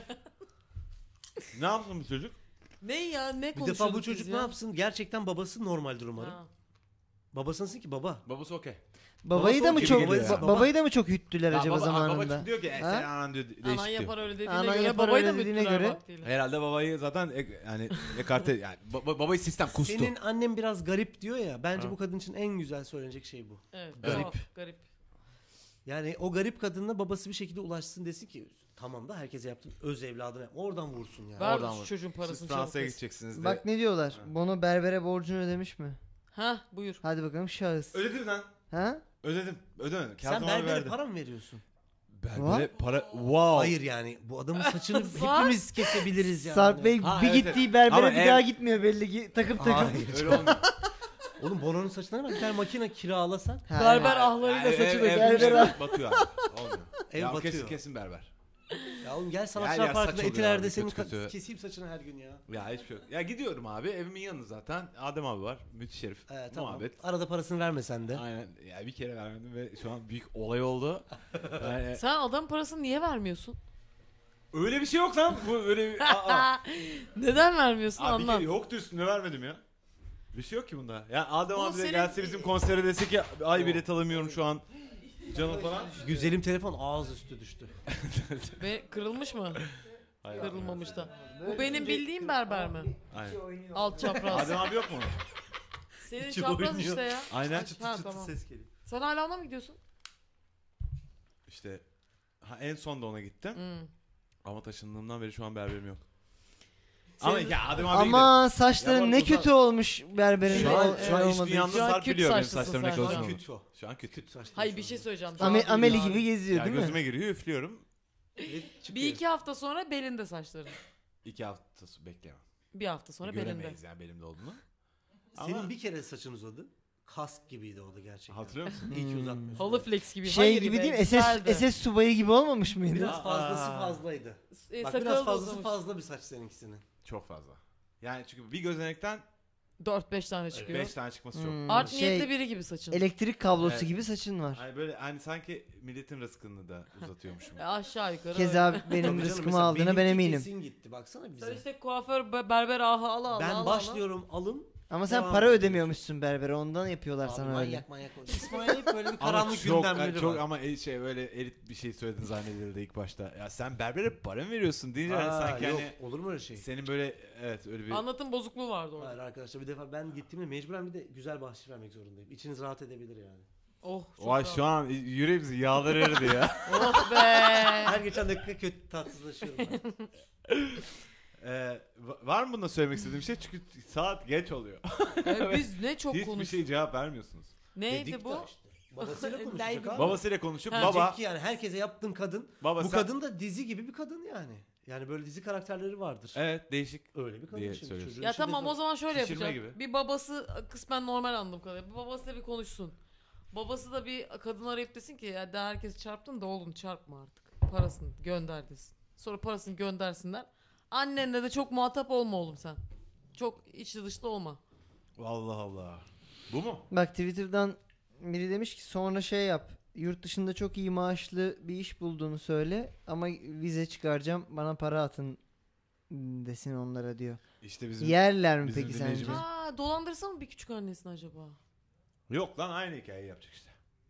Speaker 10: Ne yapsın bu çocuk?
Speaker 4: Ne ya? Ne
Speaker 5: Bir
Speaker 4: konuşuyorduk
Speaker 5: defa bu
Speaker 4: biz
Speaker 5: çocuk
Speaker 4: ya?
Speaker 5: ne yapsın? Gerçekten babası normaldir umarım.
Speaker 4: Ha.
Speaker 5: Babasınsın ki baba.
Speaker 10: Babası okey.
Speaker 7: Babayı
Speaker 5: Babası
Speaker 7: da mı
Speaker 5: okey
Speaker 7: çok
Speaker 5: geliyor ya.
Speaker 7: babayı da mı çok hüttüler acaba
Speaker 10: Baba
Speaker 7: zamanında?
Speaker 10: diyor ki
Speaker 7: Ha?
Speaker 10: sen anan diyor değişik
Speaker 4: Anan
Speaker 10: diyor.
Speaker 4: yapar öyle dediğine
Speaker 7: Anan
Speaker 4: göre
Speaker 7: yapar
Speaker 4: babayı da
Speaker 7: öyle dediğine
Speaker 4: müttüler
Speaker 7: göre.
Speaker 4: vaktiyle.
Speaker 10: Herhalde babayı zaten yani ekarte yani babayı sistem kustu.
Speaker 5: Senin annen biraz garip diyor ya. Bence
Speaker 10: Ha.
Speaker 5: bu kadın için en güzel söylenecek şey bu.
Speaker 4: Evet.
Speaker 5: Garip.
Speaker 4: Tuhaf, garip.
Speaker 5: Yani o garip kadınla babası bir şekilde ulaşsın desin ki tamam da herkese yaptın öz evladına yapma. Oradan vursun yani.
Speaker 4: Ver
Speaker 10: Oradan
Speaker 4: şu
Speaker 10: vur.
Speaker 4: çocuğun
Speaker 10: Siz
Speaker 4: parasını çabuk.
Speaker 10: Fransa'ya
Speaker 4: kes.
Speaker 10: gideceksiniz de.
Speaker 7: Bak ne diyorlar? Bono berbere borcunu ödemiş mi?
Speaker 4: Ha buyur.
Speaker 7: Hadi bakalım şahıs.
Speaker 10: Ödedim lan.
Speaker 7: Ha?
Speaker 10: Ödemedim.
Speaker 5: Sen
Speaker 10: Kazım abi
Speaker 5: berbere
Speaker 10: verdi.
Speaker 5: para mı veriyorsun?
Speaker 10: Berbere para wow.
Speaker 5: Hayır yani bu adamın saçını
Speaker 4: Sarp.
Speaker 5: hepimiz kesebiliriz yani.
Speaker 7: Sarp Bey
Speaker 10: Ha,
Speaker 7: bir
Speaker 10: evet,
Speaker 7: gittiği
Speaker 10: evet.
Speaker 7: berbere
Speaker 10: Ama
Speaker 7: bir
Speaker 10: ev-
Speaker 7: daha gitmiyor belli ki. Takıp
Speaker 5: Hayır.
Speaker 10: Öyle olmuyor.
Speaker 5: Oğlum Bono'nun saçına hemen bir tane makine kiralasan
Speaker 7: Ha,
Speaker 4: Berber
Speaker 7: evet.
Speaker 4: ahlarıyla saçı da
Speaker 10: ev
Speaker 4: geldi.
Speaker 10: batıyor abi. Olmuyor.
Speaker 5: Ev
Speaker 10: Ya
Speaker 5: batıyor.
Speaker 10: kesin berber.
Speaker 5: Ya oğlum gel
Speaker 10: Her
Speaker 5: sanatçılar
Speaker 10: yer
Speaker 5: parkında
Speaker 10: saç oluyor
Speaker 5: Etiler'de
Speaker 10: abi,
Speaker 5: senin
Speaker 10: kötü kötü.
Speaker 5: keseyim saçını her gün ya.
Speaker 10: Ya hiçbir şey yok. Ya gidiyorum abi evimin yanında zaten. Adem abi var. Müthiş herif.
Speaker 5: Tamam.
Speaker 10: Muhabbet.
Speaker 5: Arada parasını vermesen de.
Speaker 10: Aynen. Ya bir kere vermedim ve şu an büyük olay oldu. Yani,
Speaker 4: Sen adam parasını niye vermiyorsun?
Speaker 10: öyle bir şey yok lan. Bu öyle bir... Aa.
Speaker 4: Neden vermiyorsun
Speaker 10: Abi bir
Speaker 4: anlat.
Speaker 10: kere yoktu üstünde vermedim ya. Bir şey yok ki bunda. Ya Adem
Speaker 4: Bu
Speaker 10: abi de
Speaker 4: senin-
Speaker 10: gelse bizim konsere dese ki ay bilet alamıyorum şu an. Canım falan.
Speaker 5: Güzelim telefon ağız üstü düştü.
Speaker 4: Ve kırılmış mı?
Speaker 10: Hayır.
Speaker 4: Kırılmamış da. Bu benim bildiğim berber mi?
Speaker 10: Aynen.
Speaker 4: Alt çapraz.
Speaker 10: Adem abi yok mu?
Speaker 4: Senin
Speaker 5: İçi
Speaker 4: çapraz
Speaker 5: oynuyor.
Speaker 4: işte ya.
Speaker 10: Aynen.
Speaker 4: Ha tamam.
Speaker 5: Ses geliyor.
Speaker 4: Sen hala ona mı gidiyorsun?
Speaker 10: İşte en son da ona gittim.
Speaker 4: Hmm.
Speaker 10: Ama taşındığımdan beri şu an berberim yok.
Speaker 4: Senin-
Speaker 10: Ama ya Adem abi
Speaker 7: Ama saçların
Speaker 10: Ya
Speaker 7: ne
Speaker 10: bak,
Speaker 7: kötü olmuş berberin.
Speaker 10: Şu an iş
Speaker 7: olmadığı
Speaker 10: dünyasında
Speaker 7: için.
Speaker 4: Şu an
Speaker 10: Sarp
Speaker 4: küt
Speaker 10: biliyor benim
Speaker 4: saçlısın
Speaker 10: saçlarım ne
Speaker 4: sen
Speaker 10: kadar
Speaker 4: şu an.
Speaker 10: uzun.
Speaker 5: Kötü o.
Speaker 10: Şu an kötü.
Speaker 4: Hayır bir şey söyleyeceğim.
Speaker 7: Ameli
Speaker 4: Daha
Speaker 7: gibi geziyor
Speaker 10: Ya
Speaker 7: değil mi?
Speaker 10: gözüme giriyor üflüyorum.
Speaker 4: Bir iki hafta sonra belinde saçların.
Speaker 10: 2 haftası bekleyemem.
Speaker 4: Bir hafta sonra belinde.
Speaker 10: Göremeyiz yani belimde olduğunu.
Speaker 5: Senin
Speaker 10: Ama
Speaker 5: bir kere saçın uzadı. kask gibiydi o da gerçekten.
Speaker 3: Hatırlıyor musun?
Speaker 5: İyi ki uzatmıyorsun.
Speaker 4: Halı flex gibi.
Speaker 7: Şey
Speaker 4: Hayır
Speaker 7: gibi
Speaker 4: be,
Speaker 7: değil mi?
Speaker 4: güzeldi.
Speaker 7: SS subayı gibi olmamış mıydı?
Speaker 5: Biraz fazlası fazlaydı. Bak
Speaker 4: sakalı
Speaker 5: biraz
Speaker 4: da
Speaker 5: fazlası
Speaker 4: uzamış.
Speaker 5: fazla bir saç seninkisinin.
Speaker 3: Çok fazla. Yani çünkü bir gözenekten
Speaker 4: 4-5 tane çıkıyor.
Speaker 3: 5 tane çıkması çok.
Speaker 4: Art
Speaker 7: Şey,
Speaker 4: niyetli biri gibi saçın.
Speaker 7: elektrik kablosu
Speaker 3: Evet.
Speaker 7: gibi saçın var.
Speaker 3: Hani böyle hani sanki milletin rızkını da uzatıyormuşum.
Speaker 4: Aşağı yukarı. öyle.
Speaker 7: Keza benim
Speaker 5: Tabii canım,
Speaker 7: rızkımı
Speaker 5: mesela
Speaker 7: aldığına ben
Speaker 5: benimki
Speaker 7: eminim.
Speaker 5: Kesin gitti baksana bize.
Speaker 4: Sen işte kuaför berber aha ala
Speaker 5: Ben
Speaker 4: ala.
Speaker 5: başlıyorum alım.
Speaker 7: Ama sen
Speaker 5: Devam
Speaker 7: para
Speaker 5: ediyorsun.
Speaker 7: ödemiyormuşsun berbere, ondan yapıyorlar
Speaker 5: Abi
Speaker 7: sana öyle.
Speaker 5: manyak manyak. İsmail hep böyle bir
Speaker 3: Ama
Speaker 5: karanlık
Speaker 3: çok,
Speaker 5: gündemleri
Speaker 3: çok
Speaker 5: var.
Speaker 3: ama şey böyle elit bir şey söyledin zannedildi ilk başta. Ya sen berbere para mı veriyorsun deyince hani
Speaker 5: Aa,
Speaker 3: sanki
Speaker 5: yok,
Speaker 3: hani
Speaker 5: olur mu öyle şey?
Speaker 3: senin böyle evet öyle bir
Speaker 4: Anlatım bozukluğu vardı orada.
Speaker 5: Hayır arkadaşlar bir defa ben gittiğimde mecburen bir de güzel bahşiş vermek zorundayım. İçiniz rahat edebilir yani.
Speaker 4: Oh çok
Speaker 3: Vay
Speaker 4: rahat.
Speaker 3: şu an yüreğimiz yağlar eridi ya.
Speaker 4: Oh be.
Speaker 5: Her geçen dakika kötü tatsızlaşıyorum ben.
Speaker 3: Var mı bunda söylemek istediğim bir şey? Çünkü saat geç oluyor.
Speaker 4: Biz ne çok
Speaker 3: Hiçbir
Speaker 4: konuştuk.
Speaker 3: şey cevap vermiyorsunuz.
Speaker 4: Neydi
Speaker 5: Dedik
Speaker 4: bu?
Speaker 5: de işte. Babasıyla konuşacak
Speaker 4: Neydi?
Speaker 5: abi.
Speaker 3: Babasıyla konuşup
Speaker 4: Ha,
Speaker 3: baba
Speaker 5: Diyecek ki yani herkese yaptığın kadın.
Speaker 3: baba
Speaker 5: Bu
Speaker 3: sen-
Speaker 5: kadın da dizi gibi bir kadın yani. Yani böyle dizi karakterleri vardır.
Speaker 3: evet değişik.
Speaker 5: Öyle bir kadın
Speaker 3: diye
Speaker 5: şimdi.
Speaker 3: söylüyorsun.
Speaker 5: Çocuğun
Speaker 4: Ya
Speaker 5: şiddeti
Speaker 4: tamam
Speaker 5: var.
Speaker 4: o zaman şöyle
Speaker 3: Şişirme
Speaker 4: yapacak.
Speaker 3: gibi.
Speaker 4: Bir babası kısmen normal anladığım kadarıyla. Bir babasıyla bir konuşsun. Babası da bir kadın arayıp desin ki ya da herkes çarptın da oğlum çarpma artık. Parasını gönder desin. Sonra parasını göndersinler. Annenle de çok muhatap olma oğlum sen. Çok içli dışlı olma.
Speaker 3: Allah Allah. Bu mu?
Speaker 7: Bak Twitter'dan biri demiş ki sonra şey yap. Yurt dışında çok iyi maaşlı bir iş bulduğunu söyle ama vize çıkaracağım, bana para atın desin onlara diyor.
Speaker 3: İşte bizim
Speaker 7: Yerler mi
Speaker 3: bizim
Speaker 7: peki sence?
Speaker 3: dinleyicimiz-
Speaker 4: Aa dolandırsa mı bir küçük annesini acaba?
Speaker 3: Yok lan aynı hikayeyi yapacak işte.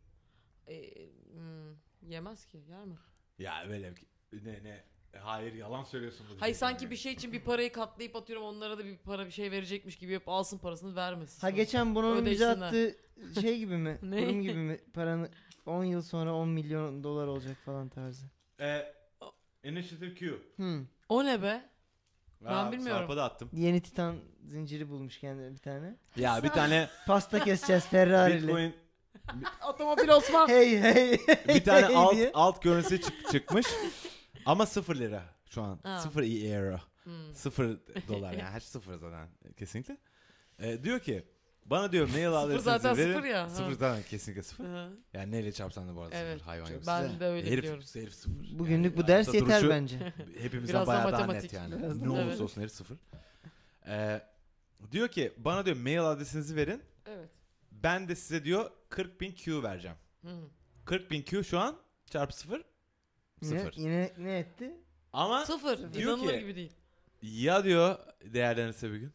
Speaker 4: Yemez ki yer mi?
Speaker 3: Ya böyle ne hayır yalan söylüyorsun. bu
Speaker 4: Hayır
Speaker 3: diyecek
Speaker 4: sanki
Speaker 3: yani.
Speaker 4: bir şey için bir parayı katlayıp atıyorum onlara da bir para bir şey verecekmiş gibi yapıp alsın parasını vermesin.
Speaker 7: Ha
Speaker 4: sonra.
Speaker 7: geçen bunun bize
Speaker 4: Ödeşsinler.
Speaker 7: attığı şey gibi mi?
Speaker 4: Ne?
Speaker 7: Kurum gibi mi? Paranı 10 yıl sonra 10 milyon dolar olacak falan tarzı.
Speaker 3: Initiative Q.
Speaker 4: O ne be?
Speaker 3: Aa,
Speaker 4: bilmiyorum.
Speaker 3: Sarp'a da attım.
Speaker 7: Yeni Titan zinciri bulmuş kendine bir tane.
Speaker 3: Ya bir tane
Speaker 7: Pasta keseceğiz Ferrari'li.
Speaker 3: Bitcoin
Speaker 4: Otomobil Osman.
Speaker 7: Hey hey.
Speaker 3: bir tane
Speaker 7: hey diye.
Speaker 3: alt görüntüsü çıkmış. Ama 0 lira şu an.
Speaker 4: Ha.
Speaker 3: 0 euro. 0 dolar yani her şey 0 zaten kesinlikle. Diyor ki bana diyor mail adresinizi
Speaker 4: zaten
Speaker 3: verin.
Speaker 4: sıfır ya, ha.
Speaker 3: 0 zaten kesinlikle 0.
Speaker 4: Hı.
Speaker 3: Yani neyle çarpsan da bu arada
Speaker 4: Evet.
Speaker 3: 0 hayvan gibi.
Speaker 4: Ben de öyle biliyorum.
Speaker 3: Herif 0.
Speaker 7: Bugünlük bu ders yeter bence.
Speaker 3: Hepimizden
Speaker 4: Biraz da
Speaker 3: bayağı daha
Speaker 4: matematik.
Speaker 3: net yani.
Speaker 7: Biraz
Speaker 3: Ne
Speaker 7: da-
Speaker 3: olursa
Speaker 4: Evet.
Speaker 3: olsun herif 0. Diyor ki bana diyor mail adresinizi verin.
Speaker 4: Evet.
Speaker 3: Ben de size diyor 40.000 Q vereceğim.
Speaker 4: Hı.
Speaker 3: 40.000 Q şu an çarpı 0.
Speaker 7: Yine,
Speaker 3: 0.
Speaker 7: yine ne etti?
Speaker 3: Ama
Speaker 4: Sıfır.
Speaker 3: Diyor
Speaker 4: İnanılır
Speaker 3: ki-
Speaker 4: gibi değil.
Speaker 3: ya diyor değerlenirse bir gün.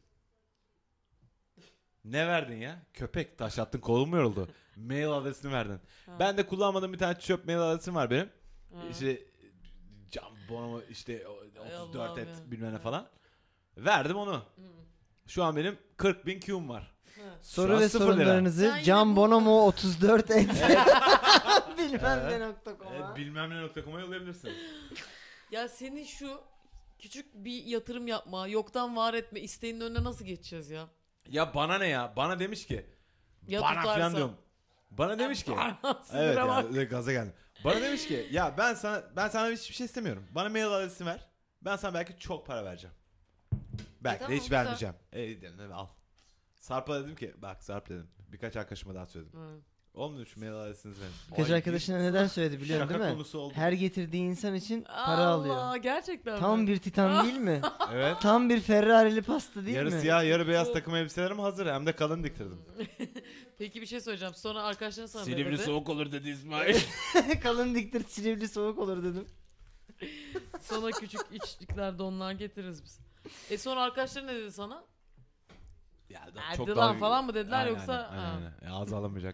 Speaker 3: Ne verdin ya? Köpek taş attın kolum mu yoruldu? Mail adresini verdin.
Speaker 4: Ha.
Speaker 3: Ben de kullanmadığım bir tane çöp mail adresim var benim.
Speaker 4: Ha.
Speaker 3: İşte cam bono işte
Speaker 4: Ay
Speaker 3: 34
Speaker 4: Allah'ım
Speaker 3: et
Speaker 4: ya.
Speaker 3: bilmem ne falan. Verdim onu.
Speaker 4: Hı.
Speaker 3: Şu an benim 40.000 Q'm var.
Speaker 4: Ha.
Speaker 3: Şu
Speaker 7: Soru
Speaker 3: an
Speaker 7: ve
Speaker 3: 0 lira.
Speaker 7: sorunlarınızı
Speaker 4: Sen yine
Speaker 7: Can
Speaker 4: bu-
Speaker 7: Bonomo 34 et. Bilmem ne nokta.com'a.
Speaker 3: Evet, bilmem ne nokta.com'a yollayabilirsin.
Speaker 4: Ya senin şu küçük bir yatırım yapma, yoktan var etme isteğinin önüne nasıl geçeceğiz ya?
Speaker 3: Ya bana ne ya? Bana demiş ki.
Speaker 4: Ya
Speaker 3: bana
Speaker 4: tutarsa?
Speaker 3: falan diyorum. Bana demiş ki. Evet
Speaker 4: Sinire
Speaker 3: ya
Speaker 4: bak.
Speaker 3: öyle gaza geldim. Bana demiş ki ya ben sana hiçbir şey istemiyorum. Bana mail adresini ver. Ben sana belki çok para vereceğim. Belki
Speaker 4: tamam,
Speaker 3: de hiç
Speaker 4: güzel.
Speaker 3: vermeyeceğim. Dedim al. Sarp'a dedim ki bak Sarp dedim. Birkaç arkadaşıma daha söyledim.
Speaker 4: Hı.
Speaker 3: Oğlum dedim şu mail adresinizi verin.
Speaker 7: Birkaç
Speaker 3: Ay,
Speaker 7: arkadaşına neden söyledi biliyorsun
Speaker 3: şaka
Speaker 7: değil mi?
Speaker 3: konusu oldu.
Speaker 7: Her getirdiği insan için para
Speaker 4: Allah,
Speaker 7: alıyor.
Speaker 4: gerçekten
Speaker 7: Tam
Speaker 4: mi?
Speaker 7: bir titan değil mi?
Speaker 3: Evet.
Speaker 7: Tam bir Ferrari'li pasta değil
Speaker 3: Yarı
Speaker 7: mi?
Speaker 3: siyah yarı beyaz takım elbiselerim hazır. Hem de kalın diktirdim.
Speaker 4: Peki bir şey söyleyeceğim. Sonra arkadaşların sana ne
Speaker 3: Silivri
Speaker 4: dedi?
Speaker 3: soğuk olur dedi İsmail.
Speaker 7: Kalın diktir Silivri soğuk olur dedim.
Speaker 4: Sana küçük içlikler donlar getiririz biz. Sonra arkadaşların ne dedi sana?
Speaker 3: Ya
Speaker 4: Hadi lan falan mı dediler yoksa?
Speaker 3: Aynen,
Speaker 4: Ha.
Speaker 3: aynen. Ağzı alamayacak.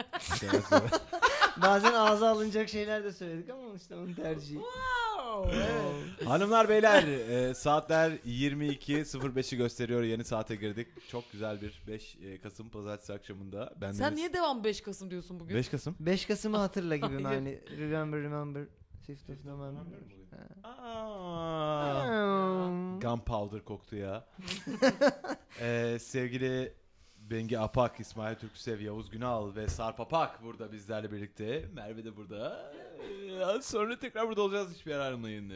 Speaker 7: Bazen ağza alınacak şeyler de söyledik ama işte onun tercihi.
Speaker 4: Wow, evet.
Speaker 3: Hanımlar beyler saatler 22.05'i gösteriyor. Yeni saate girdik. Çok güzel bir 5 Kasım pazartesi akşamında.
Speaker 4: Sen niye devam 5 Kasım diyorsun bugün?
Speaker 3: 5 Kasım?
Speaker 7: 5 Kasım'ı hatırla gibi mi
Speaker 4: Hayır.
Speaker 7: hani remember 5th of November.
Speaker 3: Gunpowder koktu ya. Sevgili Bengi Apak, İsmail Türküsev, Yavuz Günal ve Sarp Apak burada bizlerle birlikte. Merve de burada. Sonra tekrar burada olacağız. Hiçbir yer ayrılmayın.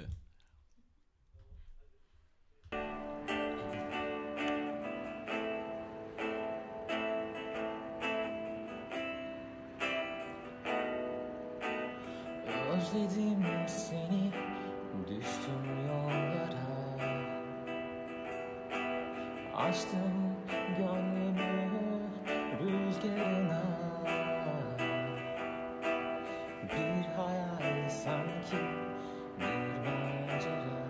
Speaker 11: Açtım gönlümü rüzgarına. Bir hayal sanki bir macera.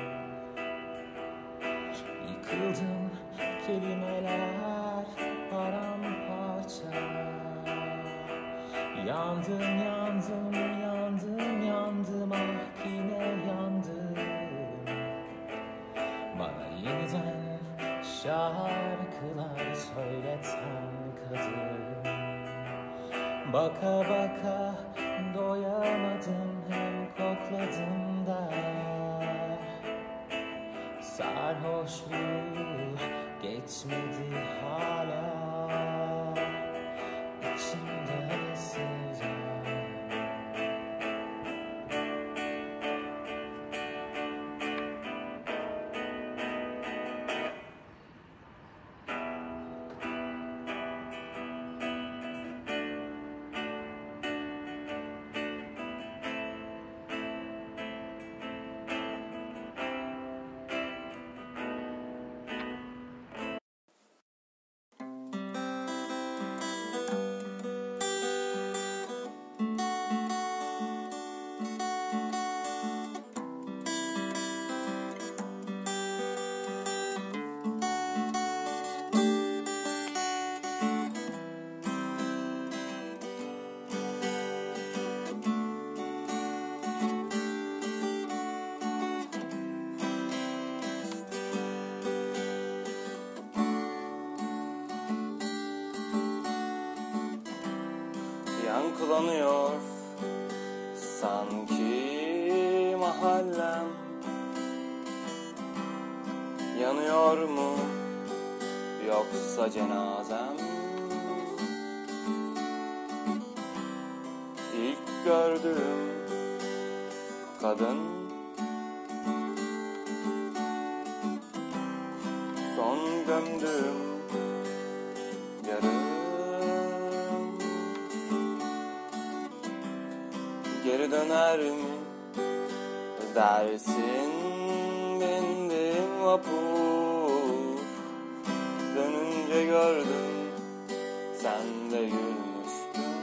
Speaker 11: Yıkıldım kelimeler paramparça. Yandım yandım yandım yandım ah yine yandım. Bana yeniden şarkılar söyleten kadın. Baka baka doyamadım hem kokladım da. Sarhoşluğu geçmedi hala. İçimde sevda. Yankılanıyor sanki mahallem. Yanıyor mu yoksa cenazem? İlk gördüğüm kadın, son gömdüğüm yarım. Geri döner mi dersin bindim vapur. Dönünce gördüm sen de gülmüştün.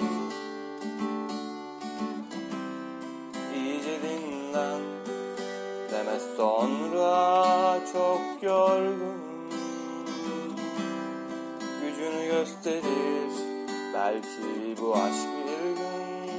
Speaker 11: İyice dinlen deme sonra çok yorgunum. Gücünü gösterir belki bu aşk bir gün.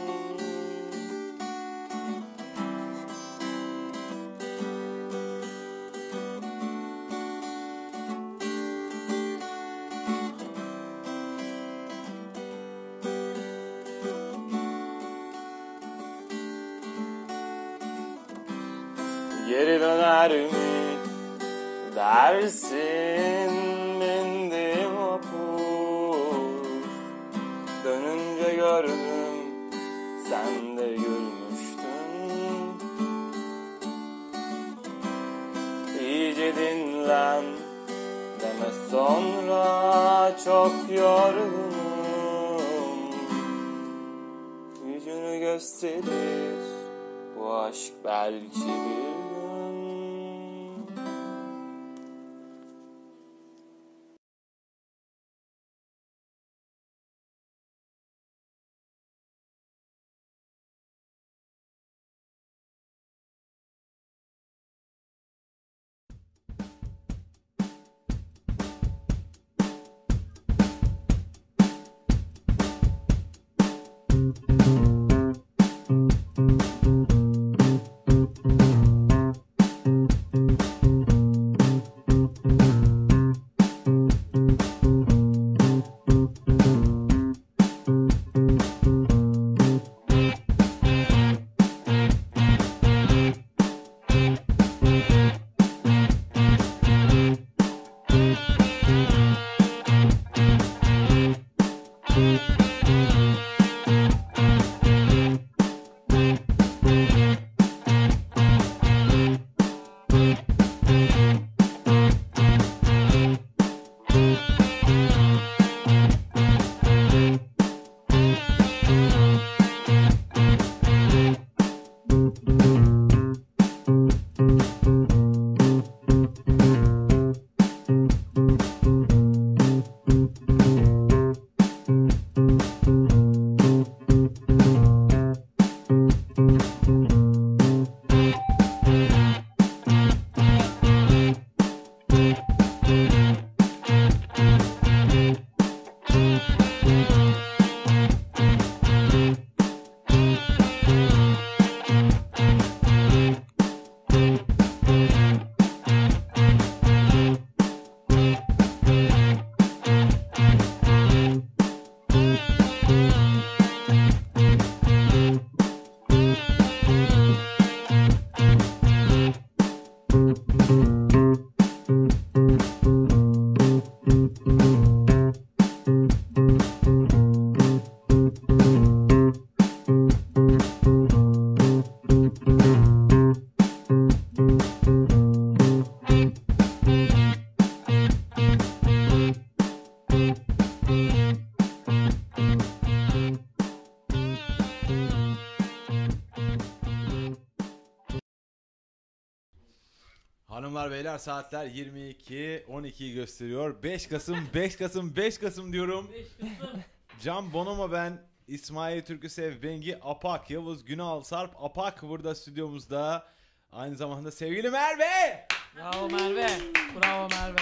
Speaker 11: Geri döner mi dersin bindim vapur. Dönünce gördüm sen de gülmüştün. İyice dinlen deme sonra çok yorgunum. Yüzünü gösterir bu aşk belki bir gün.
Speaker 3: Hanımlar beyler saatler 22:12'yi gösteriyor. 5 Kasım 5 Kasım 5 Kasım diyorum. Can Bonomo ben, İsmail Türküsev, Bengi Apak, Yavuz Günal, Sarp Apak burada stüdyomuzda. Aynı zamanda sevgili Merve.
Speaker 4: Bravo Merve. Bravo Merve.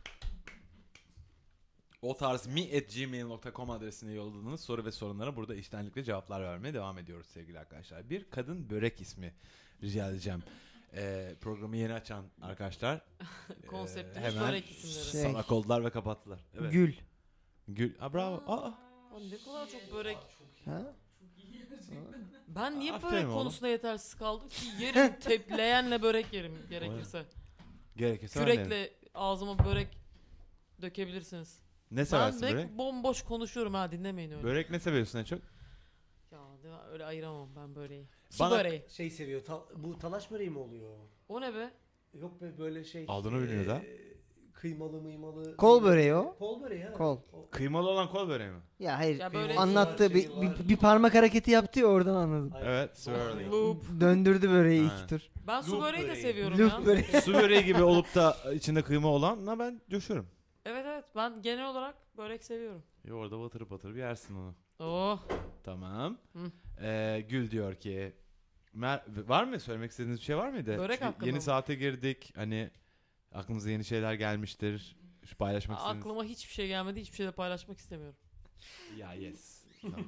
Speaker 3: O tarz mi@gmail.com adresine yolladığınız soru ve sorunlara burada içtenlikle cevaplar vermeye devam ediyoruz sevgili arkadaşlar. Bir kadın börek ismi rica edeceğim. Programı yeni açan arkadaşlar
Speaker 4: Konseptimiz
Speaker 3: hemen
Speaker 4: börek isimleri.
Speaker 3: sana koldular ve kapattılar. Evet.
Speaker 7: Gül.
Speaker 3: Gül. Bravo.
Speaker 4: Aa, ne kadar çok börek.
Speaker 7: Ha?
Speaker 4: Ben niye
Speaker 3: Aferin
Speaker 4: börek
Speaker 3: oğlum.
Speaker 4: konusunda yetersiz kaldım ki? Yerim, leğenle börek yerim gerekirse.
Speaker 3: Gerekirse ben derim.
Speaker 4: Kürekle ağzıma börek dökebilirsiniz.
Speaker 3: Ne seversin
Speaker 4: Ben
Speaker 3: börek?
Speaker 4: bomboş konuşuyorum ha, dinlemeyin öyle.
Speaker 3: Börek ne seviyorsun en çok?
Speaker 4: Ya öyle ayıramam ben böreği. Su
Speaker 3: Bana-
Speaker 4: böreği.
Speaker 5: Şey seviyor. Bu talaş böreği mi oluyor?
Speaker 4: O ne be?
Speaker 5: Yok be böyle şey.
Speaker 3: Aldığını bilmiyor da.
Speaker 5: Kıymalı mıymalı.
Speaker 7: Kol böreği o.
Speaker 5: Kol böreği ha.
Speaker 7: Kol.
Speaker 3: Kıymalı olan kol böreği mi?
Speaker 7: Ya hayır.
Speaker 4: Ya böyle-
Speaker 7: Anlattığı bir parmak hareketi yaptı ya, oradan anladım.
Speaker 3: Evet. Swirling.
Speaker 4: Loop.
Speaker 7: Döndürdü böreği
Speaker 3: Ha.
Speaker 7: iki tur.
Speaker 4: Ben su
Speaker 5: Loop
Speaker 4: böreği de
Speaker 5: böreği.
Speaker 4: seviyorum
Speaker 7: Loop
Speaker 4: ya.
Speaker 7: böreği.
Speaker 3: Su böreği gibi olup da içinde kıyma olanla ben coşuyorum.
Speaker 4: Evet ben genel olarak börek seviyorum.
Speaker 3: Orada batırıp batırıp yersin onu.
Speaker 4: Oh.
Speaker 3: Tamam.
Speaker 4: Hı.
Speaker 3: Gül diyor ki var mı söylemek istediğiniz bir şey var mıydı?
Speaker 4: Börek
Speaker 3: Çünkü
Speaker 4: hakkında
Speaker 3: yeni
Speaker 4: mı?
Speaker 3: saate girdik. Hani aklınıza yeni şeyler gelmiştir. Şu paylaşmak istediğiniz.
Speaker 4: Aklıma hiçbir şey gelmedi. Hiçbir şey de paylaşmak istemiyorum.
Speaker 3: Ya yes. Tamam.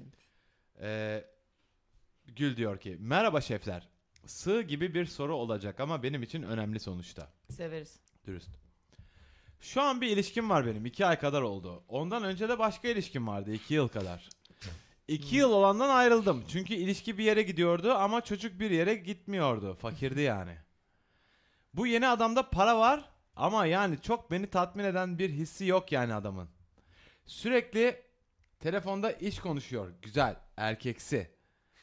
Speaker 3: Gül diyor ki merhaba şefler. Sığ gibi bir soru olacak ama benim için önemli sonuçta.
Speaker 4: Severiz.
Speaker 3: Dürüst. Şu an bir ilişkim var benim. 2 ay kadar oldu. Ondan önce de başka ilişkim vardı. 2 yıl kadar. 2 yıl olandan ayrıldım. Çünkü ilişki bir yere gidiyordu ama çocuk bir yere gitmiyordu. Fakirdi yani. Bu yeni adamda para var ama yani çok beni tatmin eden bir hissi yok yani adamın. Sürekli telefonda iş konuşuyor. Güzel. Erkeksi.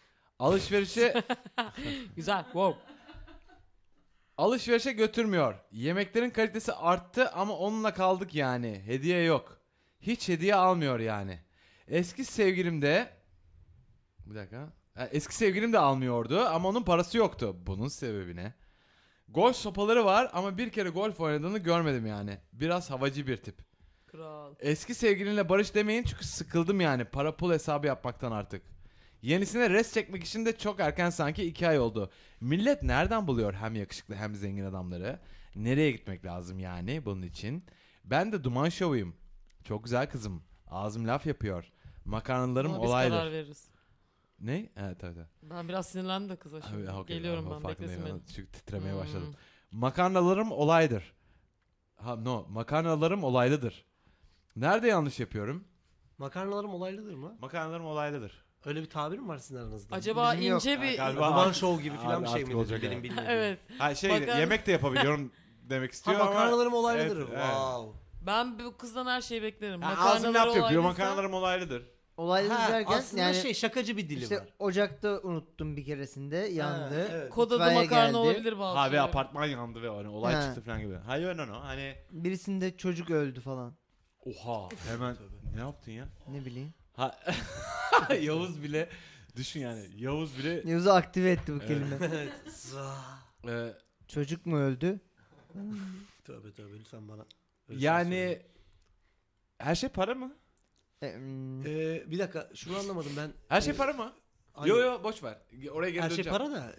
Speaker 4: Güzel. Wow.
Speaker 3: Alışverişe götürmüyor. Yemeklerin kalitesi arttı ama onunla kaldık yani. Hediye yok. Hiç hediye almıyor yani. Eski sevgilim de eski sevgilim de almıyordu ama onun parası yoktu. Bunun sebebi ne? Golf sopaları var ama bir kere golf oynadığını görmedim yani. Biraz havacı bir tip.
Speaker 4: Kral.
Speaker 3: Eski sevgilinle barış demeyin çünkü sıkıldım yani. Para pul hesabı yapmaktan artık. Yenisine res çekmek için de çok erken sanki 2 ay oldu. Millet nereden buluyor hem yakışıklı hem zengin adamları? Nereye gitmek lazım yani bunun için? Ben de duman şovuyum. Çok güzel kızım. Ağzım laf yapıyor. Makarnalarım
Speaker 4: Ama biz karar
Speaker 3: olaydır.
Speaker 4: veririz.
Speaker 3: Ne? Evet tabii.
Speaker 4: Ben biraz sinirlendim de kıza şimdi.
Speaker 3: Okey,
Speaker 4: Geliyorum ben,
Speaker 3: farkındayım.
Speaker 4: beklesin beni.
Speaker 3: Çünkü titremeye
Speaker 4: Hmm.
Speaker 3: başladım. Makarnalarım olaydır. Makarnalarım olaylıdır. Nerede yanlış yapıyorum?
Speaker 5: Makarnalarım olaylıdır mı?
Speaker 3: Makarnalarım olaylıdır.
Speaker 5: Öyle bir tabir mi var sizin aranızda?
Speaker 4: Acaba
Speaker 7: Bizim yok.
Speaker 4: ince bir...
Speaker 3: Galiba
Speaker 5: Duman
Speaker 3: artık-
Speaker 5: show gibi falan bir şey
Speaker 3: artık
Speaker 5: mi?
Speaker 3: olacak
Speaker 5: Benim
Speaker 3: yani.
Speaker 5: bilmediğim.
Speaker 4: Evet.
Speaker 3: Ha
Speaker 4: Makarna-
Speaker 3: yemek de yapabiliyorum demek
Speaker 5: Ha,
Speaker 3: istiyor ama.
Speaker 5: makarnalarım olaylıdır.
Speaker 3: Evet, evet.
Speaker 5: Wow.
Speaker 4: Ben bu kızdan her şeyi beklerim.
Speaker 3: Ha, ağzım laf yapıyor.
Speaker 4: olaylıysa-
Speaker 3: Makarnalarım olaylıdır.
Speaker 7: Olaylı
Speaker 5: Ha,
Speaker 7: derken
Speaker 5: aslında
Speaker 7: yani
Speaker 5: şakacı bir dili
Speaker 7: işte
Speaker 5: var.
Speaker 7: ocakta unuttum bir keresinde, yandı.
Speaker 5: Ha, evet.
Speaker 4: Kod adı
Speaker 7: İtfaiye
Speaker 4: makarna
Speaker 7: geldi.
Speaker 4: olabilir bazı
Speaker 3: Ha ve
Speaker 4: şeyler.
Speaker 3: apartman yandı ve hani olay
Speaker 7: Ha.
Speaker 3: çıktı falan gibi. Hayır no. Hani
Speaker 7: Birisinde çocuk öldü falan.
Speaker 3: oha hemen ne yaptın ya?
Speaker 7: Ne bileyim.
Speaker 3: Ha Yavuz bile düşün yani. Yavuz bile
Speaker 7: Yavuz'u aktive etti bu
Speaker 3: Evet.
Speaker 7: kelime.
Speaker 3: e,
Speaker 7: Çocuk mu öldü?
Speaker 5: Tövbe lütfen bana. öyle şey
Speaker 3: yani
Speaker 5: söyleme.
Speaker 3: her şey para mı?
Speaker 5: Bir dakika şunu anlamadım ben.
Speaker 3: Her şey para mı?
Speaker 5: Hani-
Speaker 3: Yo boş ver. Oraya geri
Speaker 5: Her şey
Speaker 3: döneceğim.
Speaker 5: para da.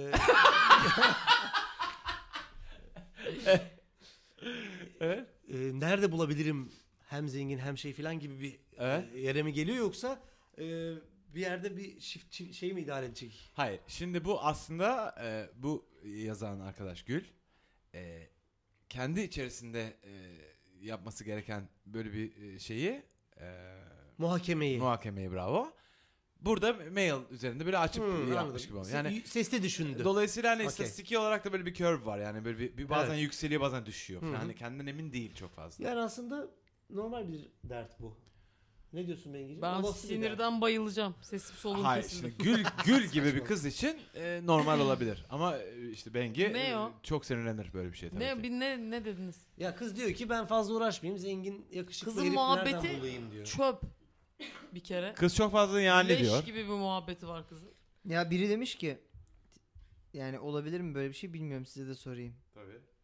Speaker 3: Evet.
Speaker 5: Nerede bulabilirim hem zengin hem şey falan gibi bir
Speaker 3: Evet.
Speaker 5: yere mi geliyor yoksa bir yerde bir şey mi idare edecek?
Speaker 3: Hayır. Şimdi bu aslında bu yazan arkadaş Gül kendi içerisinde yapması gereken böyle bir şeyi muhakemeyi bravo. Burada mail üzerinde böyle açıp yapmış gibi olmuş. Yani
Speaker 5: sesli düşündü.
Speaker 3: dolayısıyla hani
Speaker 5: Okey.
Speaker 3: istatistiki olarak da böyle bir curve var. Yani böyle bir bazen yükseliyor bazen düşüyor.
Speaker 5: Hı hı.
Speaker 3: Yani kendinden emin değil çok fazla.
Speaker 5: Yani aslında normal bir dert bu. Ne diyorsun Bengi'ciğim?
Speaker 4: Ben
Speaker 5: Olası bir dert.
Speaker 4: sinirden bayılacağım. Sesim soluğum
Speaker 3: Hayır
Speaker 4: kesildi.
Speaker 3: şimdi Gül gibi bir kız için normal olabilir. Ama işte Bengi
Speaker 4: Ne o?
Speaker 3: çok sinirlenir böyle bir şey tabii ki.
Speaker 4: Ne dediniz?
Speaker 5: Ya kız diyor ki ben fazla uğraşmayayım. Zengin yakışıklı
Speaker 4: Kızın
Speaker 5: herif nereden
Speaker 4: muhabbeti
Speaker 5: bulayım diyor.
Speaker 4: çöp. Bir kere.
Speaker 3: Kız çok fazla yani
Speaker 4: Leş
Speaker 3: diyor.
Speaker 4: gibi bir muhabbeti var kızın.
Speaker 7: Ya biri demiş ki, yani olabilir mi böyle bir şey bilmiyorum, size de sorayım.
Speaker 3: Tabii.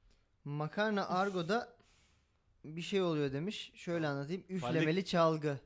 Speaker 7: Makarna argoda bir şey oluyor demiş. Şöyle anlatayım. Üflemeli çalgı.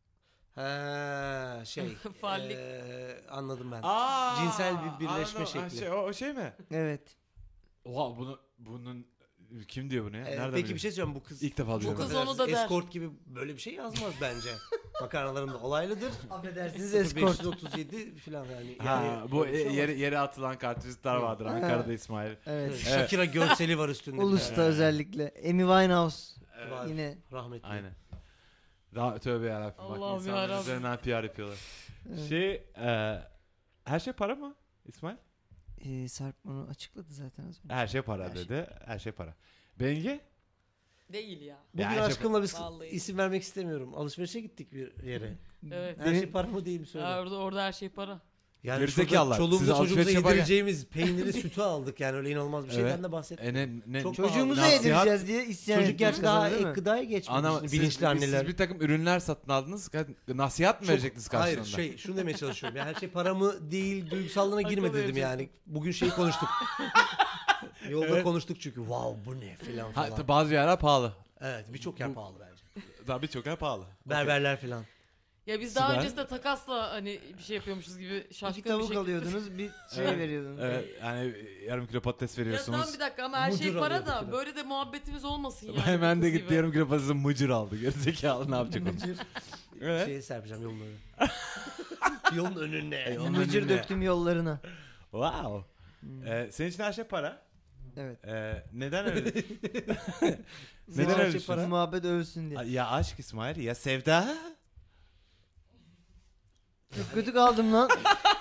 Speaker 5: Ha
Speaker 4: Fallik.
Speaker 5: anladım ben.
Speaker 3: Aa,
Speaker 5: Cinsel bir birleşme
Speaker 3: anladım. Ha,
Speaker 5: şekli.
Speaker 3: o şey mi?
Speaker 7: Evet.
Speaker 3: Oha bunun kim diyor bunu ya? Nereden
Speaker 5: Peki
Speaker 3: biliyorsun?
Speaker 5: bir şey söyleyeyim, bu kız
Speaker 3: İlk defa
Speaker 5: çok
Speaker 3: duyuyorum.
Speaker 4: kız onu da der.
Speaker 5: escort gibi böyle bir şey yazmaz bence. Makarnalarında olaylıdır.
Speaker 7: Affedersiniz escort.
Speaker 5: 537 falan yani.
Speaker 3: Ha,
Speaker 5: Yani
Speaker 3: bu
Speaker 5: öyle bir şey var.
Speaker 3: yere atılan kartvizitler vardır Ankara'da İsmail.
Speaker 7: Evet.
Speaker 5: Shakira görseli var üstünde.
Speaker 7: Ulus'ta özellikle. Amy Winehouse.
Speaker 5: Var.
Speaker 7: Yine.
Speaker 5: Rahmetli.
Speaker 3: Aynen. Tövbe yarabbim. Bak
Speaker 4: Allah'ım
Speaker 3: insanlar
Speaker 4: yarabbim.
Speaker 3: üzerinden PR yapıyorlar.
Speaker 7: Evet.
Speaker 3: Her şey para mı İsmail?
Speaker 7: Sarp onu açıkladı zaten az önce.
Speaker 3: Her şey para
Speaker 7: Her şey.
Speaker 3: dedi. Her şey para. Bengi?
Speaker 4: Değil ya.
Speaker 5: Bugün
Speaker 3: Ya,
Speaker 5: aşkımla biz
Speaker 4: Vallahi.
Speaker 5: isim vermek istemiyorum. Alışverişe gittik bir yere.
Speaker 4: Evet.
Speaker 5: Her şey para mı değil mi söyle.
Speaker 4: Ya orada her şey para.
Speaker 5: Yani
Speaker 3: Gerizekalılar.
Speaker 5: şurada çoluğumuza
Speaker 3: Size
Speaker 5: çocuğumuza
Speaker 3: alışveriş yaparken-
Speaker 5: yedireceğimiz peyniri sütü aldık yani öyle inanılmaz bir şey.
Speaker 3: Evet.
Speaker 5: Ben de bahsettim.
Speaker 3: Çok
Speaker 7: Çocuğumuza
Speaker 3: Nasihat-
Speaker 7: yedireceğiz diye isyan
Speaker 5: Çocuk
Speaker 7: ettik
Speaker 5: gerçi daha
Speaker 7: kızına, değil mi?
Speaker 5: gıdaya geçmiş.
Speaker 3: Ana,
Speaker 5: Bilinçli anneler.
Speaker 3: Siz bir takım ürünler satın aldınız. Nasihat mı
Speaker 5: Çok-
Speaker 3: verecektiniz karşılığında?
Speaker 5: Hayır şunu demeye çalışıyorum. Yani her şey para mı değil, duygusallığına girme
Speaker 4: Akıl
Speaker 5: dedim
Speaker 4: vereceksin.
Speaker 5: yani. Bugün şey konuştuk. Yolda
Speaker 3: Evet.
Speaker 5: konuştuk çünkü. Wow bu ne falan falan.
Speaker 3: Bazı yerler pahalı.
Speaker 5: Evet birçok yer pahalı bence.
Speaker 3: Daha birçok yer pahalı.
Speaker 5: Berberler falan.
Speaker 4: Ya biz daha
Speaker 3: Sibel?
Speaker 4: öncesinde takasla hani bir şey yapıyormuşuz gibi şaşkın
Speaker 7: İki
Speaker 4: bir
Speaker 7: tavuk
Speaker 4: şekilde.
Speaker 7: alıyordunuz, bir şey
Speaker 3: Evet.
Speaker 7: veriyordunuz.
Speaker 3: Evet, yani yarım kilo patates
Speaker 4: Ya
Speaker 3: veriyorsunuz.
Speaker 4: tamam bir dakika ama her şey
Speaker 5: Mucur
Speaker 4: para
Speaker 5: alıyorduk
Speaker 4: da
Speaker 5: yine.
Speaker 4: böyle de muhabbetimiz olmasın yani.
Speaker 3: Hemen de
Speaker 4: kız
Speaker 3: gitti
Speaker 4: gibi.
Speaker 3: yarım kilo patatesi mıcır aldı. Gerizekalı ne yapacak onu? Evet.
Speaker 5: Şeye serpeceğim yolun önüne. Yolun önüne.
Speaker 7: Mıcır döktüm yollarına.
Speaker 3: Wow. Senin için her şey para.
Speaker 7: Evet.
Speaker 3: Neden öyle?
Speaker 7: Neden
Speaker 3: Neden öyle
Speaker 7: şey para?
Speaker 3: düşünüyorsun?
Speaker 7: Muhabbet övsün diye.
Speaker 3: Ya aşk İsmail ya sevda.
Speaker 7: Çok kötü kaldım lan.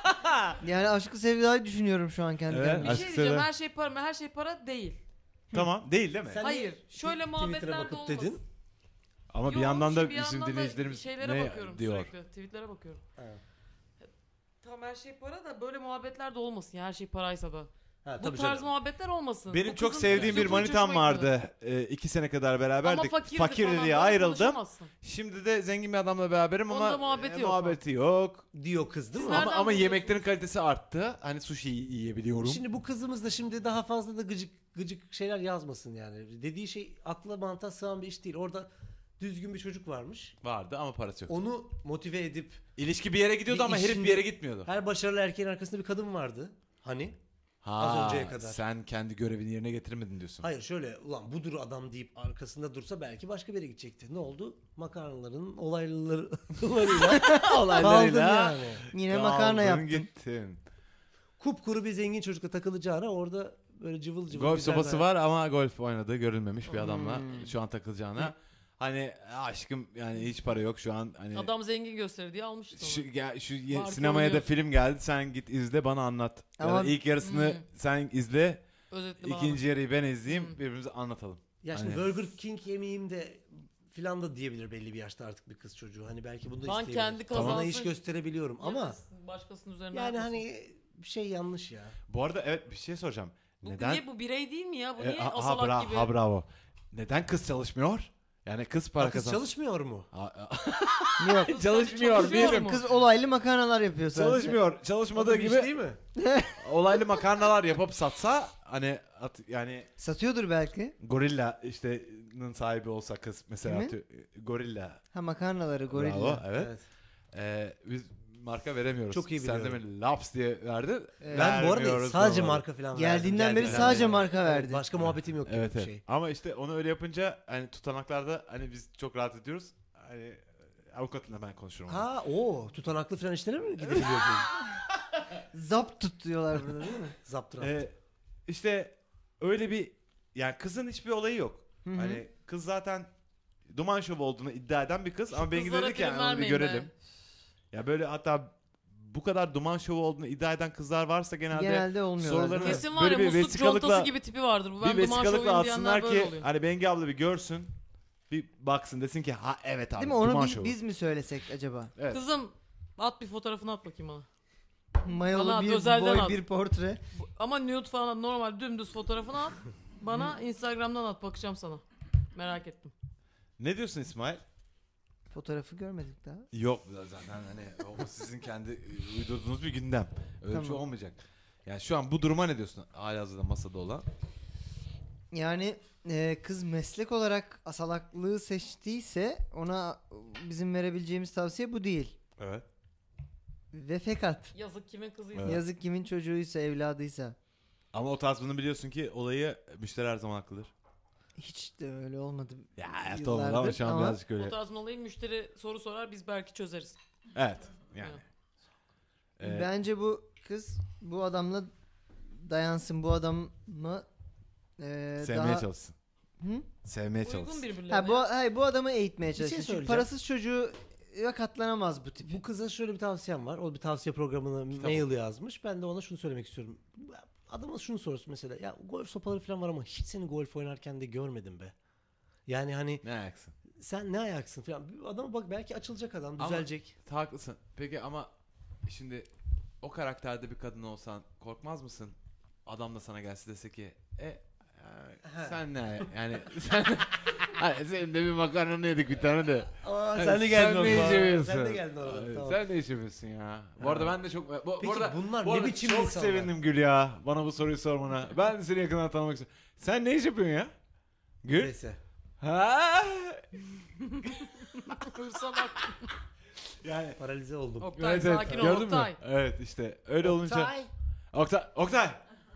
Speaker 7: Yani aşkı sevdayı düşünüyorum şu an kendi
Speaker 3: Evet,
Speaker 7: kendime.
Speaker 4: Bir
Speaker 3: aşk
Speaker 4: şey diyeceğim
Speaker 3: sever.
Speaker 4: her şey para mı? Her şey para değil.
Speaker 3: Tamam değil mi?
Speaker 5: Sen
Speaker 4: Hayır.
Speaker 5: niye
Speaker 4: Şöyle
Speaker 5: Twitter'a
Speaker 4: muhabbetlerde
Speaker 5: bakıp
Speaker 4: olmasın.
Speaker 5: dedin?
Speaker 3: Ama bir
Speaker 4: Yo,
Speaker 3: yandan da
Speaker 4: bir
Speaker 3: bizim
Speaker 4: yandan da
Speaker 3: dinleyicilerimiz
Speaker 4: şeylere
Speaker 3: ne
Speaker 4: bakıyorum
Speaker 3: diyor?
Speaker 4: sürekli. Tweetlere bakıyorum.
Speaker 5: Evet.
Speaker 4: Tamam her şey para da böyle muhabbetler de olmasın ya her şey paraysa da.
Speaker 5: Ha,
Speaker 4: Bu
Speaker 5: tabii
Speaker 4: tarz
Speaker 5: canım.
Speaker 4: muhabbetler olmasın.
Speaker 3: Benim
Speaker 4: Bu
Speaker 3: çok
Speaker 4: kızın
Speaker 3: sevdiğim bir
Speaker 4: üslubu hiç
Speaker 3: manitam
Speaker 4: hoşuma gitmedi.
Speaker 3: vardı. 2 sene kadar
Speaker 4: Ama
Speaker 3: beraberdik.
Speaker 4: fakirdi
Speaker 3: Fakirdi
Speaker 4: falan,
Speaker 3: diye
Speaker 4: böyle
Speaker 3: ayrıldım.
Speaker 4: konuşamazsın.
Speaker 3: Şimdi de zengin bir adamla beraberim
Speaker 4: Onda
Speaker 3: ama
Speaker 4: muhabbeti yok.
Speaker 3: muhabbeti yok.
Speaker 5: Diyor kız değil mi?
Speaker 4: Nereden
Speaker 3: Ama
Speaker 4: buluyorsun?
Speaker 3: yemeklerin kalitesi arttı. Hani sushi yiyebiliyorum.
Speaker 5: Şimdi bu kızımız da şimdi daha fazla da gıcık şeyler yazmasın yani. Dediği şey akla mantığa sığan bir iş değil. Orada düzgün bir çocuk varmış.
Speaker 3: Vardı ama parası yok.
Speaker 5: Onu motive edip
Speaker 3: İlişki bir yere gidiyordu
Speaker 5: Bir
Speaker 3: ama herif
Speaker 5: işin-
Speaker 3: bir yere gitmiyordu.
Speaker 5: her başarılı erkeğin arkasında bir kadın vardı. Hani?
Speaker 3: Ha,
Speaker 5: Az önceye kadar.
Speaker 3: Sen kendi görevini yerine getirmedin diyorsun.
Speaker 5: Hayır şöyle ulan budur adam deyip arkasında dursa belki başka bir yere gidecekti. Ne oldu? Makarnaların olaylarıyla kaldın yani.
Speaker 7: Yine
Speaker 3: Kaldın
Speaker 7: makarna yaptın.
Speaker 3: gittin.
Speaker 5: Kupkuru bir zengin çocukla takılacağına orada böyle cıvıl cıvıl
Speaker 3: Golf
Speaker 5: güzel
Speaker 3: sopası
Speaker 5: bir-
Speaker 3: var ama golf oynadığı görülmemiş bir adamla şu an takılacağına. Hani aşkım yani hiç para yok şu an hani
Speaker 4: Adam zengin gösteri diye almıştı onu.
Speaker 3: şu
Speaker 4: Marka
Speaker 3: sinemaya da
Speaker 4: oynuyor.
Speaker 3: film geldi sen git izle bana anlat.
Speaker 7: Ama-
Speaker 3: Yani ilk yarısını sen izle
Speaker 4: Özetle bana.
Speaker 3: ikinci yarıyı ben izleyeyim birbirimize anlatalım.
Speaker 5: Ya şimdi
Speaker 3: Hani-
Speaker 5: Burger King yemeyeyim de filan da diyebilir belli bir yaşta artık bir kız çocuğu. Hani belki bunu da
Speaker 4: Lan
Speaker 5: isteyebilir.
Speaker 4: kendi
Speaker 5: Bana
Speaker 4: kazansın.
Speaker 5: iş gösterebiliyorum ama
Speaker 4: Yemesin, başkasının üzerine
Speaker 5: yani
Speaker 4: yapmasın.
Speaker 5: hani bir şey yanlış ya.
Speaker 3: Bu arada evet bir şey soracağım.
Speaker 4: Bu
Speaker 3: Neden?
Speaker 4: niye bu birey değil mi ya? Bu niye
Speaker 3: Ha,
Speaker 4: asalak gibi?
Speaker 3: bravo. Neden kız çalışmıyor? Yani kız para
Speaker 5: Kız
Speaker 3: kazansın.
Speaker 5: çalışmıyor mu?
Speaker 7: Yok.
Speaker 3: Çalışmıyor
Speaker 4: Çalışıyor
Speaker 3: bir.
Speaker 4: mu?
Speaker 7: Kız olaylı makarnalar yapıyor sadece.
Speaker 3: Çalışmıyor. Çalışmadığı
Speaker 5: O da bir iş
Speaker 3: gibi
Speaker 5: değil mi?
Speaker 3: olaylı makarnalar yapıp satsa hani yani
Speaker 7: Satıyordur belki.
Speaker 3: gorilla işte'nin sahibi olsa kız mesela
Speaker 7: Kimi?
Speaker 3: gorilla.
Speaker 7: Ha makarnaları gorilla.
Speaker 3: Bravo evet. Biz marka veremiyoruz.
Speaker 5: Çok iyi
Speaker 3: Sen de
Speaker 5: biliyorum.
Speaker 3: mi Laps diye verdin?
Speaker 5: Ben bu arada
Speaker 3: Vermiyoruz
Speaker 5: sadece
Speaker 3: normalde.
Speaker 5: marka falan
Speaker 7: Geldiğinden
Speaker 5: verdim.
Speaker 7: beri
Speaker 5: Geldiğinden
Speaker 7: sadece
Speaker 5: beri.
Speaker 7: marka
Speaker 5: Evet,
Speaker 7: verdi.
Speaker 5: başka muhabbetim yok gibi
Speaker 3: Evet,
Speaker 5: bir
Speaker 3: evet.
Speaker 5: şey.
Speaker 3: Ama işte onu öyle yapınca hani tutanaklarda hani biz çok rahat ediyoruz. Hani avukatla ben konuşurum. onu.
Speaker 5: Ha o tutanaklı falan işlere mi gidebiliyor bu?
Speaker 7: Zapt tutuyorlar burada değil mi?
Speaker 5: Zaptıra.
Speaker 3: İşte öyle bir yani kızın hiçbir olayı yok.
Speaker 7: Hı hı.
Speaker 3: Hani kız zaten duman şovu olduğunu iddia eden bir kız ama Bengi
Speaker 4: Kızlara
Speaker 3: dedi ki yani
Speaker 4: prim
Speaker 3: onu bir
Speaker 4: vermeyin be.
Speaker 3: görelim. Ya böyle hatta bu kadar duman şovu olduğunu iddia eden kızlar varsa
Speaker 7: Genelde olmuyorlar.
Speaker 3: sorularını
Speaker 7: değil mi?
Speaker 4: Kesin var
Speaker 3: böyle
Speaker 4: ya
Speaker 3: bir
Speaker 4: musluk
Speaker 3: vesikalıkla
Speaker 4: contası gibi tipi vardır. Bu ben
Speaker 3: bir
Speaker 4: duman
Speaker 3: vesikalıkla
Speaker 4: şovuyum diyenler
Speaker 3: atsınlar
Speaker 4: böyle
Speaker 3: ki
Speaker 4: oluyor.
Speaker 3: hani Bengi abla bir görsün. Bir baksın desin ki ha evet abi
Speaker 7: Değil mi? Onu
Speaker 3: duman
Speaker 7: biz,
Speaker 3: şovu.
Speaker 7: biz mi söylesek acaba?
Speaker 3: Evet.
Speaker 4: Kızım at bir fotoğrafını at bakayım bana.
Speaker 7: Mayolu
Speaker 4: Bana
Speaker 7: bir
Speaker 4: özelden
Speaker 7: boy
Speaker 4: at.
Speaker 7: bir portre.
Speaker 4: Ama nude falan normal dümdüz fotoğrafını at. Bana Instagram'dan at bakacağım sana. Merak ettim.
Speaker 3: Ne diyorsun İsmail?
Speaker 7: Fotoğrafı görmedik daha.
Speaker 3: Yok zaten hani o sizin kendi uydurduğunuz bir gündem. Öyle bir şey
Speaker 7: Tamam.
Speaker 3: olmayacak. Yani şu an bu duruma ne diyorsun? Halihazırda masada olan.
Speaker 7: Yani kız meslek olarak asalaklığı seçtiyse ona bizim verebileceğimiz tavsiye bu değil.
Speaker 3: Evet.
Speaker 7: Ve fakat
Speaker 4: Yazık kimin kızıysa.
Speaker 3: Evet.
Speaker 7: yazık kimin çocuğuysa, evladıysa.
Speaker 3: Ama o tarz bunu biliyorsun ki olayı müşteri her zaman haklıdır.
Speaker 7: Hiç de öyle olmadı.
Speaker 3: Ya evet olmadı ama
Speaker 7: yıllardır
Speaker 3: şu an
Speaker 7: ama
Speaker 3: birazcık öyle.
Speaker 4: O tarz olayı müşteri soru sorar biz belki çözeriz.
Speaker 3: Evet yani.
Speaker 7: Bence bu kız bu adamla dayansın, bu adamı
Speaker 3: Sevmeye
Speaker 7: daha...
Speaker 3: çalışsın.
Speaker 7: Hı?
Speaker 3: Sevmeye
Speaker 4: Uygun
Speaker 3: çalışsın.
Speaker 4: birbirlerine.
Speaker 7: Hayır, bu adamı eğitmeye
Speaker 5: şey
Speaker 7: çalışsın. Çünkü
Speaker 5: söyleyeceğim.
Speaker 7: parasız çocuğu katlanamaz bu tip.
Speaker 5: Bu kıza şöyle bir tavsiyem var. O bir tavsiye programına mail yazmış. Ben de ona şunu söylemek istiyorum. Adama şunu soruyorsun mesela. Ya golf sopaları falan var ama hiç seni golf oynarken de görmedim be. Yani hani
Speaker 3: Ne ayaksın?
Speaker 5: sen ne ayaksın falan. Adama bak belki açılacak adam,
Speaker 3: Ama-
Speaker 5: düzelecek.
Speaker 3: Haklısın. Peki ama şimdi o karakterde bir kadın olsan korkmaz mısın? Adam da sana gelse dese ki sen ne yani sen hani senin de bir makarnanı yedik bir tane de.
Speaker 5: Aa,
Speaker 3: Hani
Speaker 5: sen de geldin
Speaker 3: sen ne iş
Speaker 5: orada.
Speaker 3: yapıyorsun?
Speaker 5: Sen de geldin orada.
Speaker 3: Ay,
Speaker 5: Tamam.
Speaker 3: Sen ne iş yapıyorsun ya? Bu arada ben de çok bu
Speaker 5: Peki
Speaker 3: arada,
Speaker 5: bunlar
Speaker 3: bu
Speaker 5: ne
Speaker 3: arada
Speaker 5: biçim
Speaker 3: çok
Speaker 5: insanlar?
Speaker 3: sevindim Gül ya bana bu soruyu sormana. Ben de seni yakından tanımak istiyorum. Sen ne iş yapıyorsun ya? Gül?
Speaker 5: Neyse.
Speaker 3: Ha?
Speaker 4: Hırsa bak.
Speaker 3: Yani
Speaker 5: Paralize oldum.
Speaker 4: Oktay sakin ol
Speaker 3: gördün
Speaker 4: Oktay.
Speaker 3: mü? Evet işte öyle olunca. Oktay.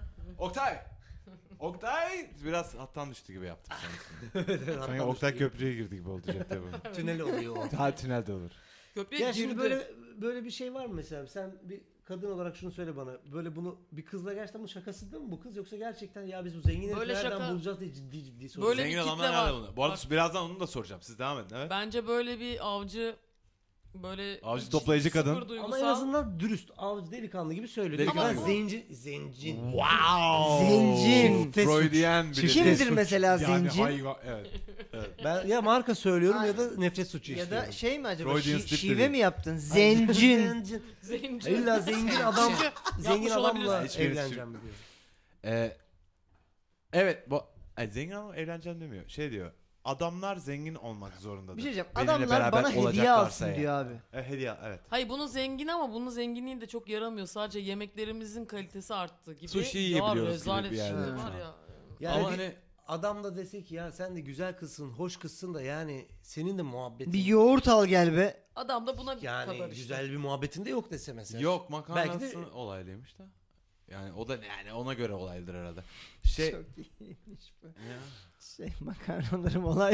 Speaker 3: Oktay biraz hattan düştü gibi yaptım sanki. Sanki Oktay köprüye girdi gibi oldu cep telefonu.
Speaker 5: Tünel oluyor o.
Speaker 3: Ha tünelde olur.
Speaker 4: Köprüye
Speaker 5: Ya
Speaker 4: girdi.
Speaker 5: şimdi böyle bir şey var mı mesela? Sen bir kadın olarak şunu söyle bana. Böyle bunu bir kızla gerçekten bu şakasında mı bu kız yoksa gerçekten ya biz bu zengin
Speaker 4: Böyle
Speaker 5: heriflerden
Speaker 4: şaka-
Speaker 5: bulacağız diye ciddi soruyor.
Speaker 4: Böyle bir
Speaker 3: Zengin
Speaker 4: kitle
Speaker 3: adamlar
Speaker 4: var.
Speaker 3: nerede bunu? Bu arada
Speaker 4: Bak-
Speaker 3: birazdan onu da soracağım. Siz devam edin evet.
Speaker 4: Bence böyle bir avcı böyle
Speaker 3: Avcı toplayıcı kadın.
Speaker 4: sıfır duygusal.
Speaker 5: Ama en azından dürüst, avcı delikanlı gibi söylüyor.
Speaker 3: Delikanlı
Speaker 5: Ama
Speaker 3: mı?
Speaker 5: zencin.
Speaker 3: Wow.
Speaker 7: Zencin.
Speaker 3: Freudian biri.
Speaker 7: Kimdir mesela
Speaker 3: Yani
Speaker 7: zencin?
Speaker 3: hayvan evet.
Speaker 5: Ben ya marka söylüyorum ya da nefret suçu
Speaker 7: Ya
Speaker 5: işliyorum.
Speaker 7: da şey mi acaba?
Speaker 3: Freudian slip
Speaker 7: Şive
Speaker 3: dedi.
Speaker 7: mi yaptın? Zencin.
Speaker 4: Zenci.
Speaker 5: İlla zengin adam, zengin
Speaker 4: Yapmış
Speaker 5: adamla
Speaker 4: olabilirsin.
Speaker 3: Hiçbirisi-
Speaker 5: evleneceğim diyor.
Speaker 3: Evet bu zengin adam evleneceğim demiyor. Şey diyor. Adamlar zengin olmak zorundadır.
Speaker 7: Bir şey diyeceğim.
Speaker 3: Benimle
Speaker 7: Adamlar
Speaker 3: beraber
Speaker 7: bana hediye
Speaker 3: olacaklarsa
Speaker 7: alsın
Speaker 3: eğer.
Speaker 7: diyor abi.
Speaker 3: Hediye evet.
Speaker 4: Hayır bunun zengin ama bunun zenginliği de çok yaramıyor. Sadece yemeklerimizin kalitesi arttı gibi.
Speaker 3: Sushi
Speaker 4: Ya
Speaker 3: yiyebiliyoruz gibi
Speaker 4: rezalet
Speaker 3: bir yerde.
Speaker 4: şey var
Speaker 3: Ha.
Speaker 4: ya.
Speaker 5: Yani
Speaker 3: Ama
Speaker 5: bir
Speaker 3: hani
Speaker 5: adam da dese ki ya sen de güzel kızsın, hoş kızsın da yani senin de muhabbetin.
Speaker 7: Bir yoğurt al gel be.
Speaker 4: Adam da buna
Speaker 5: yani
Speaker 4: kadar işte.
Speaker 5: güzel bir muhabbetin de yok dese mesela.
Speaker 3: yok makarnası
Speaker 5: Belki de-
Speaker 3: olaylıymış da. Yani o da yani ona göre olaylıdır herhalde. Şey
Speaker 7: Çok iyiymiş bu.
Speaker 3: ya.
Speaker 7: Şey makarnalarım olaylı.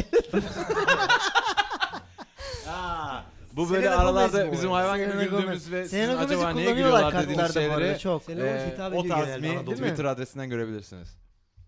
Speaker 3: Bu böyle
Speaker 7: Selena Gomez
Speaker 3: aralarda
Speaker 7: mi o
Speaker 3: bizim
Speaker 7: ya?
Speaker 3: hayvan gibi
Speaker 7: Selena
Speaker 3: güldüğümüz
Speaker 7: Gomez.
Speaker 3: ve sizin
Speaker 7: Selena Gomez'i
Speaker 3: acaba niye
Speaker 7: kullanıyorlar
Speaker 3: gülüyorlar dediğiniz
Speaker 7: kadınlarda bu arada,
Speaker 3: şeyleri
Speaker 7: çok.
Speaker 5: Selena Gomez hitap
Speaker 3: o
Speaker 5: ediyor
Speaker 3: tarz
Speaker 5: genelde
Speaker 3: mi
Speaker 5: Anadolu.
Speaker 7: Değil mi?
Speaker 3: Twitter adresinden görebilirsiniz.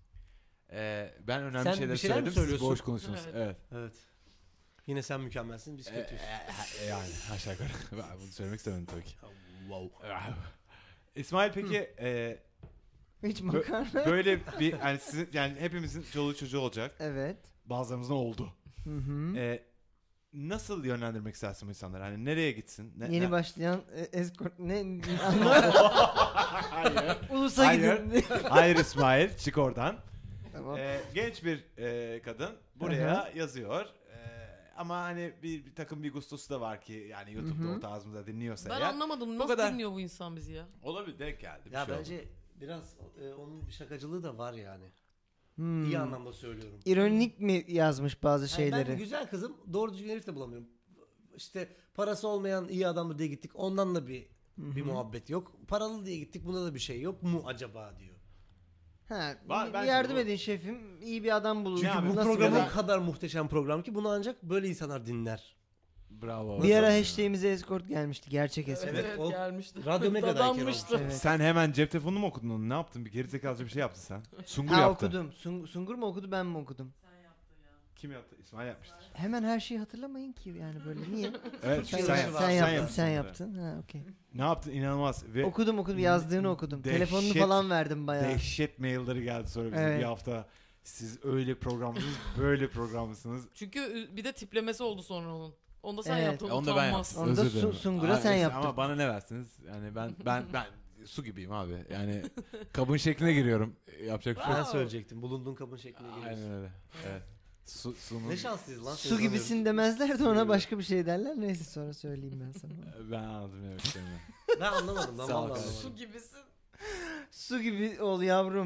Speaker 3: Ben önemli
Speaker 5: Sen
Speaker 3: şeyler
Speaker 5: bir şeyler mi
Speaker 3: söyledim siz
Speaker 5: söylüyorsun?
Speaker 3: boş konuştunuz.
Speaker 4: Evet.
Speaker 3: Evet.
Speaker 5: Evet. Yine sen mükemmelsin biz kötüyüz.
Speaker 3: Yani aşağı yukarı. Ben bunu söylemek istemedim tabii ki.
Speaker 5: Wow.
Speaker 3: İsmail peki
Speaker 7: Hiç makarna.
Speaker 3: böyle bir yani sizin yani hepimizin çoluğu çocuğu olacak.
Speaker 7: Evet.
Speaker 3: Bazılarımızın oldu.
Speaker 7: Hı hı.
Speaker 3: Nasıl yönlendirmek istersin bu insanları? Hani nereye gitsin?
Speaker 7: Yeni başlayan escort ne anlamadım.
Speaker 3: Hayır.
Speaker 7: Ulusa
Speaker 3: Hayır.
Speaker 7: gidin.
Speaker 3: Hayır İsmail çık oradan.
Speaker 7: Tamam.
Speaker 3: Genç bir kadın buraya yazıyor. Ama hani bir takım bir gustosu da var ki yani YouTube'da
Speaker 7: Hı hı.
Speaker 3: o tarzımızda dinliyorsa
Speaker 4: Ben
Speaker 3: eğer.
Speaker 4: anlamadım.
Speaker 3: Bu
Speaker 4: Nasıl
Speaker 3: kadar.
Speaker 4: dinliyor bu insan bizi ya?
Speaker 3: Olabilir denk geldi. Bir
Speaker 5: Ya
Speaker 3: şey
Speaker 5: bence
Speaker 3: oldu.
Speaker 5: biraz onun bir şakacılığı da var yani.
Speaker 7: Hmm.
Speaker 5: İyi anlamda söylüyorum.
Speaker 7: İronik mi yazmış bazı
Speaker 5: Yani
Speaker 7: şeyleri?
Speaker 5: ben güzel kızım doğru düzgün herif de bulamıyorum. İşte parası olmayan iyi adamdır diye gittik. Ondan da bir muhabbet yok. Paralı diye gittik. Bunda da bir şey yok mu acaba diyor.
Speaker 7: Ha,
Speaker 3: Bence
Speaker 7: yardım
Speaker 3: bu-
Speaker 7: edin şefim. İyi bir adam bulun.
Speaker 3: Çünkü
Speaker 5: Bu
Speaker 7: Nasıl
Speaker 5: program
Speaker 7: böyle-
Speaker 5: o kadar muhteşem program ki bunu ancak böyle insanlar dinler.
Speaker 3: Bravo.
Speaker 7: Bir ara hashtag'imize escort gelmişti. Gerçek escort.
Speaker 5: Evet, o
Speaker 4: gelmişti.
Speaker 5: Radyo Mega'dayken
Speaker 4: Dadanmıştı.
Speaker 5: olmuş.
Speaker 7: Evet.
Speaker 3: Sen hemen cep telefonunu mu okudun onu? Ne yaptın? Bir gerizekalıca bir şey yaptın sen. Sungur
Speaker 7: Ha
Speaker 3: yaptı.
Speaker 7: okudum. Sungur mu okudu ben mi okudum?
Speaker 3: Kim yaptı? İsmail yapmıştır.
Speaker 7: Hemen her şeyi hatırlamayın ki yani böyle niye?
Speaker 3: Evet
Speaker 7: Sen,
Speaker 3: sen,
Speaker 7: yaptın, sen
Speaker 3: bunları.
Speaker 7: yaptın. Ha okey.
Speaker 3: Ne yaptın? İnanılmaz. Ve
Speaker 7: Okudum yazdığını okudum.
Speaker 3: Dehşet-
Speaker 7: Telefonunu falan verdim bayağı.
Speaker 3: dehşet mailleri geldi sonra bize
Speaker 7: Evet.
Speaker 3: bir hafta. Siz öyle programlısınız, böyle programlısınız.
Speaker 4: Çünkü bir de tiplemesi oldu sonra onun. Onu da sen
Speaker 7: Evet.
Speaker 4: yaptın.
Speaker 3: Onu da ben
Speaker 4: utanmaz.
Speaker 3: yaptım.
Speaker 7: Onu da
Speaker 3: Özür dilerim.
Speaker 7: Sungur'a sen
Speaker 3: Neyse,
Speaker 7: yaptın.
Speaker 3: Ama bana ne versiniz? Yani ben su gibiyim abi. Yani kabın şekline giriyorum. Yapacak bir şey
Speaker 5: Ben
Speaker 3: yok.
Speaker 5: söyleyecektim. Bulunduğun kabın şekline geliyorsun.
Speaker 3: Aynen öyle. Evet. Su'nun...
Speaker 5: Ne şanslıyız lan.
Speaker 7: Su gibisin demezler de ona başka bir şey derler. Neyse sonra söyleyeyim ben sana.
Speaker 3: Ben anladım evet istemiyorum.
Speaker 5: Ben anlamadım lan.
Speaker 3: Sağ ol
Speaker 5: Vallahi
Speaker 3: kardeşim.
Speaker 4: Su
Speaker 5: anlamadım.
Speaker 4: gibisin.
Speaker 7: Su gibi ol yavrum.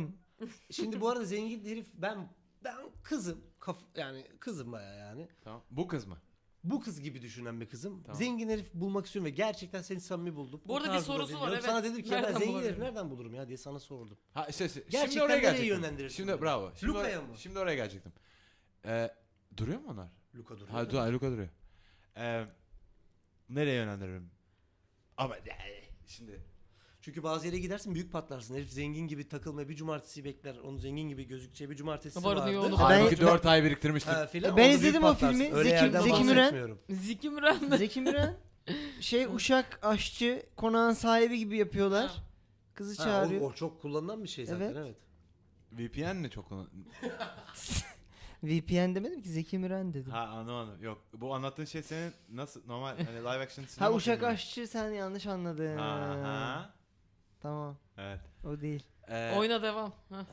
Speaker 5: Şimdi bu arada zengin herif ben kızım. Yani kızım baya yani.
Speaker 3: Tamam. Bu kız mı?
Speaker 5: Bu kız gibi düşünen bir kızım.
Speaker 3: Tamam.
Speaker 5: Zengin herif bulmak istiyorum ve gerçekten seni samimi buldum.
Speaker 4: Bu arada bir
Speaker 5: tarzda
Speaker 4: sorusu var,
Speaker 5: dinliyorum.
Speaker 4: evet.
Speaker 5: Sana dedim ki ya ben
Speaker 4: Nereden
Speaker 5: zengin herif
Speaker 4: bulabilirim?
Speaker 5: nereden bulurum ya diye sana sordum.
Speaker 3: Ha işte
Speaker 5: Gerçekten
Speaker 3: şimdi oraya
Speaker 5: nereye
Speaker 3: gelecektim.
Speaker 5: yönlendirirsin
Speaker 3: Şimdi
Speaker 5: beni?
Speaker 3: bravo. Şimdi
Speaker 5: Luka'ya mı?
Speaker 3: Şimdi oraya gelecektim. Duruyor mu onlar?
Speaker 5: Luka duruyor.
Speaker 3: Ha Luka duruyor. Nereye yönlendiririm? Ama şimdi
Speaker 5: Çünkü bazı yere gidersin büyük patlarsın. Herif zengin gibi takılmaya bir cumartesi bekler. Onu zengin gibi gözükeceği bir cumartesi
Speaker 4: Var
Speaker 5: vardır.
Speaker 4: diyor onu.
Speaker 3: halbuki 4 ay biriktirmiştir.
Speaker 5: Ha, filan.
Speaker 7: Ben
Speaker 5: Onu
Speaker 7: izledim
Speaker 5: büyük
Speaker 7: o
Speaker 5: patlarsın.
Speaker 7: filmi.
Speaker 5: Öyle yerden
Speaker 7: Zeki Müren.
Speaker 5: bahsetmiyorum.
Speaker 4: Zeki Müren mi?
Speaker 7: Zeki Müren Uşak aşçı konağın sahibi gibi yapıyorlar.
Speaker 4: Ha.
Speaker 7: Kızı
Speaker 5: Ha,
Speaker 7: çağırıyor.
Speaker 5: o çok kullanılan bir şey zaten
Speaker 7: Evet.
Speaker 5: evet.
Speaker 3: VPN ne çok
Speaker 7: VPN demedim ki Zeki Müren dedim.
Speaker 3: Ha anlamadım. Yok bu anlattığın şey senin nasıl normal hani live action
Speaker 7: Ha
Speaker 3: sinema
Speaker 7: Uşak
Speaker 3: filmi mi?
Speaker 7: aşçı sen yanlış anladın.
Speaker 3: Aha.
Speaker 7: Tamam.
Speaker 3: Evet.
Speaker 7: O değil.
Speaker 4: Oyna devam. Ha.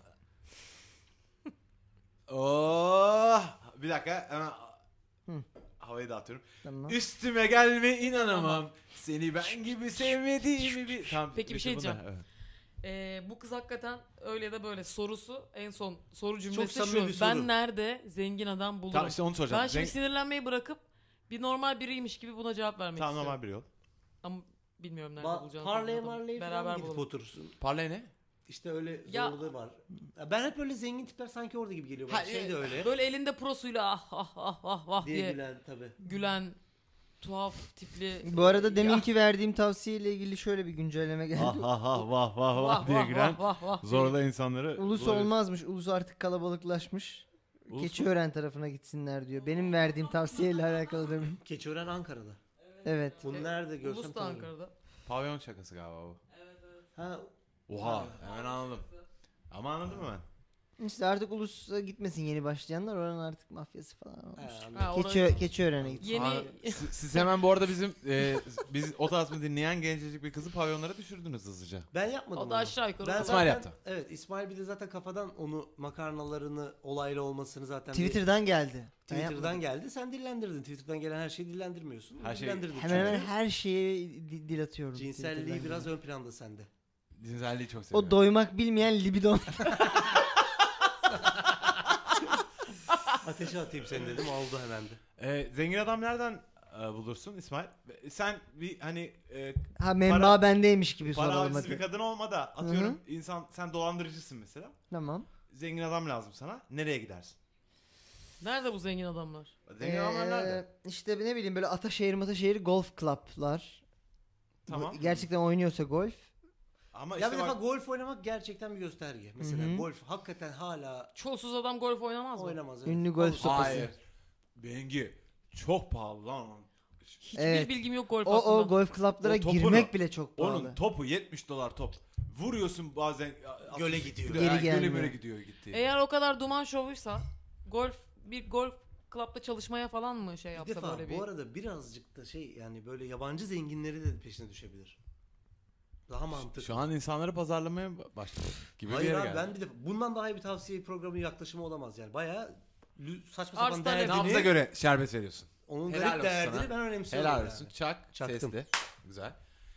Speaker 3: Oh, bir dakika hemen
Speaker 7: Hı.
Speaker 3: havayı dağıtıyorum.
Speaker 7: Tamam.
Speaker 3: Üstüme gelme inanamam. Seni ben gibi sevmediğimi bir... Tamam,
Speaker 4: Peki, bir şey
Speaker 3: bitti bunlar,
Speaker 4: diyeceğim.
Speaker 3: evet.
Speaker 4: Bu kız hakikaten öyle ya da böyle sorusu en son soru cümlesi
Speaker 5: samimi
Speaker 4: şu.
Speaker 5: bir soru.
Speaker 4: Ben nerede zengin adam bulurum?
Speaker 3: Tamam işte onu soracağım.
Speaker 4: Ben şimdi sinirlenmeyi bırakıp bir normal biriymiş gibi buna cevap vermek
Speaker 3: Tamam
Speaker 4: istiyorum.
Speaker 3: normal bir yol.
Speaker 4: Ama bilmiyorum nerede bulacağını.
Speaker 5: Parlaya
Speaker 4: adamı.
Speaker 5: marlaya
Speaker 4: Beraber
Speaker 5: falan gidip
Speaker 4: bulalım.
Speaker 5: oturursun.
Speaker 3: Parlay ne?
Speaker 5: İşte öyle
Speaker 4: Ya-
Speaker 5: zorluğu var. Ya ben hep öyle zengin tipler sanki orada gibi geliyor. Bak, şey de öyle.
Speaker 4: Böyle elinde prosuyla ah
Speaker 5: diye
Speaker 4: diye
Speaker 5: gülen tabii.
Speaker 4: gülen tuhaf tipli.
Speaker 7: Bu arada deminki verdiğim tavsiyeyle ilgili şöyle bir güncelleme geldi.
Speaker 3: Ha ha vah vah vah diye giren
Speaker 4: vah.
Speaker 3: zorla insanları...
Speaker 7: Ulus olmazmış. Ulus artık kalabalıklaşmış.
Speaker 3: Ulus
Speaker 7: Keçiören tarafına gitsinler diyor. Benim verdiğim tavsiyeyle alakalı demin.
Speaker 5: Keçiören Ankara'da.
Speaker 7: Evet.
Speaker 5: Bunu nerede görsem
Speaker 4: Ulus da
Speaker 5: tanırım.
Speaker 4: Ankara'da.
Speaker 3: Pavyon şakası galiba bu.
Speaker 5: Ha,
Speaker 3: Oha hemen anladım. Ama anladın mı ben?
Speaker 7: İşte artık Ulus'a gitmesin yeni başlayanlar. Oranın artık mafyası falan olmuş.
Speaker 4: Ha, orayı-
Speaker 7: Keçiören'e gitsin.
Speaker 4: Yeni
Speaker 3: Siz hemen bu arada biz o tarzı dinleyen gencecik bir kızı pavyonlara düşürdünüz hızlıca.
Speaker 5: ben yapmadım
Speaker 4: O da
Speaker 5: onu.
Speaker 4: aşağı yukarı
Speaker 5: Ben
Speaker 4: olur.
Speaker 3: İsmail
Speaker 5: zaten-
Speaker 3: yaptı.
Speaker 5: Evet İsmail bir de zaten kafadan onu makarnalarını olaylı olmasını zaten
Speaker 7: Twitter'dan geldi. Ben
Speaker 5: Twitter'dan
Speaker 7: yapmadım.
Speaker 5: geldi. Sen dillendirdin. Twitter'dan gelen her şeyi dillendirmiyorsun.
Speaker 3: Her şey-
Speaker 5: Dillendirdin
Speaker 7: Hemen hemen
Speaker 5: çünkü.
Speaker 7: her şeye dil atıyorum.
Speaker 5: Cinselliği
Speaker 7: Twitter'dan
Speaker 5: biraz
Speaker 7: gelen.
Speaker 5: ön planda sende.
Speaker 3: Cinselliği çok seviyorum.
Speaker 7: O doymak bilmeyen libidon.
Speaker 5: Ateşe atayım seni dedim oldu hemen de.
Speaker 3: Zengin adam nereden bulursun İsmail? Sen bir hani
Speaker 7: Ha menba
Speaker 3: Para-
Speaker 7: bendeymiş gibi
Speaker 3: para
Speaker 7: soralım
Speaker 3: avcısı bir
Speaker 7: hadi.
Speaker 3: kadın olma da atıyorum insan sen dolandırıcısın mesela.
Speaker 7: Tamam.
Speaker 3: Zengin adam lazım sana. Nereye gidersin?
Speaker 4: Nerede bu zengin adamlar?
Speaker 3: Zengin adamlar nerede?
Speaker 7: İşte ne bileyim böyle Ataşehir golf club'lar.
Speaker 3: Tamam.
Speaker 7: Gerçekten oynuyorsa golf.
Speaker 3: Ama
Speaker 5: Ya
Speaker 3: işte
Speaker 5: bir defa
Speaker 3: bak,
Speaker 5: golf oynamak gerçekten bir gösterge. Mesela
Speaker 7: Hı hı.
Speaker 5: golf hakikaten hala
Speaker 4: Çolsuz adam golf oynamaz mı?
Speaker 5: oynamaz. evet.
Speaker 7: Ünlü golf
Speaker 5: Halı-
Speaker 7: sopası.
Speaker 3: hayır. Bengi çok pahalı lan.
Speaker 4: Hiçbir
Speaker 7: Evet.
Speaker 4: bilgim yok golf
Speaker 7: O
Speaker 4: hakkında.
Speaker 7: golf club'lara
Speaker 3: O topunu-
Speaker 7: girmek bile çok pahalı.
Speaker 3: Onun topu $70 top. Vuruyorsun bazen
Speaker 5: Göle gidiyor.
Speaker 7: Geri
Speaker 3: Göle
Speaker 7: gelmiyor.
Speaker 3: möle gidiyor gitti.
Speaker 4: Eğer o kadar duman şovuysa bir golf klapta çalışmaya falan mı şey
Speaker 5: Bir
Speaker 4: yapsa
Speaker 5: defa
Speaker 4: böyle bir.
Speaker 5: bu arada birazcık da şey yani böyle yabancı zenginleri de peşine düşebilir. Daha mantıklı.
Speaker 3: Şu an insanları pazarlamaya başladı gibi bir
Speaker 5: Hayır
Speaker 3: yere
Speaker 5: abi
Speaker 3: geldi.
Speaker 5: ben bir de bundan daha iyi bir tavsiye programı yaklaşımı olamaz yani. Bayağı saçma
Speaker 4: Arz
Speaker 5: sapan
Speaker 4: talep.
Speaker 5: derdini,
Speaker 3: Nabza göre şerbet veriyorsun.
Speaker 5: onun
Speaker 3: Helal
Speaker 5: garip
Speaker 3: olsun
Speaker 5: derdini
Speaker 3: sana.
Speaker 5: ben önemsiyorum.
Speaker 3: Helal
Speaker 5: yani.
Speaker 3: olsun. Çak.
Speaker 5: Çaktım.
Speaker 3: Sesli. Güzel.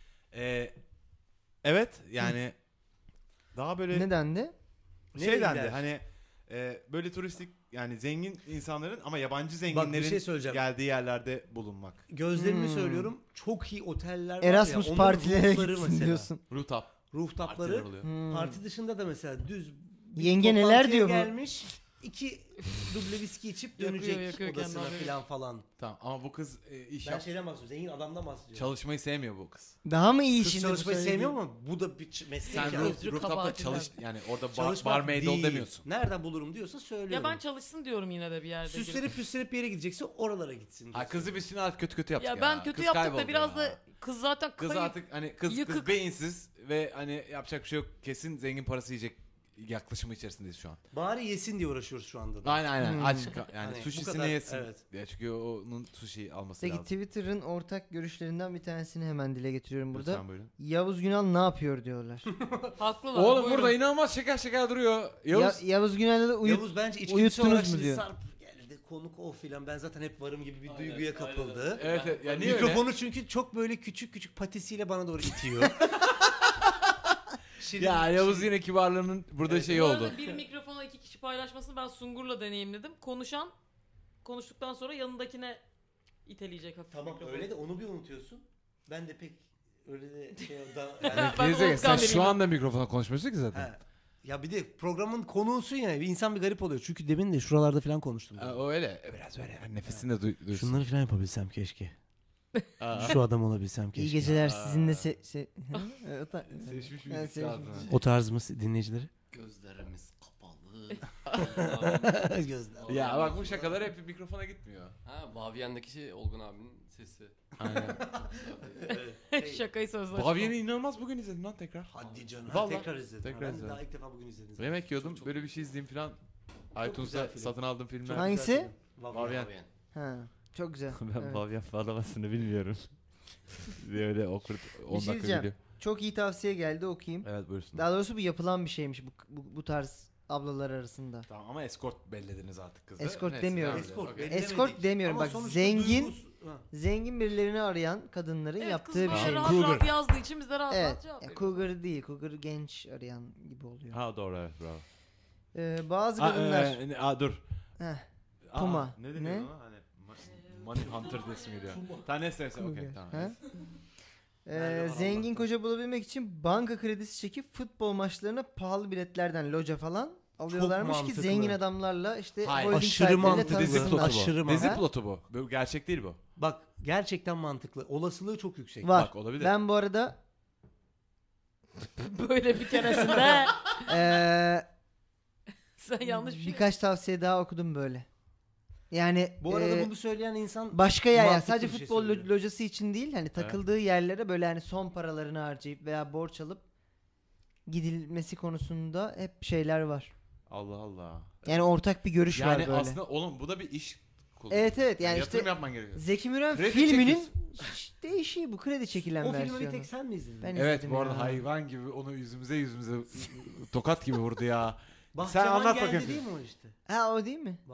Speaker 3: Evet yani daha böyle
Speaker 7: Neden de?
Speaker 3: şey
Speaker 5: Nereye
Speaker 3: dendi
Speaker 5: gider?
Speaker 3: hani böyle turistik yani zengin insanların ama yabancı
Speaker 5: Bak bir
Speaker 3: zenginlerin
Speaker 5: şey söyleyeceğim.
Speaker 3: geldiği yerlerde bulunmak.
Speaker 5: Gözlerimi söylüyorum. Çok iyi oteller var
Speaker 7: Erasmus
Speaker 5: ya. onların
Speaker 7: partilere
Speaker 5: roofları
Speaker 7: gitsin
Speaker 5: mesela.
Speaker 7: diyorsun.
Speaker 3: Rooftop.
Speaker 5: Rooftopları
Speaker 3: Partiler oluyor.
Speaker 5: parti dışında da mesela düz bir
Speaker 7: Yenge neler
Speaker 5: toplantıya
Speaker 7: diyor bu?
Speaker 5: gelmiş. 2 duble viski içip dönecek
Speaker 4: yakıyor
Speaker 5: odasına
Speaker 4: kendi haberi.
Speaker 5: falan.
Speaker 3: Tamam ama bu kız iş
Speaker 5: Ben
Speaker 3: yap.
Speaker 5: şeyden bahsediyorum. Zengin adamdan bahsediyorum.
Speaker 3: Çalışmayı sevmiyor bu kız.
Speaker 7: Daha mı iyi
Speaker 5: Kız
Speaker 7: şimdi bu
Speaker 5: çalışmayı
Speaker 7: söylediğin?
Speaker 5: sevmiyor ama bu da bir meslek.
Speaker 3: Sen
Speaker 5: yani.
Speaker 3: rooftop'ta
Speaker 4: kabahatinden.
Speaker 3: çalış yani orada
Speaker 5: Çalışmak
Speaker 3: barmaid ol
Speaker 5: değil.
Speaker 3: demiyorsun.
Speaker 5: Nereden bulurum diyorsa söylüyorum.
Speaker 4: Ya ben çalışsın diyorum yine de bir yerde. girip.
Speaker 5: Süslenip bir yere gidecekse oralara gitsin.
Speaker 3: Ha
Speaker 5: diyorsun.
Speaker 3: kızı bir sinir kötü yaptık ya.
Speaker 4: Ya ben kötü
Speaker 3: Kız
Speaker 4: yaptık
Speaker 3: kayboldu
Speaker 4: da biraz
Speaker 3: ya.
Speaker 4: da kız zaten
Speaker 3: Kız
Speaker 4: kayıp.
Speaker 3: artık hani kız
Speaker 4: yıkık.
Speaker 3: beyinsiz ve hani yapacak bir şey yok. Kesin zengin parası yiyecek yaklaşımı içerisindeyiz şu an.
Speaker 5: Bari yesin diye uğraşıyoruz şu anda da.
Speaker 3: Aynen aç yani
Speaker 5: Hani bu
Speaker 3: sushi'sini
Speaker 5: kadar,
Speaker 3: yesin.
Speaker 5: evet.
Speaker 3: Ya çünkü onun sushi alması
Speaker 7: Peki
Speaker 3: lazım.
Speaker 7: Twitter'ın ortak görüşlerinden bir tanesini hemen dile getiriyorum burada.
Speaker 3: Lütfen buyurun.
Speaker 7: Yavuz Günal ne yapıyor diyorlar.
Speaker 4: Haklılar.
Speaker 3: Oğlum
Speaker 4: buyurun.
Speaker 3: burada inanılmaz şeker duruyor. Yavuz.
Speaker 7: Yavuz Günal'ı da
Speaker 5: Yavuz bence içgüdüsü
Speaker 7: uyuttunuz
Speaker 5: olarak
Speaker 7: mu
Speaker 5: şimdi
Speaker 7: diyor.
Speaker 5: Sarp geldi konuk o filan. Ben zaten hep varım gibi bir duyguya kapıldı.
Speaker 3: Evet ya niye
Speaker 5: Mikrofonu
Speaker 3: öyle?
Speaker 5: çünkü çok böyle küçük patisiyle bana doğru itiyor.
Speaker 3: Ya Yavuz yine kibarlığının burada şeyi
Speaker 4: Bu
Speaker 3: oldu.
Speaker 4: arada bir mikrofona 2 kişi paylaşmasını ben Sungur'la deneyimledim. Konuştuktan sonra yanındakine iteleyecek hafif
Speaker 5: Tamam
Speaker 4: mikrofonu.
Speaker 5: öyle de onu bir unutuyorsun. Ben de pek öyle de şey da
Speaker 4: Ben
Speaker 3: Gerizekalı, sen
Speaker 4: unutkan
Speaker 3: şu
Speaker 4: biriyim.
Speaker 3: anda mikrofona konuşmuyorsun ki zaten.
Speaker 5: He. Ya bir de programın konuğusun ya. Bir insan bir garip oluyor. Çünkü demin de şuralarda falan konuştum.
Speaker 3: O öyle. Biraz böyle nefesini de duysun.
Speaker 5: Şunları falan yapabilsem keşke.
Speaker 3: Aa.
Speaker 5: Şu adam olabilsem keşke.
Speaker 7: İyi geceler sizinle
Speaker 3: Seçmiş
Speaker 7: Ben
Speaker 3: bir
Speaker 7: sevmişim.
Speaker 5: O tarz mı dinleyicileri?
Speaker 6: Gözlerimiz kapalı.
Speaker 5: Gözler.
Speaker 3: Ya bak bu şakalar hep mikrofona gitmiyor.
Speaker 6: Ha, Baviyen'deki şey Olgun abinin sesi.
Speaker 3: Aynen.
Speaker 4: Şakayı sözleştim.
Speaker 3: Baviyen'i inanılmaz bugün izledim lan tekrar.
Speaker 5: Hadi canım.
Speaker 3: Vallahi.
Speaker 5: Tekrar izledim.
Speaker 3: Tekrar
Speaker 5: Ben
Speaker 3: izledim.
Speaker 5: daha ilk defa bugün izledim.
Speaker 3: Yemek yiyordum
Speaker 5: Çok-
Speaker 3: böyle bir şey izleyeyim falan.
Speaker 5: güzel
Speaker 3: iTunes'ta
Speaker 5: film.
Speaker 3: satın aldığım filmler.
Speaker 5: Çok
Speaker 7: Hangisi?
Speaker 5: güzel film.
Speaker 3: Baviyen.
Speaker 7: Ha, çok güzel.
Speaker 3: Ben
Speaker 7: Evet.
Speaker 3: Bavyen bağlamasını bilmiyorum. diye öyle okurt 10
Speaker 7: Bir şey
Speaker 3: dakika
Speaker 7: diyeceğim.
Speaker 3: geliyor.
Speaker 7: Çok iyi tavsiye geldi, okuyayım.
Speaker 3: Evet buyursun.
Speaker 7: Daha doğrusu bu yapılan bir şeymiş bu tarz ablalar arasında.
Speaker 3: Tamam ama escort bellediniz artık kızı.
Speaker 7: Escort
Speaker 3: Neyse,
Speaker 7: demiyorum.
Speaker 3: devam edelim.
Speaker 5: Escort
Speaker 3: Okey.
Speaker 5: bellemedik.
Speaker 7: Escort demiyorum.
Speaker 5: Ama
Speaker 7: Bak,
Speaker 5: sonuçta
Speaker 7: zengin-
Speaker 5: duygus- Ha.
Speaker 7: Zengin birilerini arayan kadınların
Speaker 4: Evet,
Speaker 7: yaptığı
Speaker 4: kız
Speaker 7: bir
Speaker 4: böyle
Speaker 7: şey.
Speaker 4: rahat
Speaker 3: Cougar.
Speaker 4: rahat yazdığı için biz de rahat
Speaker 7: Evet.
Speaker 4: rahat cevap
Speaker 7: Ya,
Speaker 4: veriyoruz.
Speaker 7: cougar değil. Cougar genç arayan gibi oluyor.
Speaker 3: Ha doğru evet bravo.
Speaker 7: Bazı kadınlar...
Speaker 3: Dur.
Speaker 7: Heh,
Speaker 3: Aa,
Speaker 7: Puma.
Speaker 3: Ne deniyor
Speaker 7: Ne?
Speaker 3: ona? Hani Money Hunter diye ismi geliyor. Tamam neyse okey
Speaker 7: Cougar.
Speaker 3: tamam.
Speaker 7: Ha?
Speaker 5: Nerede var
Speaker 7: Zengin
Speaker 5: Allah'tan?
Speaker 7: koca bulabilmek için banka kredisi çekip futbol maçlarına pahalı biletlerden loca falan alıyorlarmış ki
Speaker 5: mantıklı.
Speaker 7: zengin adamlarla işte
Speaker 3: Hayır,
Speaker 7: holding
Speaker 5: aşırı
Speaker 7: sahipleriyle
Speaker 5: mantıklı.
Speaker 3: Dizi
Speaker 7: tanışsınlar.
Speaker 3: plotu bu.
Speaker 5: Aşırı
Speaker 3: Dizi
Speaker 7: mantıklı.
Speaker 3: plotu bu. Bu gerçek değil bu.
Speaker 5: Bak gerçekten mantıklı. Olasılığı çok yüksek.
Speaker 7: Var.
Speaker 3: Bak, olabilir.
Speaker 7: Ben bu arada
Speaker 4: Böyle bir keresinde
Speaker 7: eee,
Speaker 4: sen yanlış bir şey.
Speaker 7: birkaç tavsiye daha okudum böyle. Yani
Speaker 5: Bu arada bunu söyleyen insan
Speaker 7: başka yer, yani
Speaker 5: mantıklı
Speaker 7: sadece
Speaker 5: bir şey
Speaker 7: futbol
Speaker 5: söylüyor.
Speaker 7: locası için değil, hani takıldığı yerlere böyle hani son paralarını harcayıp veya borç alıp gidilmesi konusunda hep şeyler var.
Speaker 3: Allah Allah.
Speaker 7: Yani ortak bir görüş var
Speaker 3: Yani
Speaker 7: böyle.
Speaker 3: aslında oğlum bu da bir iş kolu.
Speaker 7: Evet, evet, yani
Speaker 3: yatırım
Speaker 7: işte
Speaker 3: yapman gerekiyor.
Speaker 7: Zeki Müren
Speaker 3: Kredi
Speaker 7: filminin değişiği bu, kredi çekilen
Speaker 5: o filmi
Speaker 7: versiyonu.
Speaker 5: bir tek sen mi izledin?
Speaker 7: Ben
Speaker 3: Evet
Speaker 7: izledim
Speaker 3: bu arada
Speaker 7: ya.
Speaker 3: hayvan gibi onu yüzümüze tokat gibi vurdu ya.
Speaker 5: Bahçevan
Speaker 3: anlat
Speaker 5: geldi
Speaker 3: bakayım.
Speaker 5: değil mi o işte?
Speaker 7: Ha, o değil mi?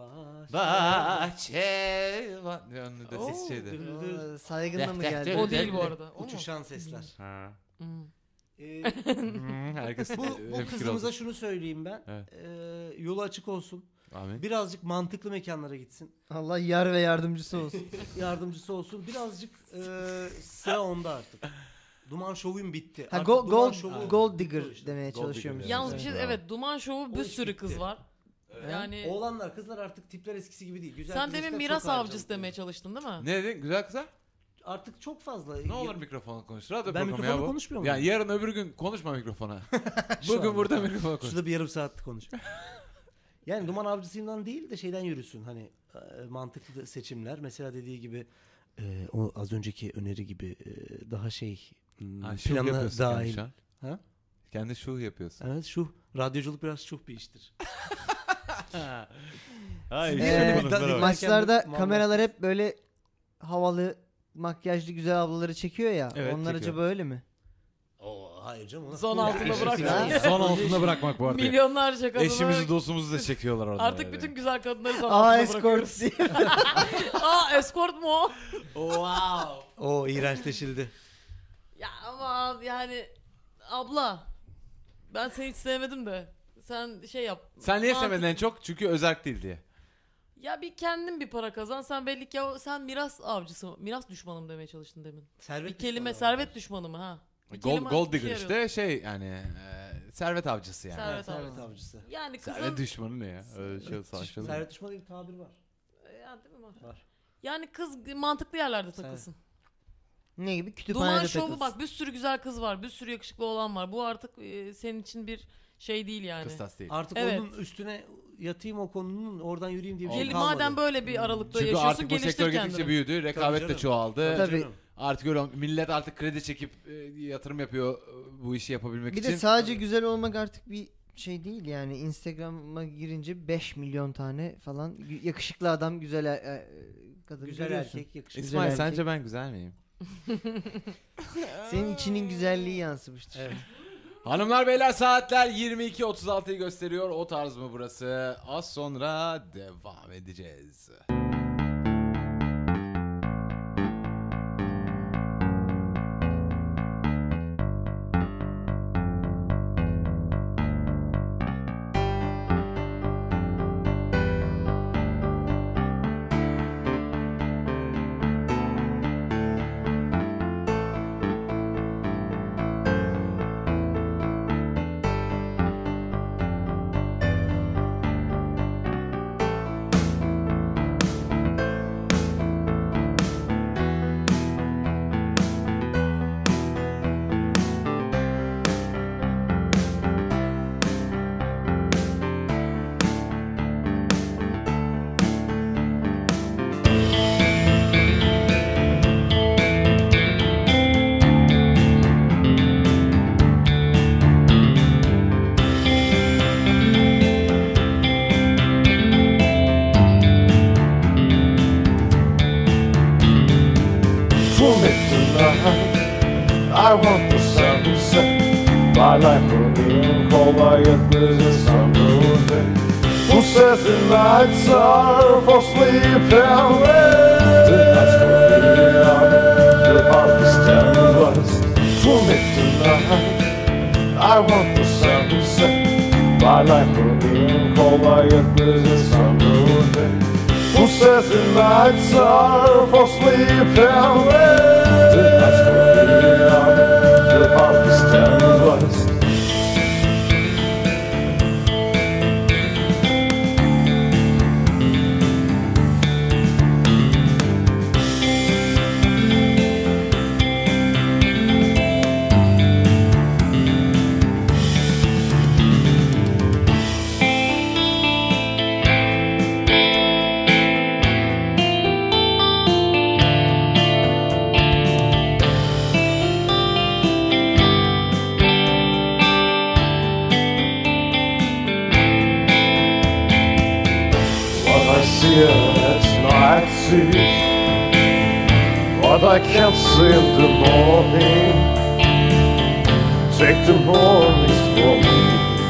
Speaker 3: Bahçevan. Yani de ses şeydi.
Speaker 7: Saygınla mı geldi?
Speaker 4: O değil bu arada. O mu?
Speaker 5: Uçuşan sesler.
Speaker 3: Ha.
Speaker 4: Hmm.
Speaker 3: Herkes
Speaker 5: bu
Speaker 3: hemfikir
Speaker 5: kızımıza
Speaker 3: oldu.
Speaker 5: şunu söyleyeyim ben.
Speaker 3: Evet.
Speaker 5: Yolu açık olsun.
Speaker 3: Amin.
Speaker 5: Birazcık mantıklı mekanlara gitsin.
Speaker 7: Allah yar ve yardımcısı olsun.
Speaker 5: Yardımcısı olsun. Birazcık sıra onda artık. Duman şovum bitti.
Speaker 7: Ha,
Speaker 5: Artık
Speaker 7: gold,
Speaker 5: Duman
Speaker 7: gold,
Speaker 5: şovu-
Speaker 7: gold digger
Speaker 5: işte.
Speaker 7: demeye
Speaker 5: Gold
Speaker 7: çalışıyormuş.
Speaker 5: digger,
Speaker 4: Yalnız bir şey
Speaker 3: Bravo.
Speaker 4: evet Duman Şovu bir
Speaker 5: O iş
Speaker 4: sürü
Speaker 5: bitti.
Speaker 4: kız var. Yani
Speaker 5: Oğlanlar kızlar artık tipler eskisi gibi değil. Güzel
Speaker 4: sen
Speaker 5: kızlar
Speaker 4: demin
Speaker 5: çok
Speaker 4: miras
Speaker 5: harcandı.
Speaker 4: avcısı demeye çalıştın değil mi?
Speaker 3: Ne dedin güzel kıza?
Speaker 5: Artık çok fazla.
Speaker 3: Ne olur mikrofona konuş. Radyo
Speaker 5: Ben
Speaker 3: programı
Speaker 5: mikrofona
Speaker 3: ya bu.
Speaker 5: konuşmuyor
Speaker 3: Ya
Speaker 5: muyum?
Speaker 3: yarın öbür gün konuşma mikrofona.
Speaker 5: Şu
Speaker 3: Bugün
Speaker 5: anda.
Speaker 3: burada mikrofona konuş.
Speaker 5: Şurada bir yarım saat konuş. Yani duman avcısından değil de şeyden yürüsün. Hani mantıklı seçimler. Mesela dediği gibi o az önceki öneri gibi daha şey
Speaker 3: Ha, şuh
Speaker 5: planına
Speaker 3: yapıyorsun kendi
Speaker 5: dahil.
Speaker 3: şu an.
Speaker 5: Ha?
Speaker 3: Kendi şuh yapıyorsun.
Speaker 5: Evet şu radyoculuk biraz şuh bir iştir.
Speaker 3: Hayır.
Speaker 7: Maçlarda
Speaker 5: Vallahi.
Speaker 7: kameralar hep böyle havalı, makyajlı güzel ablaları çekiyor ya.
Speaker 3: Evet,
Speaker 7: onlar
Speaker 3: çekiyor.
Speaker 7: acaba öyle mi?
Speaker 5: Hayır canım. ona
Speaker 4: Zon
Speaker 5: full
Speaker 4: altında
Speaker 5: erkek
Speaker 4: bırak.
Speaker 5: işi.
Speaker 3: Zon altında bırakmak bu arada.
Speaker 4: Milyonlarca kadını.
Speaker 3: Eşimizi dostumuzu da çekiyorlar orada.
Speaker 4: Artık
Speaker 3: yani.
Speaker 4: bütün güzel kadınları zon
Speaker 7: Aa,
Speaker 4: altına
Speaker 7: escort
Speaker 4: bırakıyoruz.
Speaker 7: diye.
Speaker 4: Aa escort mu o?
Speaker 5: Wow. O iğrençleşildi.
Speaker 4: Ya ama yani abla ben seni hiç sevmedim de sen şey yap.
Speaker 3: Sen niye
Speaker 4: Mantık-
Speaker 3: sevmedin en çok? Çünkü özerk değil diye.
Speaker 4: Ya bir kendin bir para kazan. Sen belli ki sen miras avcısı mı? Miras düşmanım demeye çalıştın demin.
Speaker 5: Servet
Speaker 4: Bir kelime
Speaker 5: düşmanı
Speaker 4: servet
Speaker 5: var.
Speaker 4: düşmanı mı ha? Bir
Speaker 3: Gold,
Speaker 4: kelime
Speaker 3: gold
Speaker 4: işe
Speaker 3: digger
Speaker 4: yarıyor.
Speaker 3: işte şey yani servet avcısı yani.
Speaker 4: Servet
Speaker 5: Servet
Speaker 4: avcısı.
Speaker 5: avcısı.
Speaker 4: Yani kızın
Speaker 3: Servet düşmanı ne ya? Öyle şey saçma.
Speaker 5: Servet düşmanı diye bir tabir var.
Speaker 4: ya, değil mi?
Speaker 5: Var.
Speaker 4: Yani kız mantıklı yerlerde takılsın.
Speaker 7: Ne gibi?
Speaker 4: Duman
Speaker 7: Kütüphanede
Speaker 4: şovu
Speaker 7: takılsın.
Speaker 4: bak bir sürü güzel kız var. Bir sürü yakışıklı olan var. Bu artık senin için bir şey değil yani.
Speaker 3: Kıstas değil.
Speaker 5: Artık
Speaker 4: Evet.
Speaker 5: onun üstüne yatayım o konunun oradan yürüyeyim diye bir şey
Speaker 4: Gel,
Speaker 5: kalmadı.
Speaker 4: madem böyle bir aralıkta
Speaker 3: Çünkü
Speaker 4: yaşıyorsun
Speaker 3: artık bu sektör
Speaker 4: geliştir
Speaker 3: gittikçe
Speaker 4: kendini.
Speaker 3: büyüdü. Rekabet de
Speaker 5: canım.
Speaker 3: çoğaldı.
Speaker 7: Tabii.
Speaker 5: Canım.
Speaker 3: Artık öyle millet artık kredi çekip yatırım yapıyor bu işi yapabilmek
Speaker 7: Bir
Speaker 3: için.
Speaker 7: de sadece güzel olmak artık bir şey değil yani. Instagram'a girince 5 milyon tane falan yakışıklı adam, güzel kadın
Speaker 5: Güzel
Speaker 7: görüyorsun.
Speaker 5: erkek yakışıklı.
Speaker 7: Güzel
Speaker 3: İsmail
Speaker 7: erkek.
Speaker 3: sence ben güzel miyim?
Speaker 7: Senin içinin güzelliği yansımıştır.
Speaker 5: Evet.
Speaker 3: Hanımlar beyler saatler 22.36'yı gösteriyor. O tarz mı burası? Az sonra devam edeceğiz.
Speaker 12: night. I want the sunset. Twilight moving kolaylıklı summer day. Who says the nights are for sleep and rest? The nights for me are the hardest and worst. To me tonight, I want the sunset. Twilight moving kolaylıklı summer day. Who says the nights are for sleep and rest? The nights for me are the hardest and worst. What I can't see in the morning, take the mornings from me.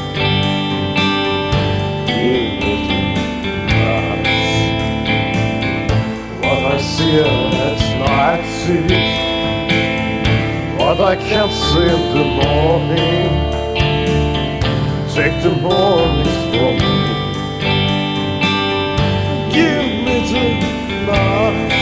Speaker 12: Give me the nights. What I see at night sees. What I can't see in the morning, take the mornings from me. Give me the nights.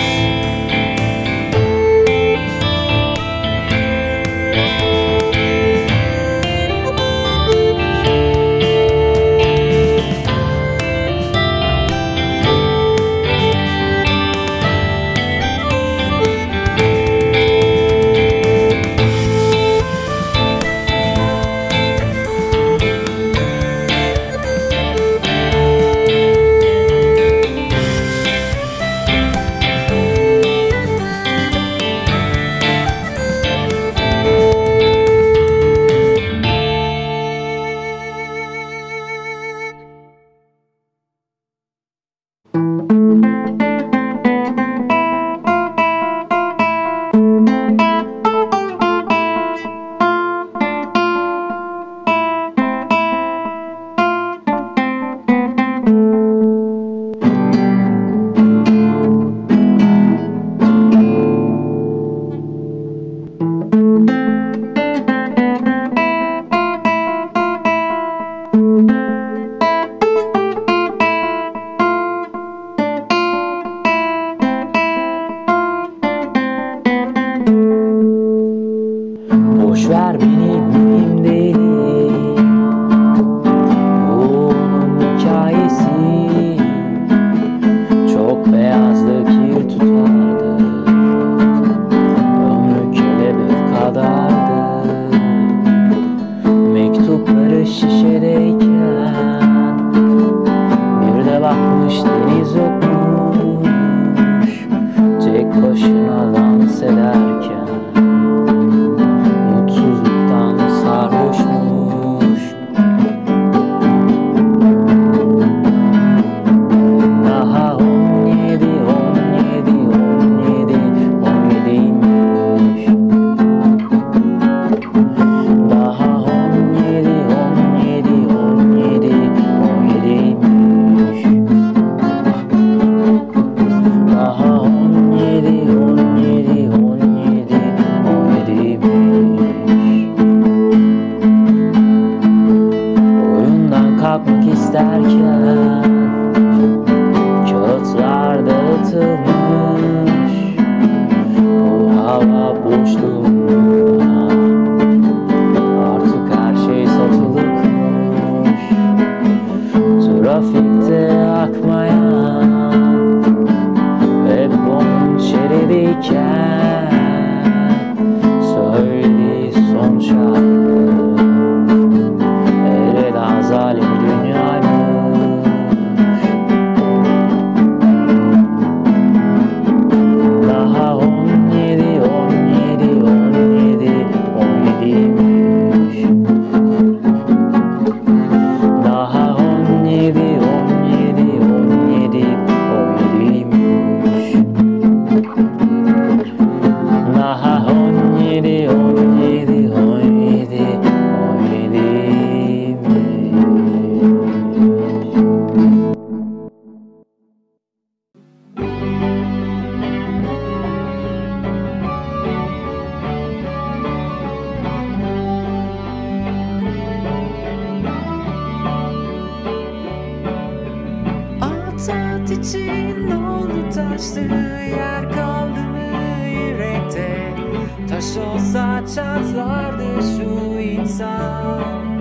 Speaker 13: Hayat için oldu taştı, yer kaldı mı yürekte? Taş olsa çatlardı şu insan.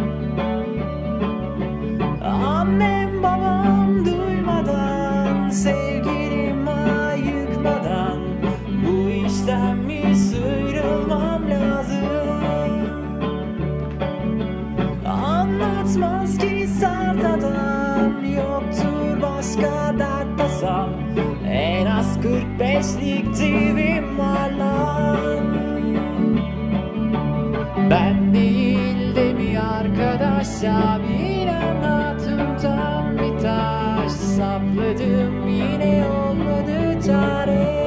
Speaker 13: Annem babam duymadan, sevgilim ayıkmadan, bu işten mi sıyrılmam lazım? Anlatmaz ki sert adam, yoktur başka dert tasam. En az 45'lik TV'm var lan. Ben değil de bir arkadaş abin anlatım tam bir taş. Sapladım yine olmadı çare.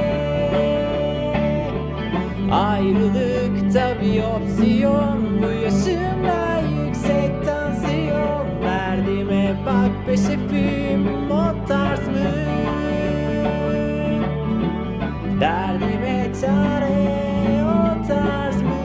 Speaker 13: Ayrılıkta bir opsiyon, bu yaşımda yüksek tansiyon. Derdime bak be şefim, o tarz mı? Derdime çare, o tarz mı?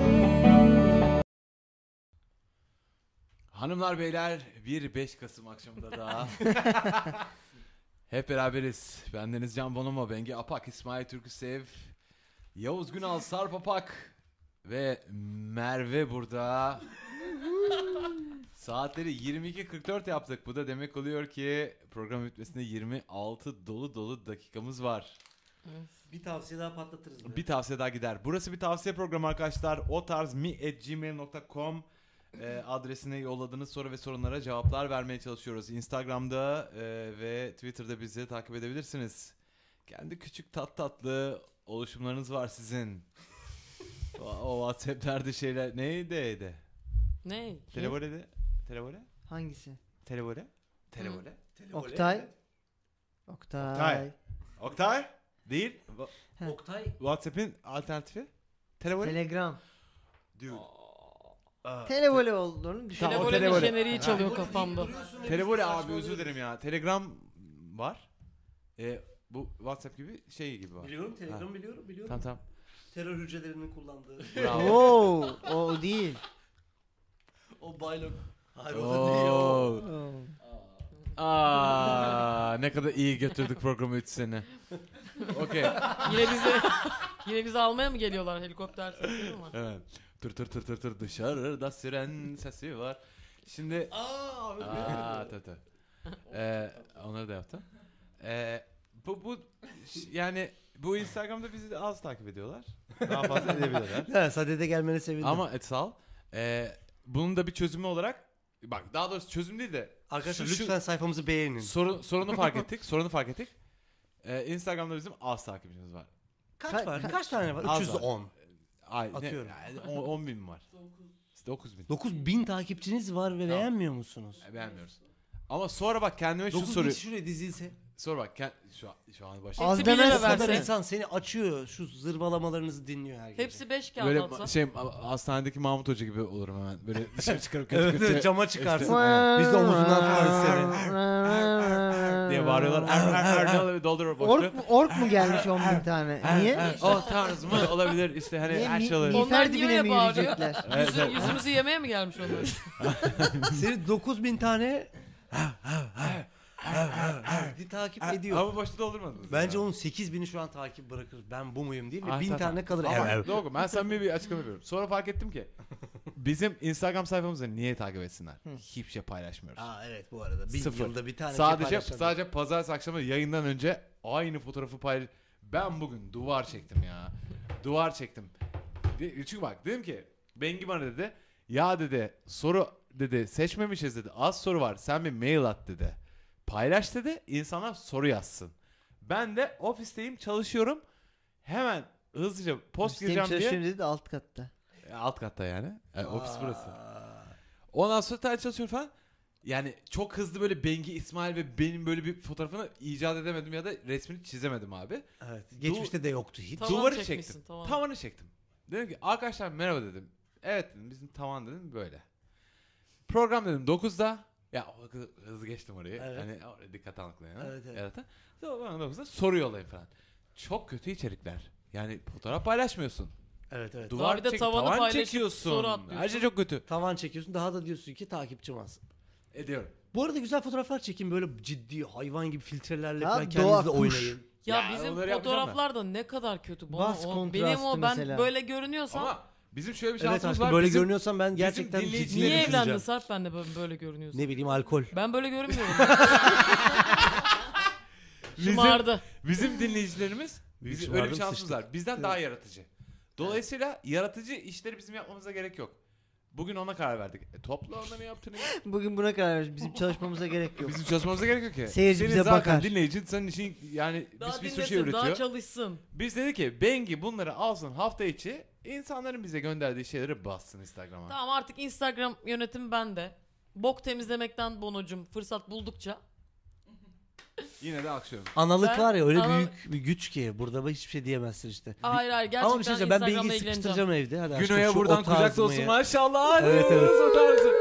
Speaker 3: Hanımlar beyler, bir 5 Kasım akşamında daha hep beraberiz. Bendeniz Can Bonomo, Bengi Apak, İsmail Türküsev, Yavuz Günal, Sarp Apak ve Merve burada. Saatleri 22.44 yaptık. Bu da demek oluyor ki program bitmesinde 26 dolu dolu dakikamız var.
Speaker 5: Bir tavsiye daha patlatırız.
Speaker 3: Bir tavsiye daha gider. Burası bir tavsiye programı arkadaşlar. otarzmi@gmail.com adresine yolladığınız soru ve sorunlara cevaplar vermeye çalışıyoruz. Instagram'da ve Twitter'da bizi takip edebilirsiniz. Kendi küçük tatlı oluşumlarınız var sizin. O WhatsApp'lerde şeyler neydi?
Speaker 4: Ne?
Speaker 3: Televole.
Speaker 7: Hangisi?
Speaker 3: Televole.
Speaker 7: Oktay.
Speaker 3: Oktay? Değil.
Speaker 5: Oktay.
Speaker 3: WhatsApp'in alternatifi? Televole.
Speaker 7: Telegram.
Speaker 3: Dude.
Speaker 7: Televole olduğunu düşünüyorum.
Speaker 4: Televole'nin jeneriği çalıyor kafamda.
Speaker 3: Televole abi, özür dilerim ya. Telegram var. Bu WhatsApp gibi şey gibi var.
Speaker 5: Biliyorum, Telegram biliyorum.
Speaker 3: Tamam.
Speaker 5: Terör hücrelerinin kullandığı.
Speaker 3: Bravo.
Speaker 7: O değil.
Speaker 5: O baylok. Hayır, o
Speaker 3: Oo.
Speaker 5: değil o.
Speaker 3: Ne kadar iyi götürdük programı 3 sene. Okey.
Speaker 4: Yine bizi almaya mı geliyorlar, helikopter sesi mi var?
Speaker 3: Evet. Tır dışarıda siren sesi var. Şimdi tabii. Onları da yaptım. Bu yani bu Instagram'da bizi az takip ediyorlar. Daha fazla edebilirler.
Speaker 5: Sadede gelmene sevindim.
Speaker 3: Ama sağ ol. Bunun da bir çözümü olarak, bak daha doğrusu çözüm değil de
Speaker 5: arkadaşlar lütfen sayfamızı beğenin.
Speaker 3: Sorunu fark ettik. Instagram'da bizim az takipçimiz var.
Speaker 5: Kaç var? Kaç tane var? 310. Atıyorum.
Speaker 3: 10 bin var. 9 bin.
Speaker 5: 9 bin takipçiniz var ve beğenmiyor musunuz?
Speaker 3: Beğenmiyoruz. Ama sonra bak kendime şu
Speaker 5: 9
Speaker 3: soruyu.
Speaker 5: bin şuraya dizilse.
Speaker 3: Sonra bak şu an başladı.
Speaker 7: Az
Speaker 4: Hepsi 1 lira
Speaker 7: demez.
Speaker 5: O kadar
Speaker 4: verse.
Speaker 5: insan seni açıyor. Şu zırvalamalarınızı dinliyor her gece.
Speaker 4: Hepsi 5 kağıt
Speaker 3: Böyle
Speaker 4: atsa.
Speaker 3: hastanedeki Mahmut Hoca gibi olurum hemen. Böyle dışarı çıkarıp
Speaker 5: Evet, cama çıkarsın.
Speaker 3: İşte,
Speaker 5: Biz de omuzundan tutarız seni.
Speaker 3: diye bağırıyorlar. Doldurur boşluğu.
Speaker 7: Ork mu gelmiş 10 bin tane? Niye?
Speaker 3: O tarz mı olabilir işte hani
Speaker 7: Niye?
Speaker 3: her şey olabilir.
Speaker 4: Onlar
Speaker 7: Miğfer
Speaker 4: niye
Speaker 7: dibine
Speaker 4: öyle
Speaker 7: mi
Speaker 4: bağırıyor?
Speaker 7: yürüyecekler?
Speaker 4: Yüzümüzü yemeye mi gelmiş onlar?
Speaker 5: Seni 9 bin tane takip ediyor.
Speaker 3: Ama başta doldurmadınız.
Speaker 5: Bence onun 8 bini şu an takip bırakır. Ben bu muyum değil ve 1000
Speaker 3: tamam.
Speaker 5: tane kalır.
Speaker 3: Ama
Speaker 5: Evet.
Speaker 3: doğru, ben samimi bir açıklama yapıyorum. Sonra fark ettim ki bizim Instagram sayfamızı niye takip etsinler? Hiçbir şey paylaşmıyoruz.
Speaker 5: Evet bu arada. 1000
Speaker 3: Sıfır.
Speaker 5: yılda bir tane
Speaker 3: Sadece pazartesi akşamı yayından önce aynı fotoğrafı paylaş. Ben bugün duvar çektim ya. Duvar çektim. Çünkü bak dedim ki Bengi bana dedi. Ya dedi soru dedi seçmemişiz dedi. Az soru var. Sen bir mail at dedi. Paylaş dedi. İnsanlar soru yazsın. Ben de ofisteyim, çalışıyorum. Hemen hızlıca post gireceğim diye.
Speaker 7: Çalışıyorum dedi de alt katta.
Speaker 3: Alt katta yani. Ofis burası. Ondan sonra çalışıyorum falan. Yani çok hızlı böyle Bengi, İsmail ve benim böyle bir fotoğrafını icat edemedim ya da resmini çizemedim abi.
Speaker 5: Evet. Geçmişte de yoktu hiç.
Speaker 3: Duvarı çektim. Tavanı çektim. Dedim ki arkadaşlar merhaba dedim. Evet dedim, bizim tavan dedim böyle. Program dedim 9'da. Ya hızlı geçtim orayı.
Speaker 5: Evet.
Speaker 3: Hani oraya dikkat almakla yani.
Speaker 5: Evet.
Speaker 3: Sonra 9'da soru yollayın falan. Çok kötü içerikler. Yani fotoğraf paylaşmıyorsun.
Speaker 5: Evet.
Speaker 3: Duvar
Speaker 4: bir de tavanı
Speaker 3: tavan
Speaker 4: paylaşıp
Speaker 3: çekiyorsun.
Speaker 4: soru atlıyorsun.
Speaker 3: Her şey çok kötü.
Speaker 5: Tavan çekiyorsun, daha da diyorsun ki takipçim az.
Speaker 3: Ediyorum.
Speaker 5: Bu arada güzel fotoğraflar çekin böyle ciddi hayvan gibi filtrelerle
Speaker 7: Ha,
Speaker 5: falan
Speaker 7: doğa,
Speaker 5: kendinizle
Speaker 7: kuş.
Speaker 5: oynayın.
Speaker 4: Ya,
Speaker 3: Ya,
Speaker 4: bizim
Speaker 3: onları yapacağım
Speaker 4: fotoğraflar da ne kadar kötü.
Speaker 7: Bas
Speaker 4: Benim o
Speaker 7: kontrastı
Speaker 4: ben
Speaker 7: mesela.
Speaker 4: böyle görünüyorsam
Speaker 3: Ama bizim şöyle bir
Speaker 5: Evet
Speaker 3: şansımız
Speaker 5: aşkım
Speaker 3: var.
Speaker 5: böyle
Speaker 3: Bizim-
Speaker 5: görünüyorsan ben gerçekten
Speaker 3: dinleyicilerimiz-
Speaker 5: ciddi
Speaker 4: niye
Speaker 5: düşüneceğim.
Speaker 4: evlendin Sarp ben de böyle görünüyorsun?
Speaker 5: Ne bileyim alkol.
Speaker 4: Ben böyle görünmüyorum.
Speaker 3: Bizim-
Speaker 4: Şımardı.
Speaker 3: Bizim dinleyicilerimiz
Speaker 5: Büyük
Speaker 3: bizim öyle bir
Speaker 5: şımardım,
Speaker 3: şansımız var. Bizden daha yaratıcı. Dolayısıyla yaratıcı işleri bizim yapmamıza gerek yok. Bugün ona karar verdik. Topla onları yaptın ya.
Speaker 7: Bugün buna karar verdik. Bizim çalışmamıza gerek yok.
Speaker 3: Bizim çalışmamıza gerek yok ki.
Speaker 7: Seyirci
Speaker 3: Senin
Speaker 7: bize
Speaker 3: zaten
Speaker 7: bakar.
Speaker 3: dinleyicin senin için yani
Speaker 4: Daha
Speaker 3: bir sürü
Speaker 4: dinlesin,
Speaker 3: şey üretiyor.
Speaker 4: daha çalışsın.
Speaker 3: Biz dedik ki Bengi bunları alsın hafta içi insanların bize gönderdiği şeyleri bassın Instagram'a.
Speaker 4: Tamam artık Instagram yönetimi bende. Bok temizlemekten Bono'cum fırsat buldukça.
Speaker 3: Yine de alkışlıyorum.
Speaker 5: Analık
Speaker 4: Ben-
Speaker 5: var ya öyle
Speaker 4: Ana-
Speaker 5: büyük bir güç ki burada hiçbir şey diyemezsin işte.
Speaker 4: Hayır gerçekten
Speaker 5: Ama bir şey söyleyeyim ben
Speaker 4: Instagram'la
Speaker 5: Bengi'yi
Speaker 4: ilgileneceğim.
Speaker 5: sıkıştıracağım evde. Hadi aşkım,
Speaker 3: Güno'ya
Speaker 5: şu
Speaker 3: buradan
Speaker 5: o
Speaker 3: kucak olsun
Speaker 5: tarzmayı-
Speaker 3: maşallah. Hadi
Speaker 5: Evet, evet.
Speaker 3: o tarzı.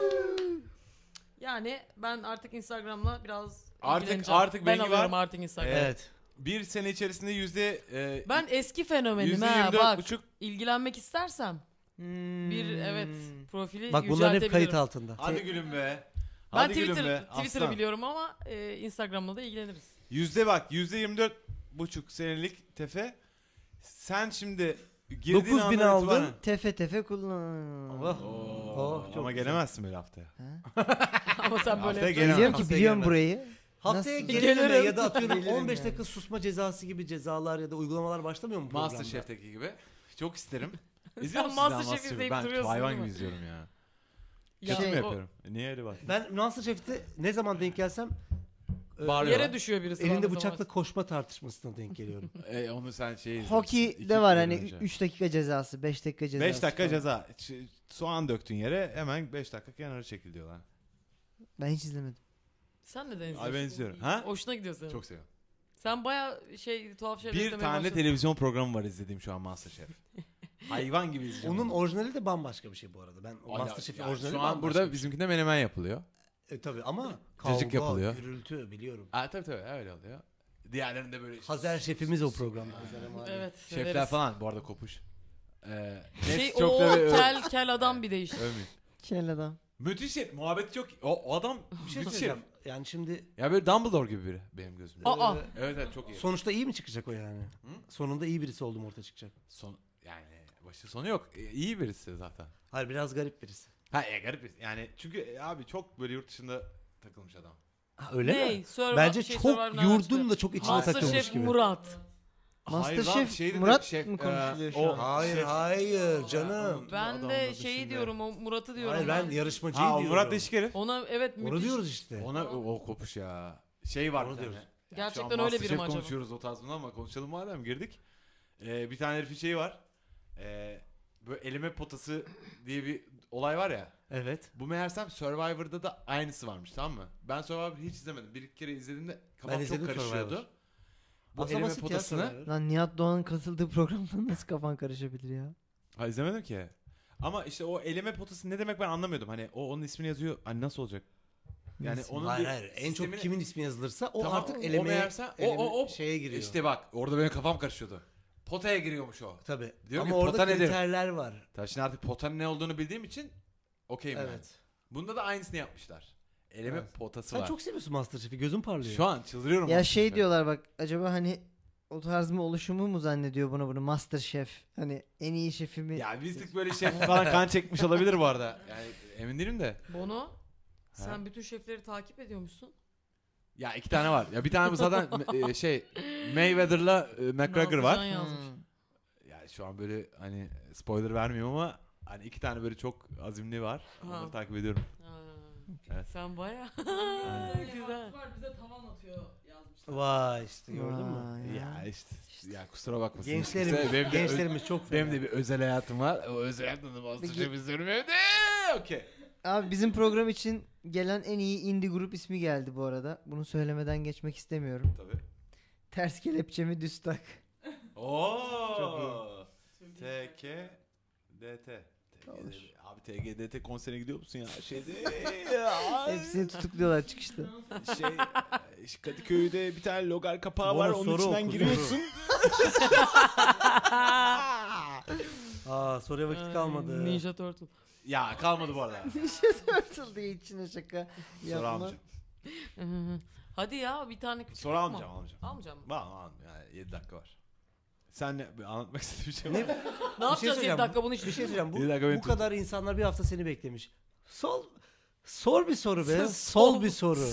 Speaker 4: Yani ben artık Instagram'la biraz
Speaker 3: Artık
Speaker 4: ilgileneceğim. Ben
Speaker 3: Bengi
Speaker 4: alıyorum
Speaker 3: var.
Speaker 4: artık Instagram'ı.
Speaker 5: Evet.
Speaker 3: Bir sene içerisinde
Speaker 4: Ben eski fenomenim ha
Speaker 3: %24,5
Speaker 4: bak. İlgilenmek istersem bir evet profili
Speaker 5: Bak bunların hep kayıt
Speaker 4: yüceltebilirim.
Speaker 5: altında.
Speaker 3: Hadi gülüm be.
Speaker 4: Ben
Speaker 3: Hadi gülüm be.
Speaker 4: Twitter'ı
Speaker 3: Aslan.
Speaker 4: biliyorum ama Instagram'la da ilgileniriz.
Speaker 3: %24,5 senelik tefe. Sen şimdi girdiğin
Speaker 5: 9.000
Speaker 3: andan
Speaker 5: aldın.
Speaker 3: itibaren-
Speaker 7: Tefe tefe kullan.
Speaker 5: Allah.
Speaker 3: Oo,
Speaker 5: Oh, çok
Speaker 3: ama
Speaker 5: güzel.
Speaker 3: gelemezsin böyle haftaya.
Speaker 4: Ama sen böyle
Speaker 3: Haftaya
Speaker 4: yapıyorsun.
Speaker 3: gelemem.
Speaker 7: Biliyorum ki
Speaker 3: Haftaya
Speaker 7: biliyorum
Speaker 3: gelemem.
Speaker 7: burayı.
Speaker 5: Haftaya
Speaker 7: Nasıl-
Speaker 5: gelene
Speaker 4: Gelirim.
Speaker 5: ya da atıyorum
Speaker 7: Gelirim
Speaker 5: 15
Speaker 7: yani.
Speaker 5: dakika susma cezası gibi cezalar ya da uygulamalar başlamıyor mu programda?
Speaker 3: Masterchef'teki gibi. Çok isterim. İzliyor musun
Speaker 4: Masterchef
Speaker 3: Masterchef'i?
Speaker 4: izleyip
Speaker 3: Ben
Speaker 4: duruyorsun,
Speaker 3: hayvan
Speaker 4: değil
Speaker 3: gibi
Speaker 4: mi?
Speaker 3: izliyorum ya.
Speaker 4: Ya,
Speaker 3: Kötü mü
Speaker 4: o-
Speaker 3: yapıyorum? Niye öyle bak?
Speaker 5: Ben Masterchef'te ne zaman denk gelsem
Speaker 4: Yere düşüyor birisi.
Speaker 5: elinde
Speaker 4: bana
Speaker 5: bıçakla
Speaker 4: zaman.
Speaker 5: koşma tartışmasına denk geliyorum.
Speaker 3: Onu sen şey izlemişsin.
Speaker 7: Hockey
Speaker 3: İki
Speaker 7: de var
Speaker 3: gün
Speaker 7: hani
Speaker 3: önce.
Speaker 7: 3 dakika cezası, 5 dakika cezası.
Speaker 3: 5 dakika
Speaker 7: falan.
Speaker 3: ceza. Soğan döktün yere hemen 5 dakika kenara çekil diyorlar.
Speaker 7: Ben hiç izlemedim.
Speaker 4: Sen neden izliyorsun?
Speaker 3: Ay ben izliyorum. Ha?
Speaker 4: Hoşuna gidiyor senin.
Speaker 3: Çok seviyorum.
Speaker 4: Sen baya tuhaf şeyler
Speaker 3: Bir
Speaker 4: izlemeye
Speaker 3: tane
Speaker 4: başladın.
Speaker 3: televizyon programı var izlediğim şu an Masterchef. Hayvan gibi izliyorum.
Speaker 5: Onun orijinali de bambaşka bir şey bu arada. Ben o
Speaker 3: Hala-
Speaker 5: Masterchef'in
Speaker 3: yani
Speaker 5: orijinali
Speaker 3: şu an
Speaker 5: bambaşka
Speaker 3: burada
Speaker 5: bir şey.
Speaker 3: bizimkinde menemen yapılıyor.
Speaker 5: Tabii ama
Speaker 3: Cacık
Speaker 5: kavga,
Speaker 3: yapılıyor.
Speaker 5: gürültü biliyorum.
Speaker 3: Tabii öyle oluyor. Diğerlerinde böyle
Speaker 5: Hazer şefimiz o programda.
Speaker 4: Evet.
Speaker 3: şefler
Speaker 4: severiz.
Speaker 3: falan bu arada kopuş.
Speaker 4: Şey
Speaker 3: çok
Speaker 4: o
Speaker 3: da
Speaker 4: kel adam bir de işte.
Speaker 3: övmeyeyim.
Speaker 7: Kel adam.
Speaker 3: Müthiş şey. Muhabbeti çok. O adam
Speaker 5: Bir şey
Speaker 3: müthiş herif.
Speaker 5: söyleyeceğim. Yani şimdi
Speaker 3: Ya böyle Dumbledore gibi biri benim gözümde.
Speaker 4: Aa.
Speaker 3: Evet çok iyi.
Speaker 5: sonuçta iyi mi çıkacak o yani? Sonunda iyi birisi oldum ortaya çıkacak.
Speaker 3: Yani başı sonu yok. İyi birisi zaten.
Speaker 5: Hayır biraz garip birisi.
Speaker 3: Garip birisi. Yani çünkü abi çok böyle yurt dışında takılmış adam.
Speaker 5: Ha, öyle
Speaker 4: Ney?
Speaker 5: mi?
Speaker 4: Survivor-
Speaker 5: Bence
Speaker 4: şey,
Speaker 5: çok
Speaker 4: Survivor'dan
Speaker 5: yurdun
Speaker 4: açtı.
Speaker 5: da çok içine
Speaker 4: Masterchef
Speaker 5: takılmış gibi.
Speaker 4: Murat.
Speaker 7: Masterchef Murat mı konuşuluyor şu an?
Speaker 5: Hayır hayır canım.
Speaker 4: Ben de şeyi diyorum o Murat'ı diyorum.
Speaker 5: Hayır ben yarışmacıyı
Speaker 3: Ha o
Speaker 5: diyorum.
Speaker 3: Murat değişik herif.
Speaker 4: Ona evet
Speaker 5: Onu
Speaker 4: müthiş.
Speaker 5: diyoruz işte.
Speaker 3: Ona o kopuş ya. Şey var
Speaker 5: Onu
Speaker 3: bir tane.
Speaker 5: diyoruz.
Speaker 3: Yani
Speaker 4: Gerçekten
Speaker 3: şu an
Speaker 4: öyle biri mi
Speaker 3: Masterchef
Speaker 4: acaba?
Speaker 3: konuşuyoruz o tarzında ama konuşalım madem girdik. Bir tane herifin şeyi var. Böyle eleme potası diye bir olay var ya.
Speaker 5: Evet.
Speaker 3: Bu meğersem Survivor'da da aynısı varmış, tamam mı? Ben Survivor'ı hiç izlemedim. Bir iki kere izlediğimde kafam çok
Speaker 5: izledim
Speaker 3: karışıyordu.
Speaker 5: Survivor.
Speaker 3: Bu
Speaker 5: Aslında
Speaker 3: eleme
Speaker 5: basit ya
Speaker 3: potasını...
Speaker 5: Survivor.
Speaker 7: Lan Nihat Doğan'ın katıldığı programda nasıl kafan karışabilir ya?
Speaker 3: Ha izlemedim ki. Ama işte o eleme potası ne demek ben anlamıyordum. Hani o onun ismini yazıyor. Hani nasıl olacak? Yani
Speaker 7: Nasıl?
Speaker 3: onun
Speaker 5: Hayır
Speaker 3: bir
Speaker 5: hayır. En çok
Speaker 3: sistemini-
Speaker 5: kimin ismi yazılırsa o
Speaker 3: Tamam,
Speaker 5: artık
Speaker 3: o
Speaker 5: elemeye
Speaker 3: meğerse o
Speaker 5: şeye giriyor.
Speaker 3: İşte bak orada benim kafam karışıyordu. Potaya giriyormuş o.
Speaker 5: Tabii.
Speaker 3: Diyorum
Speaker 5: Ama
Speaker 3: ki,
Speaker 5: orada
Speaker 3: pota nedir?
Speaker 5: kriterler var.
Speaker 3: Tabii şimdi artık potanın ne olduğunu bildiğim için okeyim yani.
Speaker 5: Evet.
Speaker 3: Bunda da aynısını yapmışlar. Eleme
Speaker 5: Evet.
Speaker 3: potası
Speaker 5: Sen
Speaker 3: var.
Speaker 5: çok seviyorsun Masterchef'i. Gözün parlıyor.
Speaker 3: Şu an çıldırıyorum.
Speaker 7: Ya
Speaker 3: Masterchef'e.
Speaker 7: şey diyorlar bak acaba hani o tarz mı oluşumu mu zannediyor bunu Masterchef? Hani en iyi şefimi.
Speaker 3: Ya bir tık böyle şef falan kan çekmiş olabilir bu arada. Yani emin değilim de.
Speaker 4: Bono sen bütün şefleri takip ediyormuşsun.
Speaker 3: Ya iki tane var. Ya bir tane bu zaten Mayweather'la McGregor var.
Speaker 4: Nazlıcan yazmış.
Speaker 3: Yani şu an böyle hani spoiler vermiyorum ama hani iki tane böyle çok azimli var.
Speaker 4: Ha.
Speaker 3: Onları takip ediyorum.
Speaker 4: Ha.
Speaker 3: Evet.
Speaker 4: Sen baya güzel.
Speaker 14: Bize tavan atıyor yazmışlar.
Speaker 5: Vay işte gördün mü?
Speaker 7: Vay
Speaker 3: Ya işte ya kusura bakmasın.
Speaker 5: Gençlerimiz,
Speaker 3: Benim de
Speaker 5: gençlerimiz çok
Speaker 3: benim
Speaker 5: fena.
Speaker 3: de bir özel hayatım var. O özel hayatımda Masterchef izliyorum evde. Okey.
Speaker 7: Abi bizim program için gelen en iyi indie grup ismi geldi bu arada. Bunu söylemeden geçmek istemiyorum.
Speaker 3: Tabii.
Speaker 7: Ters kelepçemi düz tak.
Speaker 3: Oo. TK DT. Abi TGDT konserine gidiyor musun ya? Şeyde
Speaker 7: Hepsini tutukluyorlar çıkışta.
Speaker 3: Kadıköy'de bir tane logar kapağı
Speaker 5: Bana
Speaker 3: var. Onun
Speaker 5: soru
Speaker 3: içinden
Speaker 5: oku,
Speaker 3: giriyorsun.
Speaker 5: Soruya vakit kalmadı.
Speaker 4: Ninja Turtle.
Speaker 3: Ya kalmadı bu arada.
Speaker 7: Turtle diye içine şaka
Speaker 3: Soru
Speaker 7: yapma.
Speaker 3: almayacağım.
Speaker 4: Hadi ya bir tane küçük
Speaker 3: Soru
Speaker 4: yok mu?
Speaker 3: almayacağım.
Speaker 4: Almayacağım mı?
Speaker 3: Almayacağım. Yani 7 dakika var. Sen ne anlatmak istediğin bir şey
Speaker 5: Ne?
Speaker 3: var mı?
Speaker 4: Ne yapacağız 7
Speaker 5: söyleyeceğim.
Speaker 4: dakika bunu hiç
Speaker 5: Bir şey söyleyeceğim.
Speaker 3: Bir dakika, beni
Speaker 5: Bu
Speaker 3: tut.
Speaker 5: kadar insanlar bir hafta seni beklemiş. Sor bir soru be. Sol bir soru.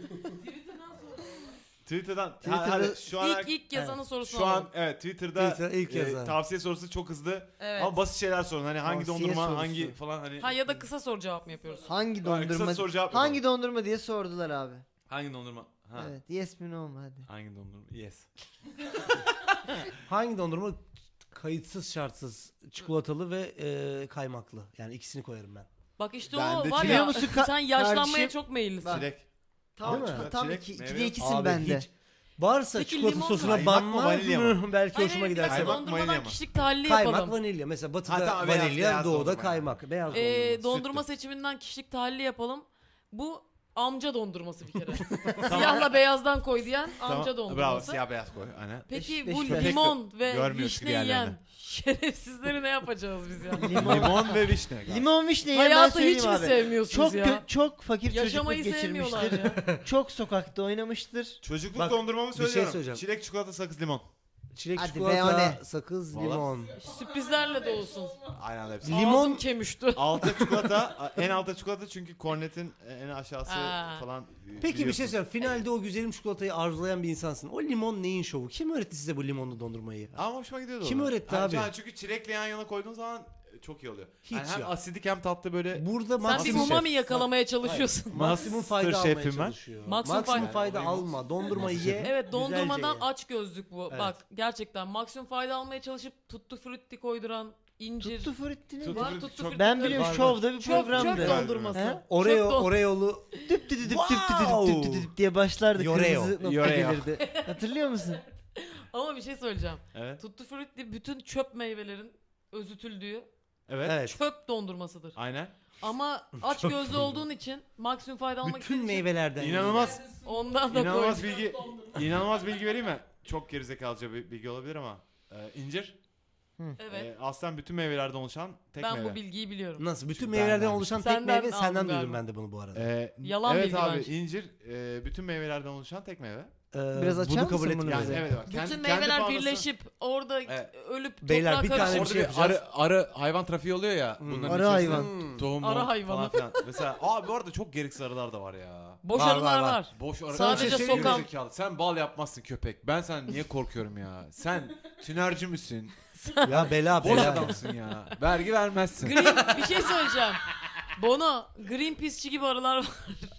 Speaker 3: Twitter'dan
Speaker 7: Twitter'da
Speaker 3: şu an
Speaker 4: İlk yazanın sorusunu
Speaker 3: şu an
Speaker 4: alalım.
Speaker 3: evet Twitter'da
Speaker 5: Twitter ilk yazan.
Speaker 3: tavsiye sorusu çok hızlı.
Speaker 4: Evet.
Speaker 3: Ama basit şeyler sorun. Hani hangi
Speaker 7: Tavsiye
Speaker 3: dondurma,
Speaker 7: sorusu.
Speaker 3: hangi falan hani
Speaker 4: Ha ya da kısa soru cevap mı yapıyoruz?
Speaker 7: Hangi
Speaker 3: Hayır, kısa
Speaker 7: dondurma?
Speaker 3: soru cevap
Speaker 7: Hangi
Speaker 3: yapalım.
Speaker 7: dondurma diye sordular abi.
Speaker 3: hangi dondurma? Ha.
Speaker 7: Evet. Yes mi no mu hadi.
Speaker 3: Hangi dondurma? Yes.
Speaker 5: Hangi dondurma kayıtsız şartsız çikolatalı ve kaymaklı. Yani ikisini koyarım ben.
Speaker 4: Bak işte
Speaker 3: Ben
Speaker 4: o
Speaker 3: de
Speaker 4: var
Speaker 3: çilek-
Speaker 4: ya
Speaker 7: musun
Speaker 4: sen yaşlanmaya
Speaker 7: kardeşim?
Speaker 4: çok meyillisin.
Speaker 3: Çilek.
Speaker 7: Tam,
Speaker 5: Değil mi?
Speaker 7: tam
Speaker 3: Çilek,
Speaker 7: 2'de
Speaker 3: meyve.
Speaker 7: 2'sin
Speaker 5: Abi
Speaker 7: bende.
Speaker 5: hiç. Varsa
Speaker 4: Peki
Speaker 5: çikolata
Speaker 4: limon
Speaker 5: sosuna
Speaker 3: mu? Kaymak mı,
Speaker 5: banma
Speaker 3: vanilya mı?
Speaker 5: belki
Speaker 4: Hayır
Speaker 5: hoşuma
Speaker 4: hayır
Speaker 5: giderse.
Speaker 4: mesela
Speaker 3: Kaymak mı, vanilya
Speaker 4: dondurmadan
Speaker 3: mı?
Speaker 4: kişilik tahlili
Speaker 5: Kaymak
Speaker 4: yapalım.
Speaker 5: vanilya. Mesela batıda
Speaker 3: Ha, tamam, beyaz,
Speaker 5: vanilya,
Speaker 3: beyaz
Speaker 5: doğuda
Speaker 3: dondurma
Speaker 5: kaymak. Beyaz dondurma.
Speaker 4: Dondurma seçiminden kişilik tahlili yapalım. Bu amca dondurması bir kere. Siyahla beyazdan koy diyen amca
Speaker 3: Tamam.
Speaker 4: dondurması.
Speaker 3: Bravo, siyah beyaz koy. Aynen.
Speaker 4: Peki
Speaker 7: Beş-
Speaker 4: bu
Speaker 7: beş-
Speaker 4: limon ve
Speaker 3: Görmüyoruz
Speaker 4: vişne
Speaker 3: ki diğerlerini.
Speaker 4: yiyen şerefsizleri ne yapacağız biz ya?
Speaker 3: Limon ve vişne. galiba.
Speaker 7: Limon vişneyi ben
Speaker 4: Hayatı
Speaker 7: söyleyeyim
Speaker 4: hiç mi
Speaker 7: abi.
Speaker 4: sevmiyorsunuz
Speaker 7: Çok
Speaker 4: ya?
Speaker 7: çok fakir
Speaker 4: Yaşamayı
Speaker 7: çocukluk
Speaker 4: sevmiyorlar
Speaker 7: geçirmiştir.
Speaker 4: ya.
Speaker 7: Çok sokakta oynamıştır.
Speaker 3: Çocukluk
Speaker 5: Bak,
Speaker 3: dondurmamı
Speaker 5: bir şey
Speaker 3: söylüyorum.
Speaker 5: söyleyeceğim.
Speaker 3: Çilek, çikolata, sakız, limon.
Speaker 5: Çilek,
Speaker 7: Hadi be,
Speaker 5: çikolata,
Speaker 7: o ne?
Speaker 5: sakız,
Speaker 3: Vallahi.
Speaker 5: limon.
Speaker 4: Sürprizlerle de olsun.
Speaker 3: Aynen hepsi.
Speaker 5: Limon-
Speaker 4: Ağzım kemişti.
Speaker 3: Alta çikolata, en alta çikolata çünkü kornetin en aşağısı
Speaker 4: Ha.
Speaker 3: falan.
Speaker 5: Peki bir
Speaker 3: biliyorsun.
Speaker 5: şey söyleyeyim. Finalde o güzelim çikolatayı arzulayan bir insansın. O limon neyin şovu? Kim öğretti size bu limonlu dondurmayı?
Speaker 3: Ama hoşuma gidiyordu.
Speaker 5: Kim
Speaker 3: o da.
Speaker 5: öğretti
Speaker 3: Ha,
Speaker 5: abi?
Speaker 3: Çünkü çilekle yan yana koyduğun zaman çok iyi oluyor.
Speaker 5: Hiç
Speaker 3: Yani hem
Speaker 5: ya.
Speaker 3: asidik hem tatlı böyle.
Speaker 5: Burada
Speaker 4: Sen bir
Speaker 5: maksimum,
Speaker 4: umami yakalamaya çalışıyorsun.
Speaker 5: maksimum fayda
Speaker 3: Master
Speaker 5: almaya
Speaker 3: şefim ben.
Speaker 5: çalışıyor.
Speaker 4: Maksimum
Speaker 5: Maksimum
Speaker 4: fayda-
Speaker 5: fayda alma. Dondurmayı ye.
Speaker 4: Evet dondurmadan
Speaker 5: güzelce ye.
Speaker 4: aç gözlük bu.
Speaker 5: Evet.
Speaker 4: Bak gerçekten maksimum fayda almaya çalışıp tuttu frutti koyduran incir.
Speaker 7: Tuttu frutti ne?
Speaker 3: Tuttu
Speaker 4: Var
Speaker 3: frutti
Speaker 4: tuttu
Speaker 3: çok-
Speaker 4: frutti.
Speaker 7: Ben biliyorum
Speaker 5: Var, var.
Speaker 7: şovda bir
Speaker 4: Çöp
Speaker 7: programdı.
Speaker 4: dondurması.
Speaker 7: He?
Speaker 4: Çöp
Speaker 5: Oreo,
Speaker 4: don-
Speaker 5: Oreo'lu
Speaker 7: Düp düdü düp düp düdü düp
Speaker 5: Wow.
Speaker 7: düdü düp düdü diye başlardı.
Speaker 5: Yoreo.
Speaker 7: Kırmızı nokta
Speaker 3: Yoreo.
Speaker 7: gelirdi. Hatırlıyor musun?
Speaker 4: Ama bir şey söyleyeceğim.
Speaker 3: Evet.
Speaker 4: Tuttu frutti bütün çöp meyvelerin özütüldüğü
Speaker 3: Evet.
Speaker 5: Evet.
Speaker 4: çöp dondurmasıdır.
Speaker 3: Aynen.
Speaker 4: Ama aç gözlü olduğun için maksimum fayda almak
Speaker 5: Bütün
Speaker 4: istediğin için
Speaker 5: meyvelerden.
Speaker 3: İnanılmaz.
Speaker 4: ondan da
Speaker 3: İnanılmaz
Speaker 4: koy.
Speaker 3: bilgi. İnanılmaz bilgi vereyim mi? Çok gerizekalıca bir bilgi olabilir ama. İncir.
Speaker 4: Evet.
Speaker 3: Aslen bütün meyvelerden oluşan tek
Speaker 4: Ben
Speaker 3: meyve.
Speaker 4: bu bilgiyi biliyorum.
Speaker 5: Nasıl? Bütün
Speaker 3: Çünkü
Speaker 5: meyvelerden
Speaker 3: benden
Speaker 5: oluşan
Speaker 4: Senden
Speaker 5: tek meyve
Speaker 4: aldım
Speaker 5: senden
Speaker 4: galiba.
Speaker 5: duydum ben de bunu bu arada.
Speaker 4: Yalan
Speaker 3: evet
Speaker 4: bilgi
Speaker 3: abi
Speaker 4: bence.
Speaker 3: incir bütün meyvelerden oluşan tek meyve.
Speaker 7: Biraz açar
Speaker 5: bunu
Speaker 7: mısın
Speaker 5: kabul
Speaker 7: bunu
Speaker 5: etmiyorum.
Speaker 3: Yani
Speaker 7: bize?
Speaker 3: evet bak.
Speaker 4: Bütün meyveler
Speaker 3: faunası-
Speaker 4: birleşip orada
Speaker 3: Evet.
Speaker 4: ölüp
Speaker 5: Beyler,
Speaker 4: toprağa
Speaker 5: bir tane
Speaker 4: karışıp
Speaker 5: bir
Speaker 3: Orada
Speaker 5: şey
Speaker 3: bir
Speaker 5: yapacağız.
Speaker 3: arı hayvan trafiği oluyor ya. Bunların
Speaker 7: Arı
Speaker 3: içerisinde
Speaker 7: hayvan.
Speaker 3: Tohum,
Speaker 4: Arı
Speaker 3: mohum
Speaker 4: hayvanı.
Speaker 3: falan filan. Mesela bu arada çok gereksiz arılar da var ya.
Speaker 4: boş
Speaker 5: Var,
Speaker 4: arılar
Speaker 5: var, var.
Speaker 4: var.
Speaker 3: Boş arı.
Speaker 4: Sadece
Speaker 3: Şey
Speaker 4: sokan-
Speaker 3: gerizekalı. Sen bal yapmazsın köpek. Ben sen niye korkuyorum ya? Sen tünerci misin?
Speaker 5: Ya bela
Speaker 3: Boş
Speaker 5: bela.
Speaker 3: adamsın ya. Vergi vermezsin.
Speaker 4: Bir şey söyleyeceğim. Bono, Greenpeace'çi gibi arılar var.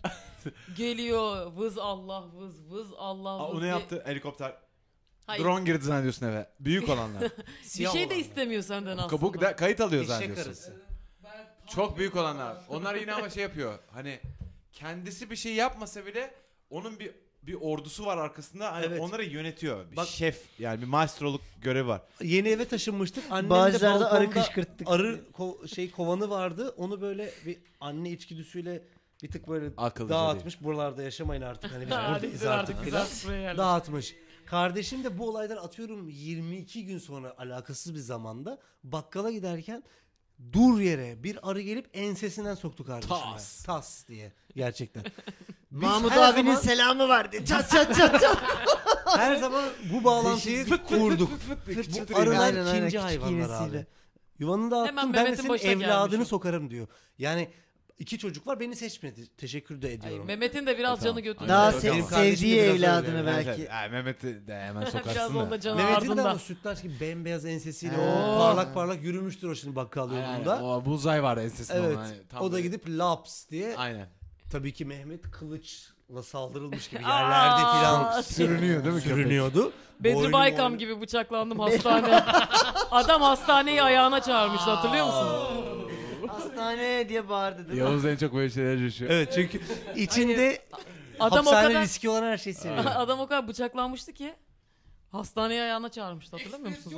Speaker 4: Geliyor vız Allah vız vız Allah
Speaker 3: Aa,
Speaker 4: vız
Speaker 3: o ne
Speaker 4: diye.
Speaker 3: yaptı? Helikopter.
Speaker 4: Hayır.
Speaker 3: Drone girdi zannediyorsun eve. Büyük olanlar.
Speaker 4: Bir şey de istemiyor senden aslında.
Speaker 3: Bu kayıt alıyor
Speaker 5: Eşek
Speaker 3: zannediyorsun.
Speaker 5: arısı.
Speaker 3: Çok büyük olanlar. Onlar yine ama şey yapıyor. Hani kendisi bir şey yapmasa bile onun bir ordusu var arkasında. Hani
Speaker 5: Evet.
Speaker 3: onları yönetiyor. Bir
Speaker 5: Bak-
Speaker 3: şef yani bir maestroluk görevi var.
Speaker 5: Yeni eve taşınmıştık. Annem de
Speaker 7: Bağcılar'da arı
Speaker 5: balkonda
Speaker 7: kışkırttık.
Speaker 5: arı kovanı vardı. Onu böyle bir anne içgüdüsüyle bir tık böyle
Speaker 3: Akıllıca
Speaker 5: dağıtmış. Buralarda yaşamayın artık. Hani biz buradayız
Speaker 4: Hadi
Speaker 5: artık
Speaker 4: artık
Speaker 5: filan.
Speaker 4: güzel buraya yerleş.
Speaker 5: Dağıtmış. Kardeşim de bu olaydan atıyorum 22 gün sonra alakasız bir zamanda bakkala giderken dur yere bir arı gelip ensesinden soktu kardeşime. Tas diye gerçekten. Biz
Speaker 7: Mahmut
Speaker 5: her
Speaker 7: abinin
Speaker 5: zaman-
Speaker 7: selamı vardı. Çat çat çat çat.
Speaker 5: Her zaman bu bağlantıyı kurduk. Bu arılar
Speaker 7: Aynen, aynen,
Speaker 5: ikinci
Speaker 7: küçük
Speaker 5: hayvanlar
Speaker 7: iğnesiyle.
Speaker 5: abi. Yuvanı da
Speaker 4: Hemen
Speaker 5: attım ben de
Speaker 4: Mehmet'in
Speaker 5: senin
Speaker 4: başına
Speaker 5: evladını
Speaker 4: gelmiş o.
Speaker 5: sokarım diyor. Yani 2 çocuk var beni seçmedi. Teşekkür de
Speaker 4: Ay,
Speaker 5: ediyorum.
Speaker 4: Mehmet'in de biraz
Speaker 3: Tamam.
Speaker 4: canı götürdü.
Speaker 7: Daha
Speaker 3: Benim
Speaker 7: sevdiği
Speaker 5: kardeşim de biraz
Speaker 7: evladını
Speaker 5: öyle.
Speaker 7: belki.
Speaker 3: Mehmet'i de hemen
Speaker 4: Biraz
Speaker 3: sokarsın
Speaker 4: onda
Speaker 3: da.
Speaker 4: canı
Speaker 5: Mehmet'in de
Speaker 4: ardında.
Speaker 5: ama sütlaç gibi bembeyaz ensesiyle
Speaker 7: Oo.
Speaker 5: o parlak parlak yürümüştür o şimdi bakkal yolunda.
Speaker 3: O buğzay var ensesinde.
Speaker 5: Evet.
Speaker 3: Hani tam
Speaker 5: O da
Speaker 3: böyle-
Speaker 5: gidip laps diye.
Speaker 3: Aynen.
Speaker 5: Tabii ki Mehmet kılıçla saldırılmış gibi
Speaker 4: Aa!
Speaker 5: yerlerde filan
Speaker 3: Sürünüyor değil mi köpek?
Speaker 5: sürünüyordu.
Speaker 4: Bedri
Speaker 5: Boynu
Speaker 4: Baykam
Speaker 5: boynu-
Speaker 4: gibi bıçaklandım hastaneye. Adam hastaneyi ayağına çağırmıştı hatırlıyor musun?
Speaker 7: Hastane diye bağırdı değil mi?
Speaker 3: Yavuz en çok böyle şeyler yaşıyor.
Speaker 5: Evet çünkü içinde
Speaker 4: Adam o
Speaker 5: hapishane
Speaker 4: kadar
Speaker 5: riski olan her şeyi seviyor.
Speaker 4: adam o kadar bıçaklanmıştı ki hastaneye ayağına çağırmıştı hatırlamıyor musunuz?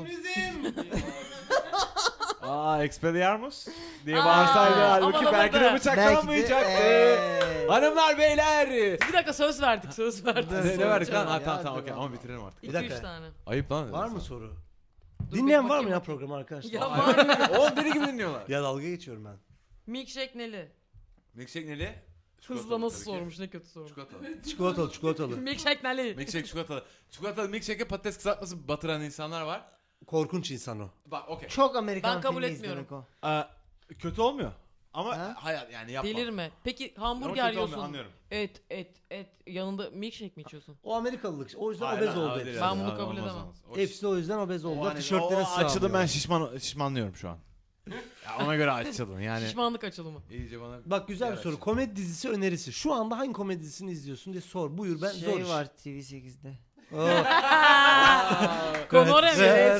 Speaker 3: Expelliarmus diye
Speaker 4: Aa,
Speaker 3: bağırsaydı
Speaker 4: ama
Speaker 3: halbuki
Speaker 4: da
Speaker 3: belki de
Speaker 4: burada.
Speaker 3: bıçaklanmayacaktı. Hanımlar beyler.
Speaker 4: Bir dakika söz verdik söz verdik.
Speaker 3: Ne verdik lan? Ha
Speaker 7: Ya,
Speaker 3: tamam
Speaker 7: dur
Speaker 3: okey
Speaker 7: lan.
Speaker 3: ama bitirelim artık.
Speaker 4: 2-3
Speaker 5: dakika.
Speaker 4: tane.
Speaker 3: Ayıp lan.
Speaker 5: Var mı soru?
Speaker 4: Dur,
Speaker 5: Dinleyen
Speaker 4: bir
Speaker 5: var mı
Speaker 4: bakayım,
Speaker 5: ya
Speaker 4: bakayım.
Speaker 5: programı arkadaşlar?
Speaker 4: Ya var.
Speaker 3: Oğlum deli gibi dinliyorlar.
Speaker 5: Ya dalga geçiyorum ben.
Speaker 4: Milkshake neli?
Speaker 3: Milkshake neli?
Speaker 4: Hızla nasıl sormuş, ne kötü sormuş.
Speaker 3: Çikolatalı.
Speaker 5: Çikolatalı.
Speaker 4: Milkshake neli?
Speaker 3: Milkshake çikolatalı. Çikolatalı milkshake'e patates kızartması batıran insanlar var.
Speaker 5: Korkunç insan o.
Speaker 3: Bak okey.
Speaker 7: Çok Amerikan
Speaker 4: Ben kabul
Speaker 7: filmi
Speaker 4: etmiyorum.
Speaker 7: izlemek o.
Speaker 3: Kötü olmuyor. Ama
Speaker 7: Ha?
Speaker 3: hayat yani yapma.
Speaker 4: Delirme. Peki
Speaker 3: Ama
Speaker 4: hamburger
Speaker 3: kötü olmuyor,
Speaker 4: yiyorsun.
Speaker 3: anlıyorum.
Speaker 4: Et. Yanında milkshake mi içiyorsun?
Speaker 5: O Amerikalılık. O yüzden
Speaker 3: Hayır,
Speaker 5: obez oldu
Speaker 3: hayır,
Speaker 5: hepsi.
Speaker 4: Ben bunu
Speaker 3: hayır,
Speaker 4: kabul
Speaker 3: olmaz,
Speaker 4: edemem.
Speaker 3: olmaz. O
Speaker 5: Hepsi o yüzden obez oldular.
Speaker 3: hani
Speaker 5: Tişörtlere
Speaker 3: o açıldı ben
Speaker 5: sığamıyor.
Speaker 3: şişmanlıyorum şu an. Ya ona göre açıldım yani.
Speaker 4: Şişmanlık açılımı.
Speaker 3: İyice bana.
Speaker 5: Bak güzel bir
Speaker 3: yer
Speaker 5: soru.
Speaker 3: açıldı.
Speaker 5: Komedi dizisi önerisi. Şu anda hangi komedi dizisini izliyorsun diye sor. Buyur ben zor
Speaker 7: Şey
Speaker 5: iş.
Speaker 7: var TV8'de.
Speaker 4: Konore mi?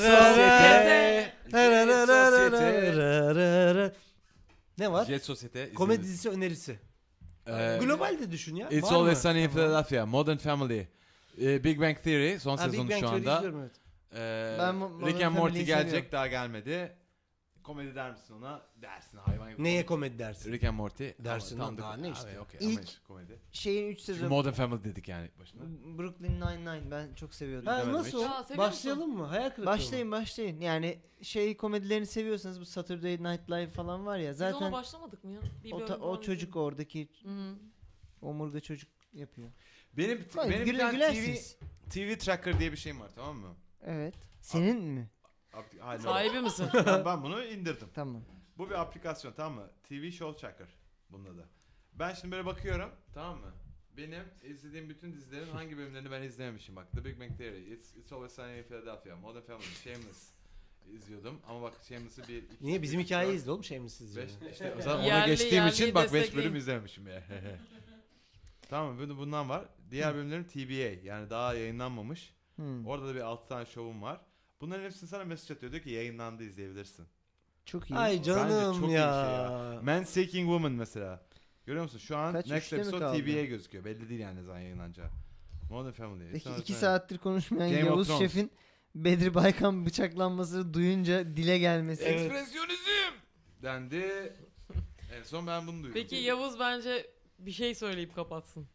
Speaker 5: Ne var?
Speaker 3: Jet Societe.
Speaker 5: Komedi
Speaker 3: izlediniz.
Speaker 5: dizisi önerisi.
Speaker 3: Ee,
Speaker 5: Global de düşün ya.
Speaker 3: It's
Speaker 5: Var
Speaker 3: Always
Speaker 5: mı?
Speaker 3: Sunny in Philadelphia, Modern Family, Big Bang Theory son
Speaker 5: Ha, Big
Speaker 3: sezonu
Speaker 5: Bang
Speaker 3: şu
Speaker 5: Theory
Speaker 3: anda.
Speaker 5: izliyorum, evet.
Speaker 7: Ben Modern
Speaker 3: Rick and Morty
Speaker 7: Family'yi
Speaker 3: gelecek
Speaker 7: seviyorum.
Speaker 3: daha gelmedi. Komedi der misin ona? Dersin hayvan gibi.
Speaker 5: Neye komedi dersin?
Speaker 3: Rick and Morty.
Speaker 5: Dersin
Speaker 3: Ama
Speaker 5: lan,
Speaker 3: tam da-
Speaker 5: daha ne işte.
Speaker 3: Abi, okey,
Speaker 7: İlk-
Speaker 3: ama işte komedi.
Speaker 7: Şeyin 3
Speaker 3: Çünkü
Speaker 7: sezon.
Speaker 3: Modern Family dedik yani başında.
Speaker 7: Brooklyn Nine-Nine ben çok seviyordum.
Speaker 5: Ha,
Speaker 3: İzlemedim
Speaker 5: nasıl?
Speaker 3: hiç.
Speaker 4: Ya, seviyor
Speaker 5: Başlayalım mı? Hayal kırıklığı mı?
Speaker 7: Başlayın. Yani şey komedilerini seviyorsanız bu Saturday Night Live falan var ya
Speaker 4: Biz ona
Speaker 7: zaten
Speaker 4: başlamadık mı ya? Bir
Speaker 7: o,
Speaker 4: bölüm
Speaker 7: o
Speaker 4: falan
Speaker 7: çocuk
Speaker 4: izledim.
Speaker 7: oradaki
Speaker 4: Hı.
Speaker 7: omurga çocuk yapıyor.
Speaker 3: Benim
Speaker 7: Vay,
Speaker 3: benim bir tane
Speaker 7: gülersiniz.
Speaker 3: TV Tracker diye bir şeyim var, tamam mı?
Speaker 7: Evet. Senin mi?
Speaker 3: Hayır,
Speaker 4: Sahibi misin?
Speaker 3: ben bunu indirdim.
Speaker 7: Tamam.
Speaker 3: Bu bir aplikasyon, tamam mı? TV Show Tracker bunun adı. Ben şimdi böyle bakıyorum, tamam mı? Benim izlediğim bütün dizilerin hangi bölümlerini ben izlememişim bak. The Big Bang Theory, It's Always Sunny in Philadelphia, Modern Family, Shameless izliyordum. Ama bak Shameless'ı 1, 2,
Speaker 5: Niye bizim hikayeyi izle oğlum Shameless izle.
Speaker 3: 5 işte o zaman ona
Speaker 4: Yerli,
Speaker 3: geçtiğim için
Speaker 4: yerliyi
Speaker 3: bak 5
Speaker 4: destekleyin.
Speaker 3: bölüm izlememişim ya. Tamam mı? Bundan var. Diğer bölümlerim TBA yani daha yayınlanmamış. Orada da bir 6 tane şovum var. Bunların hepsini sana mesaj atıyor. Diyor ki yayınlandı, izleyebilirsin.
Speaker 7: Çok iyi.
Speaker 5: Ay
Speaker 3: Bence
Speaker 5: canım
Speaker 3: çok iyi bir
Speaker 5: ya.
Speaker 3: şey ya. Man Seeking Woman mesela. Görüyor musun? Şu an
Speaker 7: Kaç,
Speaker 3: Next
Speaker 7: üçte mi
Speaker 3: Episode
Speaker 7: kaldı?
Speaker 3: TBA gözüküyor. Belli değil yani ne zaman yayınlanacağı. Modern Family.
Speaker 7: Peki
Speaker 3: Sonra
Speaker 7: 2
Speaker 3: sonra-
Speaker 7: saattir konuşmayan
Speaker 3: Game of
Speaker 7: Yavuz
Speaker 3: Thrones.
Speaker 7: Şef'in Bedri Baykan bıçaklanmasını duyunca dile gelmesi.
Speaker 3: Ekspresyonizm dendi. En son ben bunu duydum.
Speaker 4: Peki Yavuz bence bir şey söyleyip kapatsın.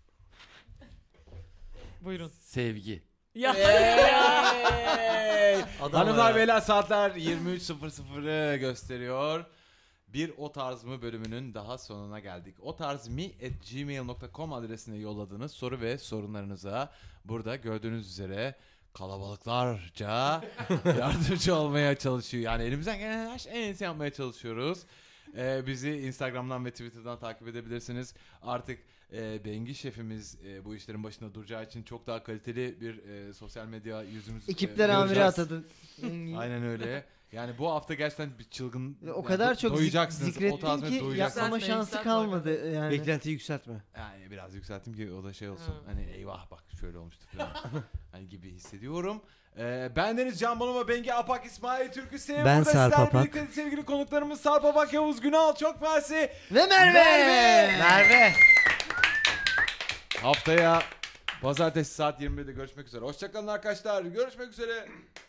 Speaker 4: Buyurun.
Speaker 6: Sevgi.
Speaker 4: Ya.
Speaker 3: Hanımlar beyler saatler 23.00'ı gösteriyor. Bir O Tarz mı bölümünün daha sonuna geldik. otarzmi@gmail.com adresine yolladığınız soru ve sorunlarınıza burada gördüğünüz üzere kalabalıklarca yardımcı olmaya çalışıyor. Yani elimizden gelen her şeyi en iyisi yapmaya çalışıyoruz. Bizi Instagram'dan ve Twitter'dan takip edebilirsiniz. Artık Bengi şefimiz bu işlerin başında duracağı için çok daha kaliteli bir sosyal medya yüzümüz
Speaker 7: Ekipler amiri
Speaker 3: göreceğiz.
Speaker 7: atadı.
Speaker 3: Aynen öyle. Yani bu hafta gerçekten bir çılgın.
Speaker 7: O kadar çok
Speaker 3: doyacaksınız. O
Speaker 7: zikrettin
Speaker 3: tarz
Speaker 7: ki
Speaker 3: doyacaksınız.
Speaker 7: yapmama şansı kalmadı yani.
Speaker 5: Beklentiyi yükseltme.
Speaker 3: Yani biraz yükselttim ki o da şey olsun. Hani eyvah bak şöyle olmuştu falan. hani gibi hissediyorum. Bendeniz Can Bonomo, Bengi Apak, İsmail Türküsev.
Speaker 5: Ben
Speaker 3: Burada
Speaker 5: Sarp
Speaker 3: sizlerle
Speaker 5: Apak.
Speaker 3: birlikte sevgili konuklarımız Sarp Apak, Yavuz Günal, çok mersi.
Speaker 7: Ve Merve.
Speaker 3: Haftaya pazartesi saat 21'de görüşmek üzere. Hoşçakalın arkadaşlar. Görüşmek üzere.